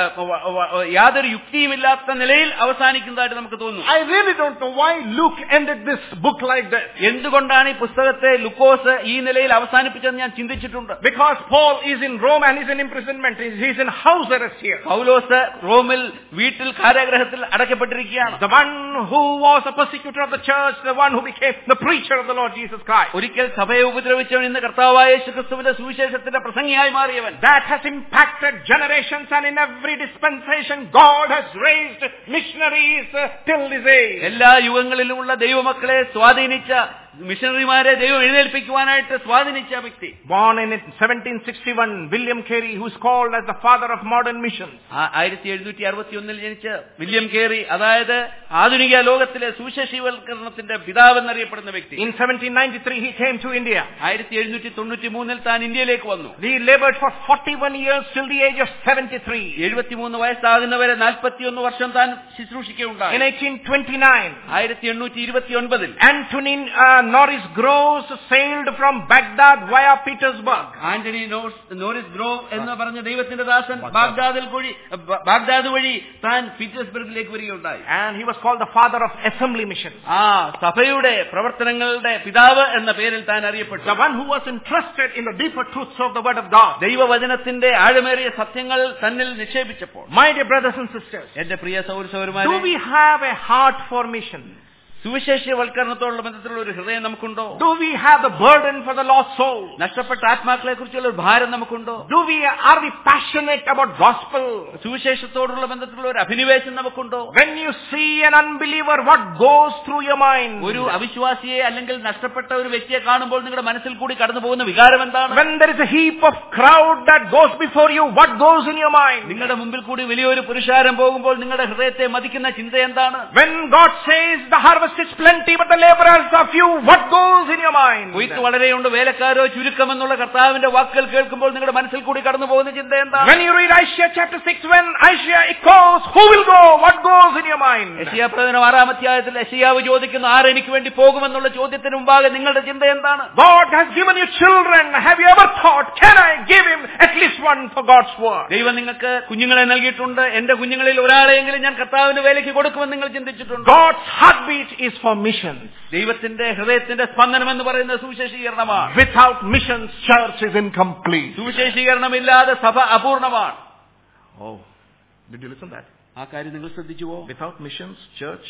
യാതൊരു യുക്തിയുമില്ലാത്ത നിലയിൽ അവസാനിക്കുന്നതായിട്ട് നമുക്ക് തോന്നുന്നു. I really don't know why Luke ended this book like that. എന്തുകൊണ്ടാണ് ഈ പുസ്തകത്തെ ലൂക്കോസ് ഈ നിലയിൽ അവസാനിപ്പിച്ചതെന്ന് ഞാൻ ചിന്തിച്ചിട്ടുണ്ട്. Because Paul is in Rome and is in imprisonment. He is in house arrest here. പൗലോസ് റോമിൽ വീട്ടിൽ കാരാഗ്രഹത്തിൽ അടയ്ക്കപ്പെട്ടിരിക്കുകയാണ്. The one who was a persecutor of the church, the one who became the preacher of the Lord Jesus Christ. ഒരിക്കൽ സഭയെ ഉപദ്രവിച്ചവൻ ഇന്ന് കർത്താവായ യേശുക്രിസ്തുവിന്റെ സുവിശേഷത്തിന്റെ പ്രസംഗിയായി മാറിയവൻ. That has impacted generations, and in every dispensation God has raised missionaries till this age. എല്ലാ യുഗങ്ങളിലുമുള്ള ദൈവമക്കളെ സ്വാധീനിച്ച മിഷണറിമാരെ ദൈവം എഴുന്നേൽപ്പിക്കുവാനായിട്ട് സ്വാധീനിച്ച വ്യക്തി. Born in seventeen sixty-one, William Carey, who is called as the father of modern missions. ആയിരത്തി എഴുന്നൂറ്റി അറുപത്തി ഒന്നിൽ ജനിച്ച വില്യം കേറി, അതായത് ആധുനിക ലോകത്തിലെ സുവിശേഷീവൽക്കരണത്തിന്റെ പിതാവ് എന്നറിയപ്പെടുന്ന വ്യക്തി. In seventeen ninety-three he came to India. ആയിരത്തി എഴുന്നൂറ്റി തൊണ്ണൂറ്റി മൂന്നിൽ താൻ ഇന്ത്യയിലേക്ക് വന്നു. He labored for forty-one years till the age of seventy-three. എഴുപത്തിമൂന്ന് വയസ്സാകുന്നവരെ നാൽപ്പത്തിയൊന്ന് വർഷം താൻ ശുശ്രൂഷിക്കുകയുണ്ടായി. In eighteen twenty-nine, ആയിരത്തി എണ്ണൂറ്റി ഇരുപത്തിയൊൻപതിൽ Antonin uh, Norris Groves sailed from Baghdad via Petersburg. Antony Norris Grove എന്ന് പറഞ്ഞ ദൈവത്തിന്റെ ദാസൻ ബാഗ്ദാദിൽ വഴി ബാഗ്ദാദ് വഴി താൻ പീറ്റേഴ്സ്ബർഗിലേക്ക് വരികയുണ്ടായി. And he was called the father of assembly missions. ആ സഭയുടെ പ്രവർത്തനങ്ങളുടെ പിതാവ് എന്ന പേരിൽ താൻ അറിയപ്പെട്ടു. The one who was interested in the deeper truths of the word of God. ദൈവവചനത്തിന്റെ ആഴമേറിയ സത്യങ്ങൾ തന്നിൽ നിക്ഷേപിച്ചപ്പോൾ, my dear brothers and sisters, എന്റെ പ്രിയ സഹോദരന്മാരെ, do we have a heart for mission? സുവിശേഷവൽക്കരണത്തോടുള്ള ബന്ധത്തിലുള്ള ഒരു ഹൃദയം നമുക്കുണ്ടോ? Do we have the burden for the lost soul? നഷ്ടപ്പെട്ട ആത്മാക്കളെ കുറിച്ചുള്ള ഒരു ഭാരം നമുക്കുണ്ടോ? Do we are we passionate about gospel? സുവിശേഷത്തോടുള്ള ബന്ധത്തിലുള്ള ഒരു അഭിനിവേശം നമുക്കുണ്ടോ? When you see an unbeliever, what goes through your mind? ഒരു അവിശ്വാസിയെ അല്ലെങ്കിൽ നഷ്ടപ്പെട്ട ഒരു വ്യക്തിയെ കാണുമ്പോൾ നിങ്ങളുടെ മനസ്സിൽ കൂടി കടന്നു പോകുന്ന വികാരം എന്താണ്? When there is a heap of crowd that goes before you, what goes in your mind? നിങ്ങളുടെ മുമ്പിൽ കൂടി വലിയൊരു പുരുഷാരം പോകുമ്പോൾ നിങ്ങളുടെ ഹൃദയത്തെ മതിക്കുന്ന ചിന്ത എന്താണ്? When God says the harvest is plenty but the laborers are few, what goes in your mind? കൊയ്ത്ത് വളരെയുണ്ട്, വേലക്കാരോ ചുരുക്കമെന്നുള്ള കർത്താവിന്റെ വാക്കുകൾ കേൾക്കുമ്പോൾ നിങ്ങളുടെ മനസ്സിൽ കൂടി കടന്നു പോകുന്ന ചിന്ത എന്താണ്? When you read Isaiah chapter six, when Isaiah echoes, who will go? What goes in your mind? യെശയ്യാ പ്രവചനം ആറാം അധ്യായത്തിൽ യെശയ്യാവ് ചോദിക്കുന്നു, ആർ എനിക്ക് വേണ്ടി പോകുമെന്നുള്ള ചോദ്യത്തിന് മുമ്പാകെ നിങ്ങളുടെ ചിന്ത എന്താണ്? God has given you children. Have you ever thought, can I give him at least one for God's word? ദൈവം നിങ്ങൾക്ക് കുഞ്ഞുങ്ങളെ നൽകിയിട്ടുണ്ട്, എന്റെ കുഞ്ഞുങ്ങളിൽ ഒരാളെയെങ്കിലും ഞാൻ കർത്താവിന്റെ വേലയ്ക്ക് കൊടുക്കുമെന്ന് നിങ്ങൾ ചിന്തിച്ചിട്ടുണ്ട്? God's heartbeat is for missions. ദൈവത്തിന്റെ ഹൃദയത്തിന്റെ സ്പന്ദനം എന്ന് പറയുന്നത് സുവിശേഷീകരണമാണ്. Without missions, church is incomplete. സുവിശേഷീകരണമില്ലാതെ സഭ അപൂർണമാണ്. Oh, did you listen to that? ആ കാര്യം നിങ്ങൾ ശ്രദ്ധിച്ചുവോ? Without missions, church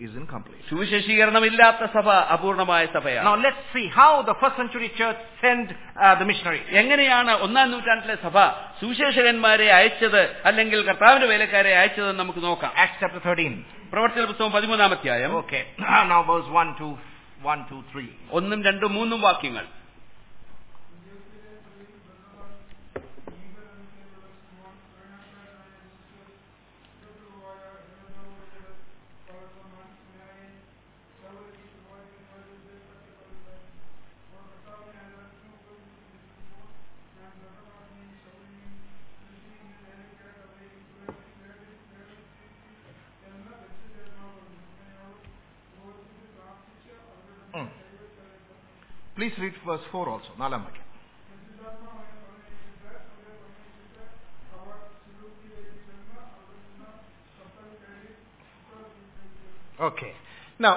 is incomplete. സുവിശേഷീകരണമില്ലാത്ത സഭ അപൂർണമായ സഭയാണ്. Now let's see how the first century church sent uh, the missionaries. എങ്ങനെയാണ് ഒന്നാം നൂറ്റാണ്ടിലെ സഭ സുവിശേഷകന്മാരെ അയച്ചത് അല്ലെങ്കിൽ കർത്താവിന്റെ വേലക്കാരെ അയച്ചതെന്ന് നമുക്ക് നോക്കാം. Acts chapter thirteen. പ്രവർത്തന പുസ്തകം പതിമൂന്നാം അധ്യായം. Okay. Now verse one, two, one, two, three. ഒന്നും രണ്ടും മൂന്നും വാക്യങ്ങൾ. Please read verse four also. നാലാം വാക്യം. Okay. Now,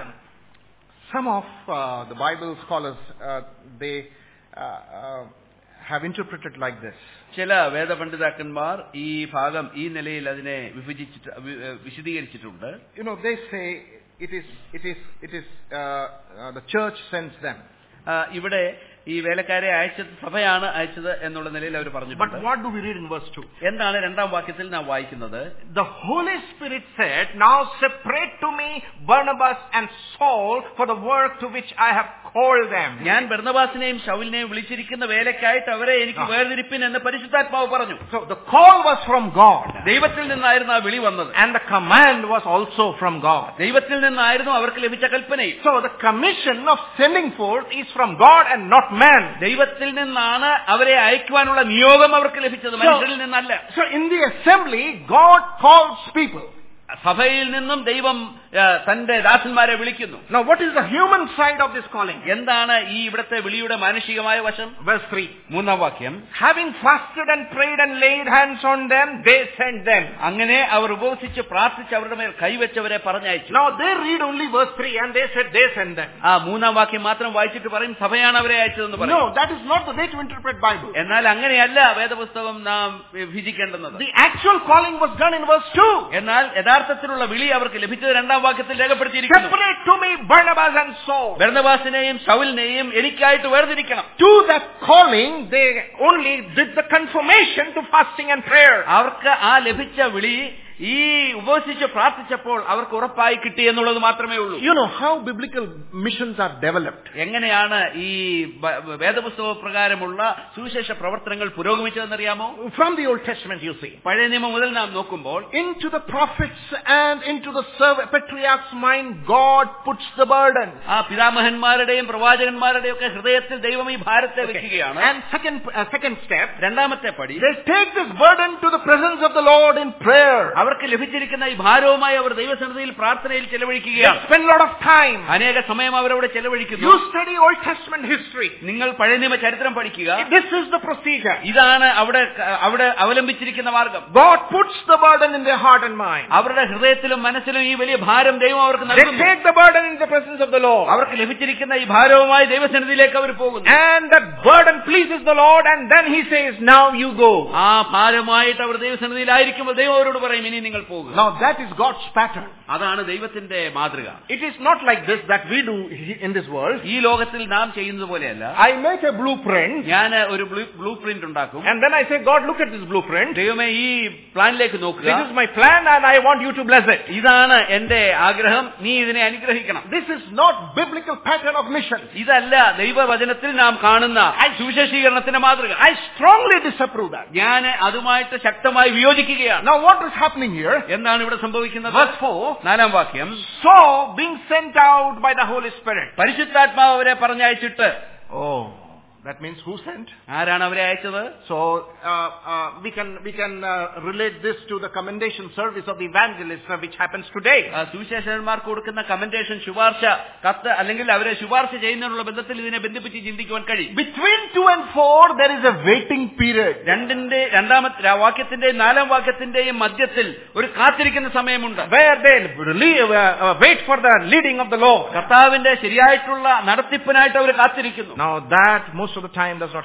some of uh, the Bible scholars, uh, they uh, uh, have interpreted like this. ചില വേദപണ്ഡിതാക്കന്മാർ ഈ ഭാഗം ഈ നിലയിൽ അതിനെ വിഭജിച്ചിട്ട് വിശദീകരിച്ചിട്ടുണ്ട്. You know, they say it is it is it is uh, uh, the church sends them. ഇവിടെ ഈ വേലക്കാരെ അയച്ചത് സഭയാണ് അയച്ചത് എന്നുള്ള നിലയിൽ അവർ പറഞ്ഞിട്ടുണ്ട്. But what do we read in verse two? എന്താണ് രണ്ടാം വാക്യത്തിൽ നാം വായിക്കുന്നത്? The Holy Spirit said, "Now separate to me Barnabas and Saul for the work to which I have called them." ഞാൻ ബർന്നബാസിനെയും ശൗലിനെയും വിളിച്ചിരിക്കുന്ന വേലക്കായിട്ട് അവരെ എനിക്ക് വേർതിരിപ്പിൻ എന്ന് പരിശുദ്ധാത്മാവ് പറഞ്ഞു. So the call was from God. ദൈവത്തിൽ നിന്നായിരുന്നു ആ വിളി വന്നത്. And the command was also from God. ദൈവത്തിൽ നിന്നായിരുന്നു അവർക്ക് ലഭിച്ച കൽപ്പനയും. So the commission of sending forth is from God and not man. ദൈവത്തിൽ നിന്നാണ് അവരെ അയക്കുവാനുള്ള നിയോഗം അവർക്ക് ലഭിച്ചത്, മനുഷ്യരിൽ നിന്നല്ല. So in the assembly God calls people. സഭയിൽ നിന്നും ദൈവം തന്റെ ദാസന്മാരെ വിളിക്കുന്നു. Now what is the human side of this calling? എന്താണ് ഈ ഇവിടത്തെ വിളിയുടെ മാനുഷികമായ വശം? Verse three. മൂന്നാം വാക്യം. Having fasted and prayed and laid hands on them, they sent them. അങ്ങനെ അവർ ഉപവസിച്ച് പ്രാർത്ഥിച്ച് അവരുടെ മേൽ കൈവച്ചവരെ പറഞ്ഞയച്ചു. Now they read only verse three and they said they sent them. ആ മൂന്നാം വാക്യം മാത്രം വായിച്ചിട്ട് പറയും സഭയാണ് അവരെ അയച്ചതെന്ന് പറയും. No, that is not the way to interpret Bible. എന്നാൽ അങ്ങനെയല്ല വേദപുസ്തകം നാം വിഭജിക്കേണ്ടത്. The actual calling was done in verse two. എന്നാൽ യഥാർത്ഥത്തിലുള്ള വിളി അവർക്ക് ലഭിച്ചത് രണ്ടാം വാക്യത്തിൽ രേഖപ്പെടുത്തിയിരിക്കുന്നു. Separate to me Barnabas and Saul. ബർന്നബാസിനെയും ശൗലിനെയും എനിക്കായിട്ട് വേർതിരിക്കണം. To that calling they only did the confirmation to fasting and prayer. അവർക്ക് ആ ലഭിച്ച വിളി ഈ ഉപവസിച്ച് പ്രാർത്ഥിച്ചപ്പോൾ അവർക്ക് ഉറപ്പായി കിട്ടി എന്നുള്ളത് മാത്രമേ ഉള്ളൂ. You know how biblical missions are developed. എങ്ങനെയാണ് ഈ വേദപുസ്തക പ്രകാരമുള്ള സുവിശേഷ പ്രവർത്തനങ്ങൾ പുരോഗമിച്ചതെന്നറിയാമോ? From the Old Testament you see. പഴയ നിയമം മുതൽ നാം നോക്കുമ്പോൾ into the prophets and into the patriarchs' mind God puts the burden. ആ പിതാമഹന്മാരുടെയും പ്രവാചകന്മാരുടെയും ഒക്കെ ഹൃദയത്തിൽ ദൈവം ഈ ഭാരത്തെ വെക്കുകയാണ്. And second uh, second step, രണ്ടാമത്തെ പടി, they take this burden to the presence of the Lord in prayer. അവർക്ക് ലഭിച്ചിരിക്കുന്ന ഈ ഭാരവുമായി അവർ ദൈവസന്നിധിയിൽ പ്രാർത്ഥനയിൽ ചെലവഴിക്കുകയാണ്. Spend a lot of time. അനേക സമയം അവരവിടെ ചെലവഴിക്കുന്നു. You study Old Testament history. നിങ്ങൾ പഴയ നിയമ ചരിത്രം പഠിക്കുക. This is the procedure. ഇതാണ് അവിടെ അവിടെ അവലംബിച്ചിരിക്കുന്ന മാർഗം. God puts the burden in their heart and mind. അവരുടെ ഹൃദയത്തിലും മനസ്സിലും ഈ വലിയ ഭാരം ദൈവം അവർക്ക് നൽകുന്നു. They take the burden in the presence of the Lord. അവർക്ക് ലഭിച്ചിരിക്കുന്ന ഈ ഭാരവുമായി ദൈവസന്നിധിയിലേക്ക് അവർ പോകുന്നു. And that burden pleases the Lord and then he says, "Now you go." ആ ഭാരമായിട്ട് അവർ ദൈവസന്നിധിയിലായിരിക്കുമ്പോൾ ദൈവം അവരോട് പറയും, ഇനി നിങ്ങൾ പോകുക. Now that is God's pattern. അതാണ് ദൈവത്തിന്റെ മാതൃക. It is not like this that we do in this world. ഈ ലോകത്തിൽ നാം ചെയ്യുന്നത് പോലെയല്ല. I make a blueprint. ഞാൻ ഒരു ബ്ലൂ പ്രിന്റ് ഉണ്ടാക്കും. And then I say, "God, look at this blueprint. ദൈവമേ ഈ പ്ലാനിലേക്ക് നോക്കുക. This is my plan and I want you to bless it." ഇതാണ് എന്റെ ആഗ്രഹം, നീ ഇതിനെ അനുഗ്രഹിക്കണം. This is not biblical pattern of mission. ഇതല്ല ദൈവവചനത്തിൽ നാം കാണുന്ന സുവിശേഷീകരണത്തിന്റെ മാതൃക. I strongly disapprove that. ഞാൻ അതുമായിട്ട് ശക്തമായി വിയോജിക്കുകയാണ്. Now what is happening here? എന്താണ് ഇവിടെ സംഭവിക്കുന്നത്? Verse four. നാലാം വാക്യം. So being sent out by the Holy Spirit. പരിശുദ്ധാത്മാവ് അവരെ പറഞ്ഞയച്ചിട്ട്. Oh, that means who sent? ആരാണ് അവരെ അയച്ചത്? So uh, uh, we can we can uh, relate this to the commendation service of the evangelist uh, which happens today. സുവിശേഷകന്മാർക്ക് കൊടുക്കുന്ന commendation ശുപാർശ കത്ത് അല്ലെങ്കിൽ അവരെ ശുപാർശ ചെയ്യുന്നതിനുള്ള ബന്ധത്തിൽ ഇതിനെ ബന്ധിപ്പിച്ച് ചിന്തിക്കുവാൻ കഴിയും. Between two and four there is a waiting period. രണ്ടിന്റെ രണ്ടാമത്തെ വാക്യത്തിന്റെയും നാലാം വാക്യത്തിന്റെയും മധ്യത്തിൽ ഒരു കാത്തിരിക്കുന്ന സമയമുണ്ട്. Where they uh, uh, wait for the leading of the Lord. കർത്താവിന്റെ ശരിയായിട്ടുള്ള നടത്തിപ്പിനായിട്ട് അവർ കാത്തിരിക്കുന്നു. Now that most of the time does not happen.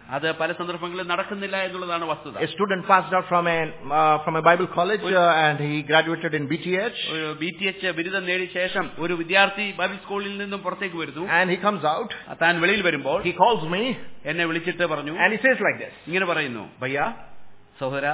അത് പല സന്ദർഭങ്ങളിൽ നടക്കുന്നില്ല എന്നുള്ളതാണ് വസ്തുത. A student passed out from a uh, from a Bible college uh, and he graduated in B T H. ഒരു B T H ബിരുദം നേടിയ ശേഷം ഒരു വിദ്യാർത്ഥി ബൈബിൾ സ്കൂളിൽ നിന്നും പുറത്തേക്ക് വരുന്നു. And he comes out. താൻ വെളിയിൽ വരുമ്പോൾ he calls me. എന്നെ വിളിച്ചിട്ട് പറഞ്ഞു. And he says like this. ഇങ്ങനെ പറയുന്നു. Bhaiya, സഹോദര,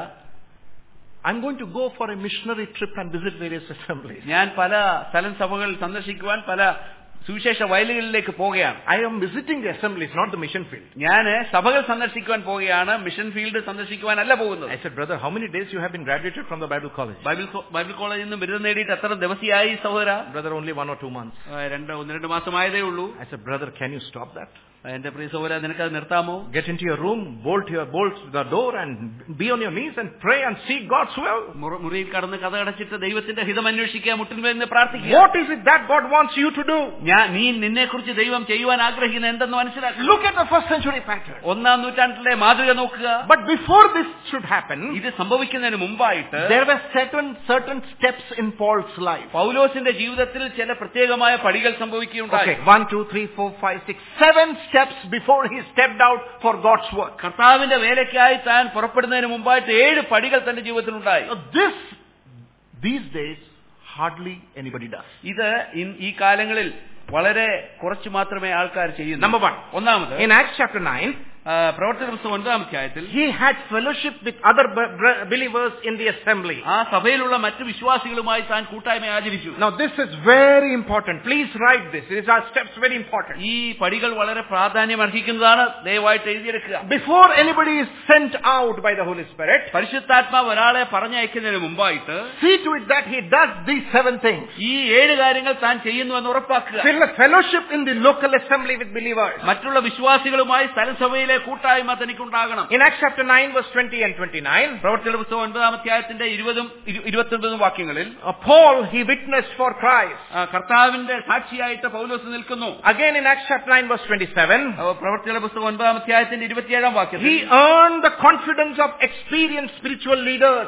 I'm going to go for a missionary trip and visit various assemblies. ഞാൻ പല സ്ഥലം സഭകൾ സന്ദർശിക്കുവാൻ പല സുവിശേഷ വയലുകളിലേക്ക് പോവുകയാണ്. I am visiting the assemblies, not the mission field. ഞാൻ സഭകൾ സന്ദർശിക്കുവാൻ പോവുകയാണ്, മിഷൻ ഫീൽഡ് സന്ദർശിക്കുവാനല്ല പോകുന്നത്. I said, brother, how many days you have been graduated from the Bible college? Bible Bible കോളേജിൽ നിന്ന് ബിരുദം നേടിയിട്ട് എത്ര ദിവസമായി സഹോദര? Brother, only one or two months. രണ്ട് ഒന്ന് രണ്ട് മാസമായതേ ഉള്ളൂ. I said, brother, can you stop that? എന്റെ പ്രിയ സഹോദര, നിനക്കത് നിർത്താമോ? Get into your room, bolt your bolt the door and be on your knees and pray and seek God's will. മുറിയിൽ കടന്ന് കതകടച്ചിട്ട് ദൈവത്തിന്റെ ഹിതം അന്വേഷിക്കുക, മുട്ടിന്മേൽ പ്രാർത്ഥിക്കുക. What is it that God wants you to do? ഞാൻ നീ നിന്നെ കുറിച്ച് ദൈവം ചെയ്യുവാൻ ആഗ്രഹിക്കുന്ന എന്തെന്ന് മനസ്സിലാക്കുക. Look at the first century pattern. ഒന്നാം നൂറ്റാണ്ടിലെ മാതൃക നോക്കുക. But before this should happen, ഇത് സംഭവിക്കുന്നതിന് മുമ്പായിട്ട് there were certain certain steps in Paul's life. പൗലോസിന്റെ ജീവിതത്തിൽ ചില പ്രത്യേകമായ പടികൾ സംഭവിക്കുകയുണ്ടായി. Okay, one, two, three, four, five, six, seven steps before he stepped out for God's work. കർത്താവിന്റെ വേലയ്ക്കായി താൻ പുറപ്പെടുന്നതിന് മുമ്പായിട്ട് ഏഴ് പടികൾ തന്റെ ജീവിതത്തിൽ ഉണ്ടായി. This these days hardly anybody does. ഇത് ഈ കാലങ്ങളിൽ വളരെ കുറച്ച് മാത്രമേ ആൾക്കാർ ചെയ്യുന്നു. Number one, ഒന്നാമത്, in Acts chapter nine, പ്രവർത്തന പുസ്തകം ഒൻപതാം അധ്യായത്തിൽ he had fellowship with other believers in the assembly. ആ സഭയിലുള്ള മറ്റു വിശ്വാസികളുമായി താൻ കൂട്ടായ്മ ആചരിച്ചു. Now this is very important. Please write this. These are steps very important. ഈ പടികൾ വളരെ പ്രാധാന്യം അർഹിക്കുന്നതാണ്. ദയവായിട്ട് എഴുതിയെടുക്കുക. Before anybody is sent out by the Holy Spirit, പരിശുദ്ധാത്മാവ് ഒരാളെ പറഞ്ഞയക്കുന്നതിന് മുമ്പായിട്ട് see to it that he does these seven things. ഈ ഏഴ് കാര്യങ്ങൾ താൻ ചെയ്യുന്നു എന്ന് ഉറപ്പാക്കുക. Fellowship in the local assembly with believers. മറ്റുള്ള വിശ്വാസികളുമായി സ്ഥലസഭയിൽ കൂട്ടായ്മ തനിക്കുണ്ടാകണം. In Acts chapter nine verse twenty and twenty-nine, പ്രവർത്തന പുസ്തകം ഒൻപതാം അധ്യായത്തിന്റെ ഇരുപതും ഇരുപത്തൊൻപതും വാക്യങ്ങളിൽ Paul he witnessed for Christ. കർത്താവിന്റെ സാക്ഷിയായിട്ട് പൗലോസ് നിൽക്കുന്നു. Again in Acts chapter nine verse twenty-seven, പ്രവർത്തന പുസ്തകം ഒൻപതാം അധ്യായത്തിന്റെ ഇരുപത്തിയേഴാം വാക്യത്തിൽ he earned the confidence of experienced spiritual leaders.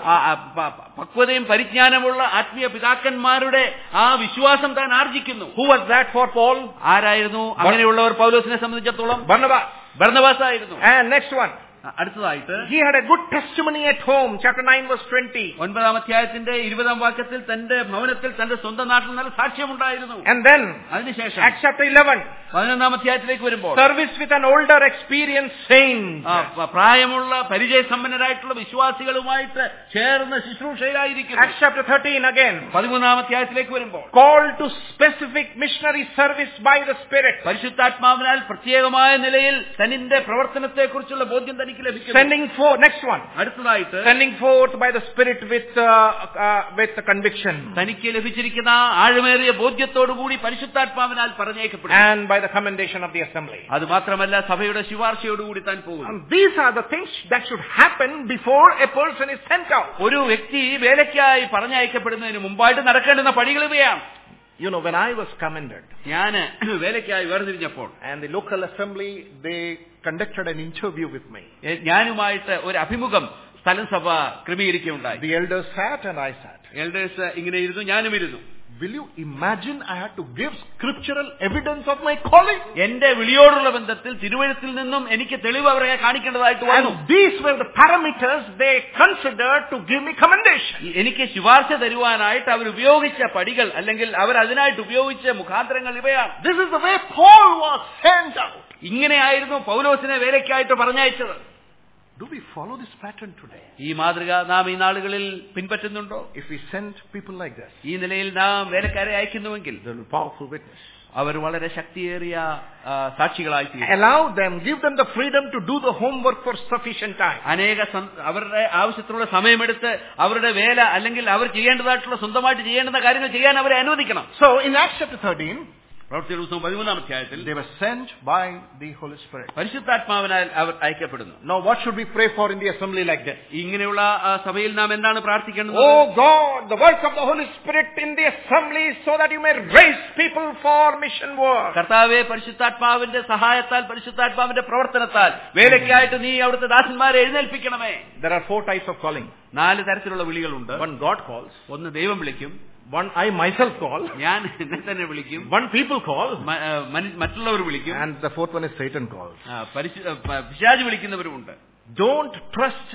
പക്വതയും പരിജ്ഞാനമുള്ള ആത്മീയ പിതാക്കന്മാരുടെ ആ വിശ്വാസം താൻ ആർജിക്കുന്നു. Who was that for Paul? ആരായിരുന്നു അങ്ങനെയുള്ളവർ പൗലോസിനെ സംബന്ധിച്ചിടത്തോളം? Barnabas. ബർന്നബാസ് ആയിരുന്നു. And next one, അടുത്തതായിട്ട്, he had a good testimony at home. Chapter nine verse twenty. ഒൻപതാം അധ്യായത്തിന്റെ ഇരുപതാം വാക്യത്തിൽ തന്റെ ഭവനത്തിൽ തന്റെ സ്വന്തം നാട്ടിൽ നല്ല സാക്ഷ്യമുണ്ടായിരുന്നു. And then അതിനുശേഷം Acts chapter eleven, പതിനൊന്നാം അധ്യായത്തിലേക്ക് വരുമ്പോൾ service with an older experienced saint. പ്രായമുള്ള പരിചയസമ്പന്നരായിട്ടുള്ള വിശ്വാസികളുമായിട്ട് ചേർന്ന് ശുശ്രൂഷയിലായിരിക്കും. Acts chapter thirteen again, പതിമൂന്നാം അധ്യായത്തിലേക്ക് വരുമ്പോൾ called to specific missionary service by the Spirit. പരിശുദ്ധാത്മാവിനാൽ പ്രത്യേകമായ നിലയിൽ തന്നിന്റെ പ്രവർത്തനത്തെ കുറിച്ചുള്ള ബോധ്യം തനിക്ക് ലഭിക്കുന്നു. Sending forth, next one, അടുത്തതായിട്ട്, sending forth by the Spirit with uh, uh, with conviction. തനിക്ക് ലഭിച്ചിരിക്കുന്ന ആഴമേറിയ ബോധ്യത്തോടുകൂടി പരിശുദ്ധാത്മാവിനാൽ പറഞ്ഞേക്കപ്പെടും. And by the commendation of the assembly. അത് മാത്രമല്ല സഭയുടെ ശുപാർശയോടുകൂടി താൻ പോകും. These are the things that should happen before a person is sent out. ഒരു വ്യക്തി വേലയ്ക്കായി പറഞ്ഞയക്കപ്പെടുന്നതിന് മുമ്പായിട്ട് നടക്കേണ്ടുന്ന പടികൾ ഇവയാണ്. You know, when I was commended, ഞാൻ വേലയ്ക്കായി വേർതിരിഞ്ഞപ്പോൾ, and the local assembly, they conducted an interview with me. ഞാനുമായിട്ട് ഒരു അഭിമുഖം സ്ഥലം സഭ ക്രമീകരിക്കുകയുണ്ടായി. The elders sat and I sat. Elders ഇങ്ങനെ ഇരുന്നു, ഞാനും ഇരുന്നു. Will you imagine I had to give scriptural evidence of my calling? എന്റെ വിളിയോടുള്ള ബന്ധത്തിൽ തിരുവഴുത്തിൽ നിന്നും എനിക്ക് തെളിവ് അവരെ കാണിക്കേണ്ടതായിട്ട് വന്നു. And these were the parameters they considered to give me commendation. എനിക്ക് ശുപാർശ തരുവാനായിട്ട് അവർ ഉപയോഗിച്ച പടികൾ അല്ലെങ്കിൽ അവർ അതിനായിട്ട് ഉപയോഗിച്ച മുഖാന്തരങ്ങൾ ഇവയാണ്. This is the way Paul was sent out. ഇങ്ങനെയായിരുന്നു പൗലോസിനെ വേലയ്ക്കായിട്ട് പറഞ്ഞയച്ചത്. Do we follow this pattern today? ഈ മാതൃക നാം ഈ നാളുകളിൽ പിൻപറ്റുന്നുണ്ടോ? If we send people like this, ഈ നിലയിൽ നാം വേലക്കാരെ അയക്കുന്നുവെങ്കിൽ, they will be powerful witness. അവർ വളരെ ശക്തിയേറിയ സാക്ഷികളായി തീരും. Allow them, give them the freedom to do the homework for sufficient time. അനേക അവരുടെ ആവശ്യത്തിനുള്ള സമയമെടുത്ത് അവരുടെ വേല അല്ലെങ്കിൽ അവർ ചെയ്യേണ്ടതായിട്ടുള്ള സ്വന്തമായിട്ട് ചെയ്യേണ്ടുന്ന കാര്യങ്ങൾ ചെയ്യാൻ അവരെ അനുവദിക്കണം. So in Acts chapter thirteen, പ്രവൃത്തി പുസ്തകം പതിമൂന്നാം അധ്യായത്തിൽ, they were sent by the Holy Spirit. പരിശുദ്ധാത്മാവിനാൽ അവർ അയക്കപ്പെടുന്നു. Now what should we pray for in the assembly like this? ഇങ്ങനെയുള്ള സഭയിൽ നാം എന്താണ് പ്രാർത്ഥിക്കേണ്ടത്? Oh God, the work of the Holy Spirit in the assembly so that you may raise people for mission work. കർത്താവേ, പരിശുദ്ധാത്മാവിന്റെ സഹായത്താൽ പരിശുദ്ധാത്മാവിന്റെ പ്രവർത്തനത്താൽ വേലയ്ക്കായിട്ട് നീ അവിടുത്തെ ദാസന്മാരെ എഴുന്നേൽപ്പിക്കണമേ. There are four types of calling. നാല് തരത്തിലുള്ള വിളികളുണ്ട്. One God calls. ഒന്ന് ദൈവം വിളിക്കും. One I myself call. ഞാൻ എന്നെ തന്നെ വിളിക്കും. One people call. മറ്റുള്ളവർ വിളിക്കും. And the fourth one is Satan calls. പിശാച് വിളിക്കുന്നവരുമുണ്ട്. Don't trust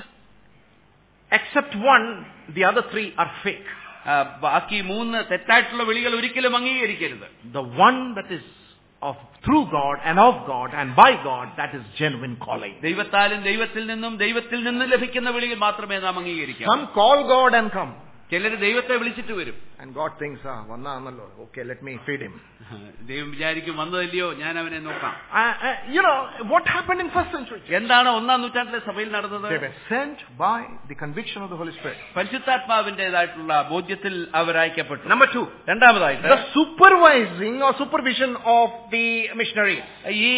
except one, the other three are fake. ബാക്കി മൂന്ന് തെറ്റായിട്ടുള്ള വിളികൾ ഒരിക്കലും അംഗീകരിക്കരുത്. The one that is of through God and of God and by God, that is genuine calling. ദൈവത്താലും ദൈവത്തിൽ നിന്നും ദൈവത്തിൽ നിന്നും ലഭിക്കുന്ന വിളികൾ മാത്രമേ നാം അംഗീകരിക്കൂ. Some call God and come. ചിലർ ദൈവത്തെ വിളിച്ചിട്ട് വരും. And God thinks, ah, വന്നാണല്ലോ, okay, let me feed him. ദൈവം വിചാരിക്കും വന്നതല്ലയോ, ഞാൻ അവനെ നോക്കാം. You know what happened in first century? എന്താണ് ഒന്നാം നൂറ്റാണ്ടിലെ സഭയിൽ നടന്നത്? They were sent by the conviction of the Holy Spirit. പരിശുദ്ധാത്മാവിന്റേതായിട്ടുള്ള ബോധ്യത്തിൽ അവർ അയക്കപ്പെട്ടു. Number two, രണ്ടാമതായിട്ട് the supervising or supervision of the missionaries. ഈ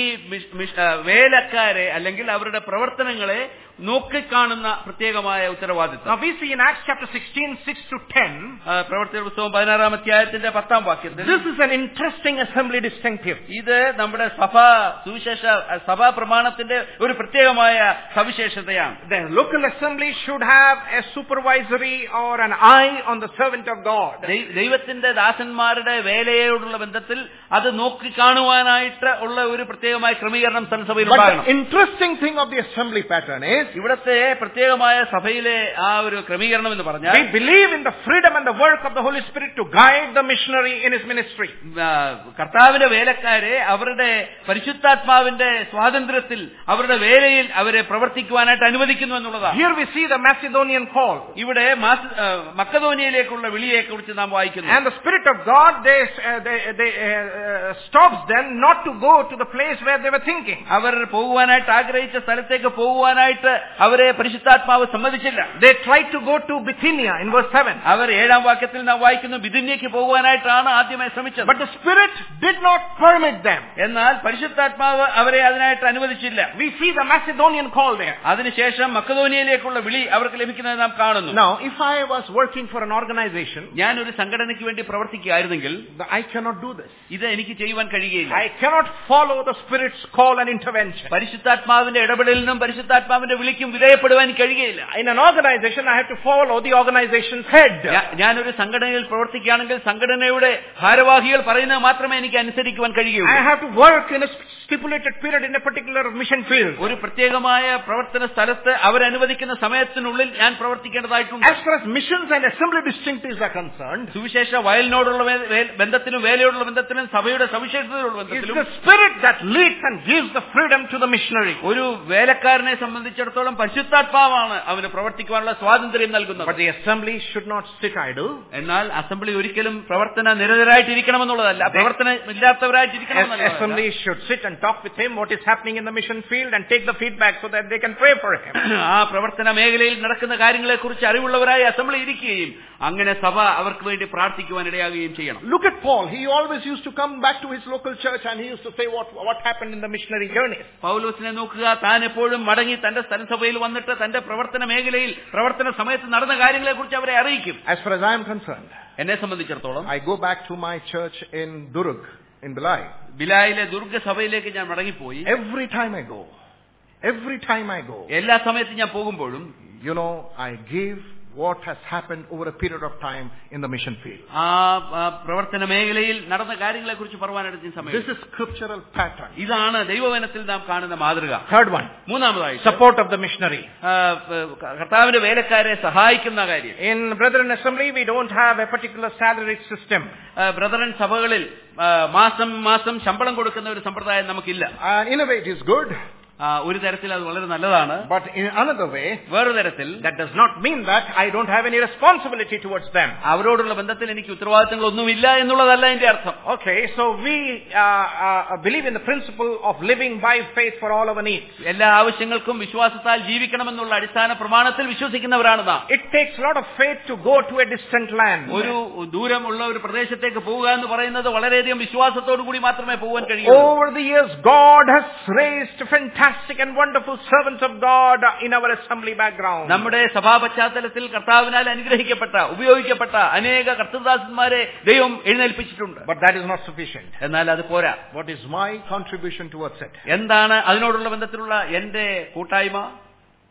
വേലക്കാരെ അല്ലെങ്കിൽ അവരുടെ പ്രവർത്തനങ്ങളെ നോക്കിക്കാണുന്ന പ്രത്യേകമായ ഉത്തരവാദിത്വം. Now we see in Acts chapter sixteen, six to ten, പ്രവർത്തന പുസ്തകം പതിനാറാം അധ്യായത്തിന്റെ പത്താം വാക്യത്തിൽ, this is an interesting assembly distinctive. ഇത് നമ്മുടെ സഭാ സുവിശേഷ സഭാ പ്രമാണത്തിന്റെ ഒരു പ്രത്യേകമായ സവിശേഷതയാണ്. The local assembly should have a supervisory or an eye on the servant of God. ദൈവത്തിന്റെ ദാസന്മാരുടെ വേലയോടുള്ള ബന്ധത്തിൽ അത് നോക്കി കാണുവാനായിട്ട് ഉള്ള ഒരു പ്രത്യേകമായ ക്രമീകരണം സഭയിൽ ഉണ്ടാകണം. But the interesting thing of the assembly pattern is, ഇവിടത്തെ പ്രത്യേകമായ സഭയിലെ ആ ഒരു ക്രമീകരണം എന്ന് പറഞ്ഞാൽ, we believe in the freedom and the work of the Holy Spirit to guide the missionary in his ministry. കർത്താവിന്റെ വേലക്കാരെ അവരുടെ പരിശുദ്ധാത്മാവിന്റെ സ്വാതന്ത്ര്യത്തിൽ അവരുടെ വേലയിൽ അവരെ പ്രവർത്തിക്കുവാനായിട്ട് അനുവദിക്കുന്നു എന്നുള്ളതാണ്. Here we see the Macedonian call. ഇവിടെ മക്കതോനിയയിലേക്കുള്ള വിളിയെ കുറിച്ച് നാം വായിക്കുന്നു. And the Spirit of God, they uh, they, they uh, stops them not to go to the place where they were thinking. അവർ പോകുവാനായിട്ട് ആഗ്രഹിച്ച സ്ഥലത്തേക്ക് പോകുവാനായിട്ട് അവരെ പരിശുദ്ധാത്മാവ് സമ്മതിച്ചില്ല. They tried to go to Bithynia in verse seven. അവർ ഏഴാം വാക്യത്തിൽ നാം വായിക്കുന്നു, ബിഥുന്യയ്ക്ക് പോകുവാനായിട്ടാണ് ആദ്യമായി ശ്രമിച്ചത്. But the Spirit did not permit them. എന്നാൽ പരിശുദ്ധാത്മാവ് അവരെ അതിനായിട്ട് അനുവദിച്ചില്ല. We see the Macedonian call there. അതിനുശേഷം മക്കതോനിയയിലേക്കുള്ള വിളി അവർക്ക് ലഭിക്കുന്നത് നാം കാണുന്നു. Now if I was working for an organization, ഞാൻ ഒരു സംഘടനയ്ക്ക് വേണ്ടി പ്രവർത്തിക്കുകയായിരുന്നെങ്കിൽ, I cannot do this. ഇത് എനിക്ക് ചെയ്യുവാൻ കഴിയുകയില്ല. I cannot follow the Spirit's call and intervention. പരിശുദ്ധാത്മാവിന്റെ ഇടപെടലിനും പരിശുദ്ധാത്മാവിന്റെ വിളിക്കും വിധേയപ്പെടുവാൻ കഴിയുകയില്ല. In an organization I have to follow the organization's head. ഞാൻ ഒരു സംഘടനയിൽ പ്രവർത്തിക്കുകയാണെങ്കിൽ സംഘടനയുടെ ഭാരവാഹികൾ പറയുന്നത് മാത്രമേ എനിക്ക് അനുസരിക്കുവാൻ കഴിയുകയുള്ളൂ. I have to work in a stipulated period in a particular mission field. ഒരു പ്രത്യേകമായ പ്രവർത്തന സ്ഥലത്ത് അവരനുവദിക്കുന്ന സമയത്തിനുള്ളിൽ ഞാൻ പ്രവർത്തിക്കേണ്ടതായിട്ടുണ്ട്. As far as missions and assembly distinctives are concerned, സുവിശേഷ വയലിനോടുള്ള ബന്ധത്തിനും വേലയോടുള്ള ബന്ധത്തിനും സഭയുടെ സവിശേഷതയോടുള്ള ബന്ധത്തിലും, it's the Spirit that leads and gives the freedom to the missionary. ഒരു വേലക്കാരനെ സംബന്ധിച്ചിടത്തോളം പരിശുദ്ധാത്മാവാണ് അവന് പ്രവർത്തിക്കുവാനുള്ള സ്വാതന്ത്ര്യം നൽകുന്നത്. But the assembly should not sit idle. എന്നാൽ അസംബ്ലി ഒരിക്കലും പ്രവർത്തന നിരതരായിട്ടിരിക്കണമെന്നുള്ളതല്ല, പ്രവർത്തനം ഇല്ലാത്തവരായിട്ടിരിക്കണമെന്നല്ല. Assembly should sit and talk with him what is happening in the mission field and take the feedback so that they can pray for him. ആ പ്രവർത്തന മേഖലയിൽ നടക്കുന്ന കാര്യങ്ങളെ കുറിച്ച് അറിവുള്ളവരായി അസംബ്ലി ഇരിക്കുകയും അങ്ങനെ സഭ അവർക്ക് വേണ്ടി പ്രാർത്ഥിക്കുവാൻ ഇടയാകുകയും ചെയ്യണം. Look at Paul. He always used to come back to his local church and he used to say what what happened in the missionary journeys. പൗലോസിനെ നോക്കുക, താൻ എപ്പോഴും മടങ്ങി തന്റെ സ്ഥലസഭയിൽ വന്നിട്ട് തന്റെ പ്രവർത്തന മേഖലയിൽ പ്രവർത്തന സമയത്ത് നടന്ന കാര്യങ്ങളെ കുറിച്ച് അവരെ അറിയിക്കും. As far as I am concerned, എന്നെ സംബന്ധിച്ചിടത്തോളം, I go back to my church in Durg in Bilai. ബിലായിലെ Durga സഭയിലേക്ക് ഞാൻ മടങ്ങിപ്പോയി. Every time I go, every time I go, എല്ലാ സമയത്തും ഞാൻ പോകുമ്പോഴും, you know, I give what has happened over a period of time in the mission field. ആ പ്രവർത്തന മേഖലയിൽ നടന്ന കാര്യങ്ങളെ കുറിച്ച് പറയാനെടുത്ത സമയം. This is scriptural pattern. ഇതാണ് ദൈവവചനത്തിൽ നാം കാണുന്ന മാതൃക. Third one, മൂന്നാമതായി support of the missionary. കർത്താവിന്റെ വേലക്കാരെ സഹായിക്കുന്ന കാര്യം. In Brethren Assembly we don't have a particular salaried system. Brethren സഭകളിൽ മാസം മാസം ശമ്പളം കൊടുക്കുന്ന ഒരു സമ്പ്രദായം നമുക്കില്ല. In a way it is good. ഒരു തരത്തിൽ അത് വളരെ നല്ലതാണ്. But in another way, വേറൊരു തരത്തിൽ, that does not mean that I don't have any responsibility towards them. അവരോടുള്ള ബന്ധത്തിൽ എനിക്ക് ഉത്തരവാദിത്തങ്ങളൊന്നുമില്ല എന്നുള്ളതല്ല എന്റെ അർത്ഥം. Okay, so we uh, uh, believe in the principle of living by faith for all our needs. എല്ലാ ആവശ്യങ്ങൾക്കും വിശ്വാസത്താൽ ജീവിക്കണമെന്നുള്ള അടിസ്ഥാന പ്രമാണത്തിൽ വിശ്വസിക്കുന്നവരാണ് നാം. It takes a lot of faith to go to a distant land. ഒരു ദൂരമുള്ള ഒരു പ്രദേശത്തേക്ക് പോവുക എന്ന് പറയുന്നത് വളരെയധികം വിശ്വാസത്തോടു കൂടി മാത്രമേ പോകാൻ കഴിയൂ. Over the years God has raised fantastic and wonderful servants of God in our assembly background. നമ്മുടെ സഭാ പശ്ചാത്തലത്തിൽ കർത്താവിനാൽ അനുഗ്രഹിക്കപ്പെട്ട ഉപയോഗിക്കപ്പെട്ട അനേക കർത്തൃദാസന്മാരെ ദൈവം എഴുന്നേൽപ്പിച്ചിട്ടുണ്ട്. But that is not sufficient. എന്നാൽ അത് പോരാ. What is my contribution towards it? എന്താണ് അതിനോടുള്ള ബന്ധത്തിലുള്ള എന്റെ കൂട്ടായ്മ?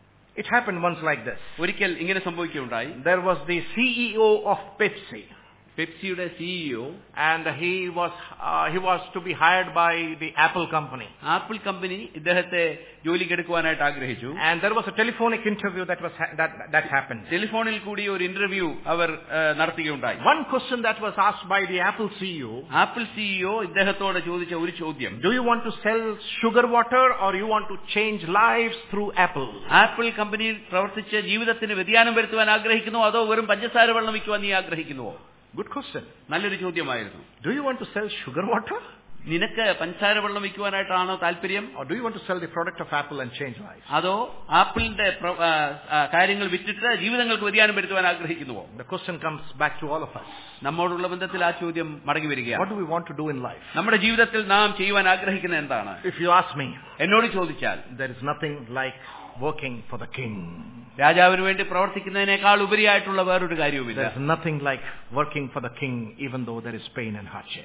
It happened once like this. ഒരിക്കൽ ഇങ്ങനെ സംഭവിക്കുകയുണ്ടായി. There was the C E O of Pepsi. പെപ്സിയുടെ CEO, and he was uh, he was to be hired by the Apple company. Apple company ഇദ്ദേഹത്തെ ജോലിക്കെടുക്കുവാനായിട്ട് ആഗ്രഹിച്ചു. And there was a telephonic interview that was ha- that that happened. ടെലിഫോണിൽ കൂടി ഒരു interview അവർ നടത്തുകയുണ്ടായി. One question that was asked by the Apple C E O, Apple CEO ഇദ്ദേഹത്തോട് ചോദിച്ച ഒരു ചോദ്യം, do you want to sell sugar water or you want to change lives through Apple? Apple കമ്പനിയിൽ പ്രവർത്തിച്ച് ജീവിതത്തിന് വ്യതിയാനം വരുത്തുവാൻ ആഗ്രഹിക്കുന്നുവോ അതോ വെറും പഞ്ചസാര വെള്ളം വിൽക്കുവാൻ നീ ആഗ്രഹിക്കുന്നുവോ? Good question. നല്ലൊരു ചോദ്യമായിരുന്നു. Do you want to sell sugar water? നിനക്ക് പഞ്ചസാര വെള്ളം വിൽക്കുവാനായിട്ടാണോ താല്പര്യം? Or do you want to sell the product of Apple and change lives? അതോ ആപ്പിളിന്റെ കാര്യങ്ങൾ വിറ്റിട്ട് ജീവിതങ്ങൾക്ക് വ്യതിയാനം വരുത്തുവാൻ ആഗ്രഹിക്കുന്നുവോ? The question comes back to all of us. നമ്മോടുള്ള ബന്ധത്തിൽ ആ ചോദ്യം മടങ്ങി വരികയാണ്. What do we want to do in life? നമ്മുടെ ജീവിതത്തിൽ നാം ചെയ്യുവാൻ ആഗ്രഹിക്കുന്നത് എന്താണ്? If you ask me, എന്നോട് ചോദിച്ചാൽ, there is nothing like working for the king. രാജാവിന് വേണ്ടി പ്രവർത്തിക്കുന്നതിനേക്കാൾ ഉപരിയായിട്ടുള്ള വേറൊരു കാര്യവുമില്ല. There is nothing like working for the king even though there is pain and hardship.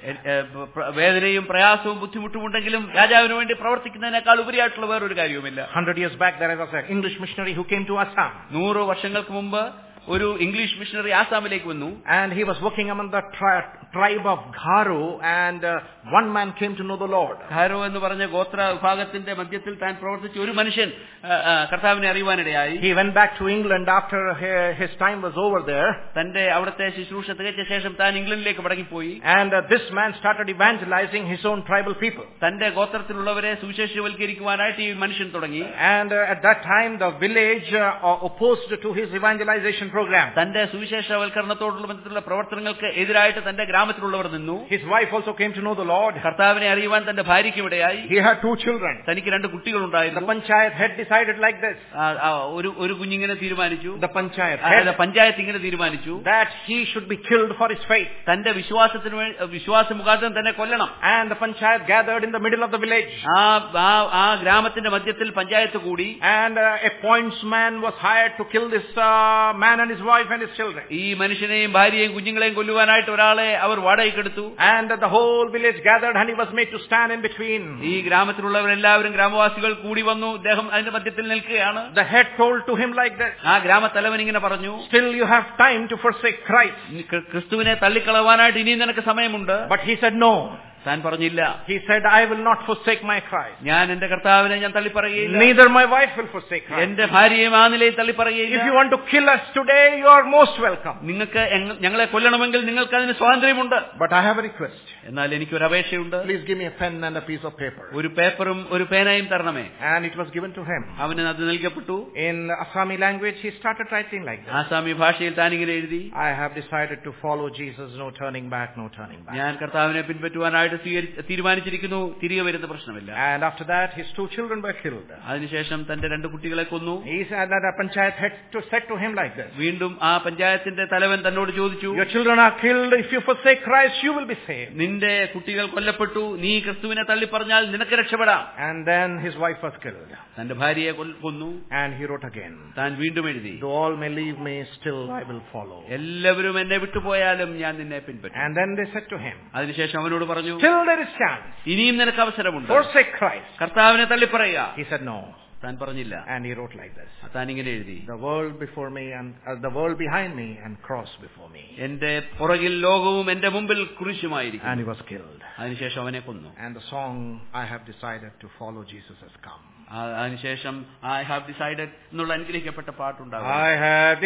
വേദനയും പ്രയാസവും ബുദ്ധിമുട്ടും ഉണ്ടെങ്കിലും രാജാവിന് വേണ്ടി പ്രവർത്തിക്കുന്നതിനേക്കാൾ ഉപരിയായിട്ടുള്ള വേറൊരു കാര്യവുമില്ല. one hundred years back there was an English missionary who came to Assam. നൂറ് വർഷങ്ങൾക്ക് മുമ്പ് ഒരു ഇംഗ്ലീഷ് മിഷണറി ആസാമിലേക്ക് വന്നു. And he was working among the tri- tribe of Garo, and uh, one man came to know the Lord. Garo എന്ന് പറഞ്ഞ ഗോത്ര വിഭാഗത്തിന്റെ മധ്യത്തിൽ താൻ പ്രവർത്തിച്ച ഒരു മനുഷ്യൻ കർത്താവിനെ അറിയുവാനിടയായി. He went back to England after his time was over there. തന്റെ അവിടുത്തെ ശുശ്രൂഷ തികച്ച ശേഷം താൻ ഇംഗ്ലണ്ടിലേക്ക് മടങ്ങിപ്പോയി. And uh, this man started evangelizing his own tribal people. തന്റെ ഗോത്രത്തിലുള്ളവരെ സുവിശേഷവൽക്കരിക്കുവാനായിട്ട് ഈ മനുഷ്യൻ തുടങ്ങി. And uh, at that time the village uh, opposed to his evangelization program. തന്റെ സുവിശേഷവൽക്കരണത്തോടുള്ള ബന്ധത്തിലുള്ള പ്രവർത്തനങ്ങൾക്ക് എതിരായിട്ട് തന്റെ ഗ്രാമത്തിലുള്ളവർ നിന്നു. His wife also came to know the Lord. കർത്താവിനെ അറിയുവാൻ തന്റെ ഭാര്യയ്ക്കും ഇടയായി. He had two children. തനിക്ക് രണ്ട് കുട്ടികളുണ്ടായിരുന്നു. The panchayat had decided like this. ഒരു ഒരു കുഞ്ഞിങ്ങനെ തീരുമാനിച്ചു. The panchayat had പഞ്ചായത്ത് ഇങ്ങനെ തീരുമാനിച്ചു that he should be killed for his faith. തന്റെ വിശ്വാസത്തിന് വിശ്വാസ മുഖാന്തരം തന്നെ കൊല്ലണം. And the panchayat gathered in the middle of the village. ആ ആ ഗ്രാമത്തിന്റെ മധ്യത്തിൽ പഞ്ചായത്ത് കൂടി. And uh, a pointsman was hired to kill this uh, man and his wife and his children. ഈ മനുഷ്യനെയും ഭാര്യയെയും കുഞ്ഞുങ്ങളെയും കൊല്ലുവാനായിട്ട് ഒരാളെ അവർ വാടകയ്ക്കെടുത്തു. And uh, the whole village gathered and he was made to stand in between. ഈ ഗ്രാമത്തിലുള്ളവരെല്ലാവരും ഗ്രാമവാസികൾ കൂടി വന്നു. അദ്ദേഹം അതിന്റെ മധ്യത്തിൽ നിൽക്കുകയാണ്. The head told to him like this. ആ ഗ്രാമത്തലവൻ ഇങ്ങനെ പറഞ്ഞു, still you have time to forsake Christ. ക്രിസ്തുവിനെ തള്ളിക്കളവാനായിട്ട് ഇനിയും നിനക്ക് സമയമുണ്ട്. But he said no. താൻ പറഞ്ഞില്ല. He said, I will not forsake my Christ. ഞാൻ എന്റെ കർത്താവിനെ ഞാൻ തള്ളിപ്പറയുകയില്ല. Neither my wife will forsake Christ. എന്റെ ഭാര്യയും ആ നിലയിൽ തള്ളിപ്പറയുകയില്ല. If you want to kill us today, you are most welcome. നിങ്ങൾക്ക് ഞങ്ങളെ കൊല്ലണമെങ്കിൽ നിങ്ങൾക്ക് അതിന് സ്വാതന്ത്ര്യമുണ്ട്. But I have a request. എന്നാൽ എനിക്കൊരു അപേക്ഷയുണ്ട്. Please give me a pen and a piece of paper. ഒരു പേപ്പറും ഒരു പേനയും തരണമേ. And it was given to him. അവന് അത് നൽകപ്പെട്ടു. In Assami language, he started writing like this. ആസാമി ഭാഷയിൽ താൻ ഇങ്ങനെ എഴുതി, I have decided to follow Jesus, no turning back, no turning back. ഞാൻ കർത്താവിനെ പിൻപറ്റുവാനായിട്ട് തീരുമാനിച്ചിരിക്കുന്നു, തിരികെ വരുന്ന പ്രശ്നമില്ല. And after that, his two children were killed. അതിനുശേഷം തന്റെ രണ്ട് കുട്ടികളെ കൊന്നു. He said that the panchayat had to said to him like this. വീണ്ടും ആ പഞ്ചായത്തിന്റെ തലവൻ തന്നോട് ചോദിച്ചു, your children are killed. If you forsake Christ, you will be saved. നിന്റെ കുട്ടികൾ കൊല്ലപ്പെട്ടു, നീ ക്രിസ്തുവിനെ തള്ളി പറഞ്ഞാൽ നിനക്ക് രക്ഷപ്പെടാം. And then his wife was killed. തന്റെ ഭാര്യയെ കൊന്നു. And he wrote again. താൻ വീണ്ടും എഴുതി, though all may leave me, still I will follow. എല്ലാവരും എന്നെ വിട്ടുപോയാലും ഞാൻ നിന്നെ പിൻപറ്റും. And then they said to him, അതിനുശേഷം അവനോട് പറഞ്ഞു, still there is chance. ഇനിയും നിനക്ക് അവസരമുണ്ട്. forsake Christ. കർത്താവിനെ തള്ളി പറയുക. He said no. താൻ പറഞ്ഞില്ല. And he wrote like this. താൻ ഇങ്ങനെ എഴുതി, the world before me and uh, the world behind me and cross before me. എന്റെ പുറകിൽ ലോകവും എന്റെ മുമ്പിൽ കുരിശുമായിരിക്കും. And he was killed. അതിനുശേഷം അവനെ കൊന്നു. And the song I have decided to follow Jesus has come. അതിനുശേഷം I have decided എന്നുള്ള അനുഗ്രഹിക്കപ്പെട്ട പാട്ടുണ്ടാകും. I have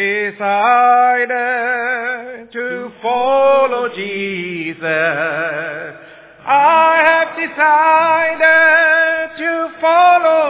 decided to follow Jesus. I have decided to follow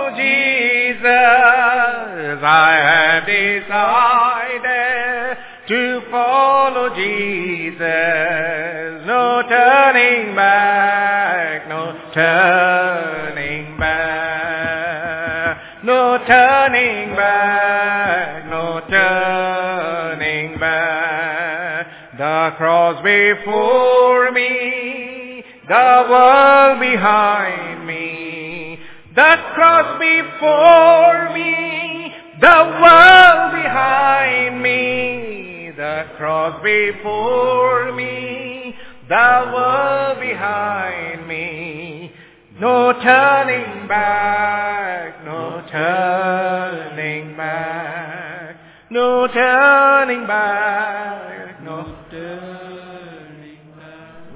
Jesus. I have decided to follow Jesus. No turning back, no turning back, no turning back, no turning back. The cross before me, the world behind me, the cross before me, the world behind me, the cross before me, the world behind me. No turning back, no turning back, no turning back, no turning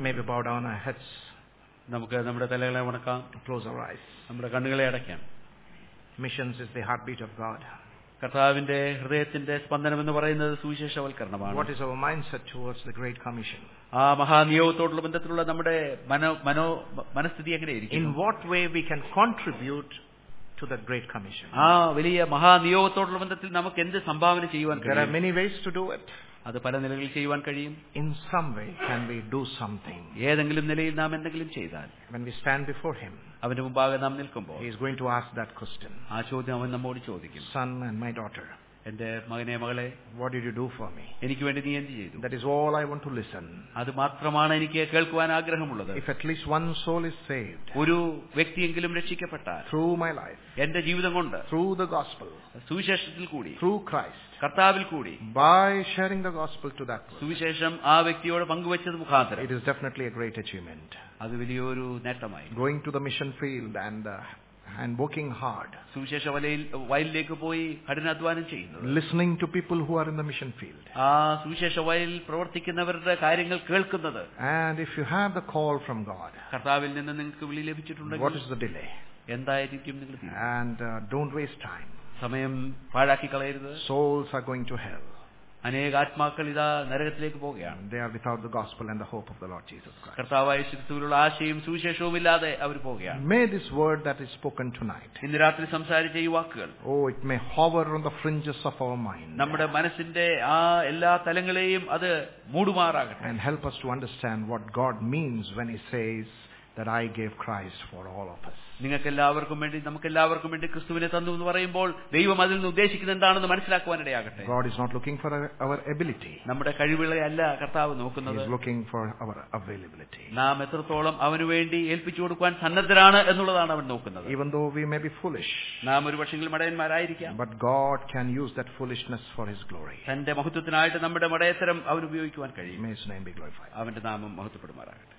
may we bow down our heads. നമുക്ക് നമ്മുടെ തലകളെ വണക്കാം. Close our eyes. നമ്മുടെ കണ്ണുകളെ അടയ്ക്കാം. Missions is the heartbeat of God. കർത്താവിന്റെ ഹൃദയത്തിന്റെ സ്പന്ദനം എന്ന് പറയുന്നത് സുവിശേഷവൽക്കരണമാണ്. What is our mindset towards the Great Commission? ആ മഹാനിയോഗത്തോടുള്ള ബന്ധത്തിലുള്ള നമ്മുടെ മനോ മനോ മനസ്ഥിതി എങ്ങനെയായിരിക്കും? In what way we can contribute to the Great Commission? ആ വലിയ മഹാനിയോഗത്തോടുള്ള ബന്ധത്തിൽ നമുക്ക് എന്ത് സംഭാവന ചെയ്യുവാൻ കഴിയും? There are many ways to do it. അത് പല നിലകളിൽ ചെയ്യുവാൻ കഴിയും. In some way can we do something? ഏതെങ്കിലും നിലയിൽ നാം എന്തെങ്കിലും ചെയ്താൽ when we stand before him, അവന്റെ മുമ്പാകെ നാം നിൽക്കുമ്പോൾ he is going to ask that question. ആ ചോദ്യം അവൻ നമ്മോട് ചോദിക്കും. Son and my daughter, എന്റെ മകനെ മകളെ, what did you do for me? എനിക്ക് വേണ്ടി നീ എന്ത് ചെയ്തു? That is all I want to listen. അത് മാത്രമാണ് എനിക്ക് കേൾക്കുവാൻ ആഗ്രഹമുള്ളത്. If at least one soul is saved, ഒരു വ്യക്തിയെങ്കിലും രക്ഷിക്കപ്പെട്ടാൽ, through my life, എന്റെ ജീവിതം കൊണ്ട്, through the gospel, സുവിശേഷത്തിൽ കൂടി, through Christ, കർത്താവിൽ കൂടി, by sharing the gospel to that person, സുവിശേഷം ആ വ്യക്തിയോട് പങ്കുവെച്ചത് മുഖാന്തരം, it is definitely a great achievement. അത് വലിയൊരു നേട്ടമായി. Going to the mission field and uh, and working hard, സുവിശേഷ വലയിൽ വയലിലേക്ക് പോയി കഠിനാധ്വാനം ചെയ്യുന്നത്, listening to people who are in the mission field, ആ സുവിശേഷ വയലിൽ പ്രവർത്തിക്കുന്നവരുടെ കാര്യങ്ങൾ കേൾക്കുന്നത്. And if you have the call from God, കർത്താവിൽ നിന്ന് നിങ്ങൾക്ക് വിളി ലഭിച്ചിട്ടുണ്ടെങ്കിൽ, what is the delay? എന്തായിരിക്കും നിങ്ങൾ? And uh, don't waste time. സമയം പാഴാക്കി കളയരുത്. Souls are going to hell. അനേക ആത്മാക്കൾ ഇതാ നരകത്തിലേക്ക് പോവുകയാണ്. They are without the gospel and the hope of the Lord Jesus Christ. കർത്താവായ യേശുക്രിസ്തുവിലുള്ള ആശയും സുവിശേഷവും ഇല്ലാതെ അവർ പോവുകയാണ്. May this word that is spoken tonight, ഇന്ന് രാത്രി സംസാരിച്ച ഈ വാക്കുകൾ, oh, it may hover on the fringes of our mind, നമ്മുടെ മനസ്സിന്റെ ആ എല്ലാ തലങ്ങളെയും അത് മൂടുമാറാകട്ടെ. and help us to understand what God means when he says that I gave Christ for all of us. നിങ്ങൾക്ക് എല്ലാവർക്കും വേണ്ടി, നമുക്ക് എല്ലാവർക്കും വേണ്ടി ക്രിസ്തുവിനെ തന്നു എന്ന് പറയുമ്പോൾ ദൈവം അതിൽ നിന്ന് ഉദ്ദേശിക്കുന്നത് എന്താണെന്ന് മനസ്സിലാക്കുവാനിടയാകട്ടെ. God is not looking for our ability. നമ്മുടെ കഴിവുകളെ അല്ല കർത്താവ് നോക്കുന്നത്. He is looking for our availability. നാം എത്രത്തോളം അവന് വേണ്ടി ഏൽപ്പിച്ചു കൊടുക്കാൻ സന്നദ്ധരാണ് എന്നുള്ളതാണ് അവൻ നോക്കുന്നത്. Even though we may be foolish, നാം ഒരു പക്ഷെങ്കിലും മടയന്മാരായിരിക്കാം, but God can use that foolishness for his glory. തന്റെ മഹത്വത്തിനായിട്ട് നമ്മുടെ മടയത്തരം അവൻ ഉപയോഗിക്കുവാൻ കഴിയും. May his name be glorified. അവന്റെ നാമം മഹത്വപ്പെടുമാറാകട്ടെ.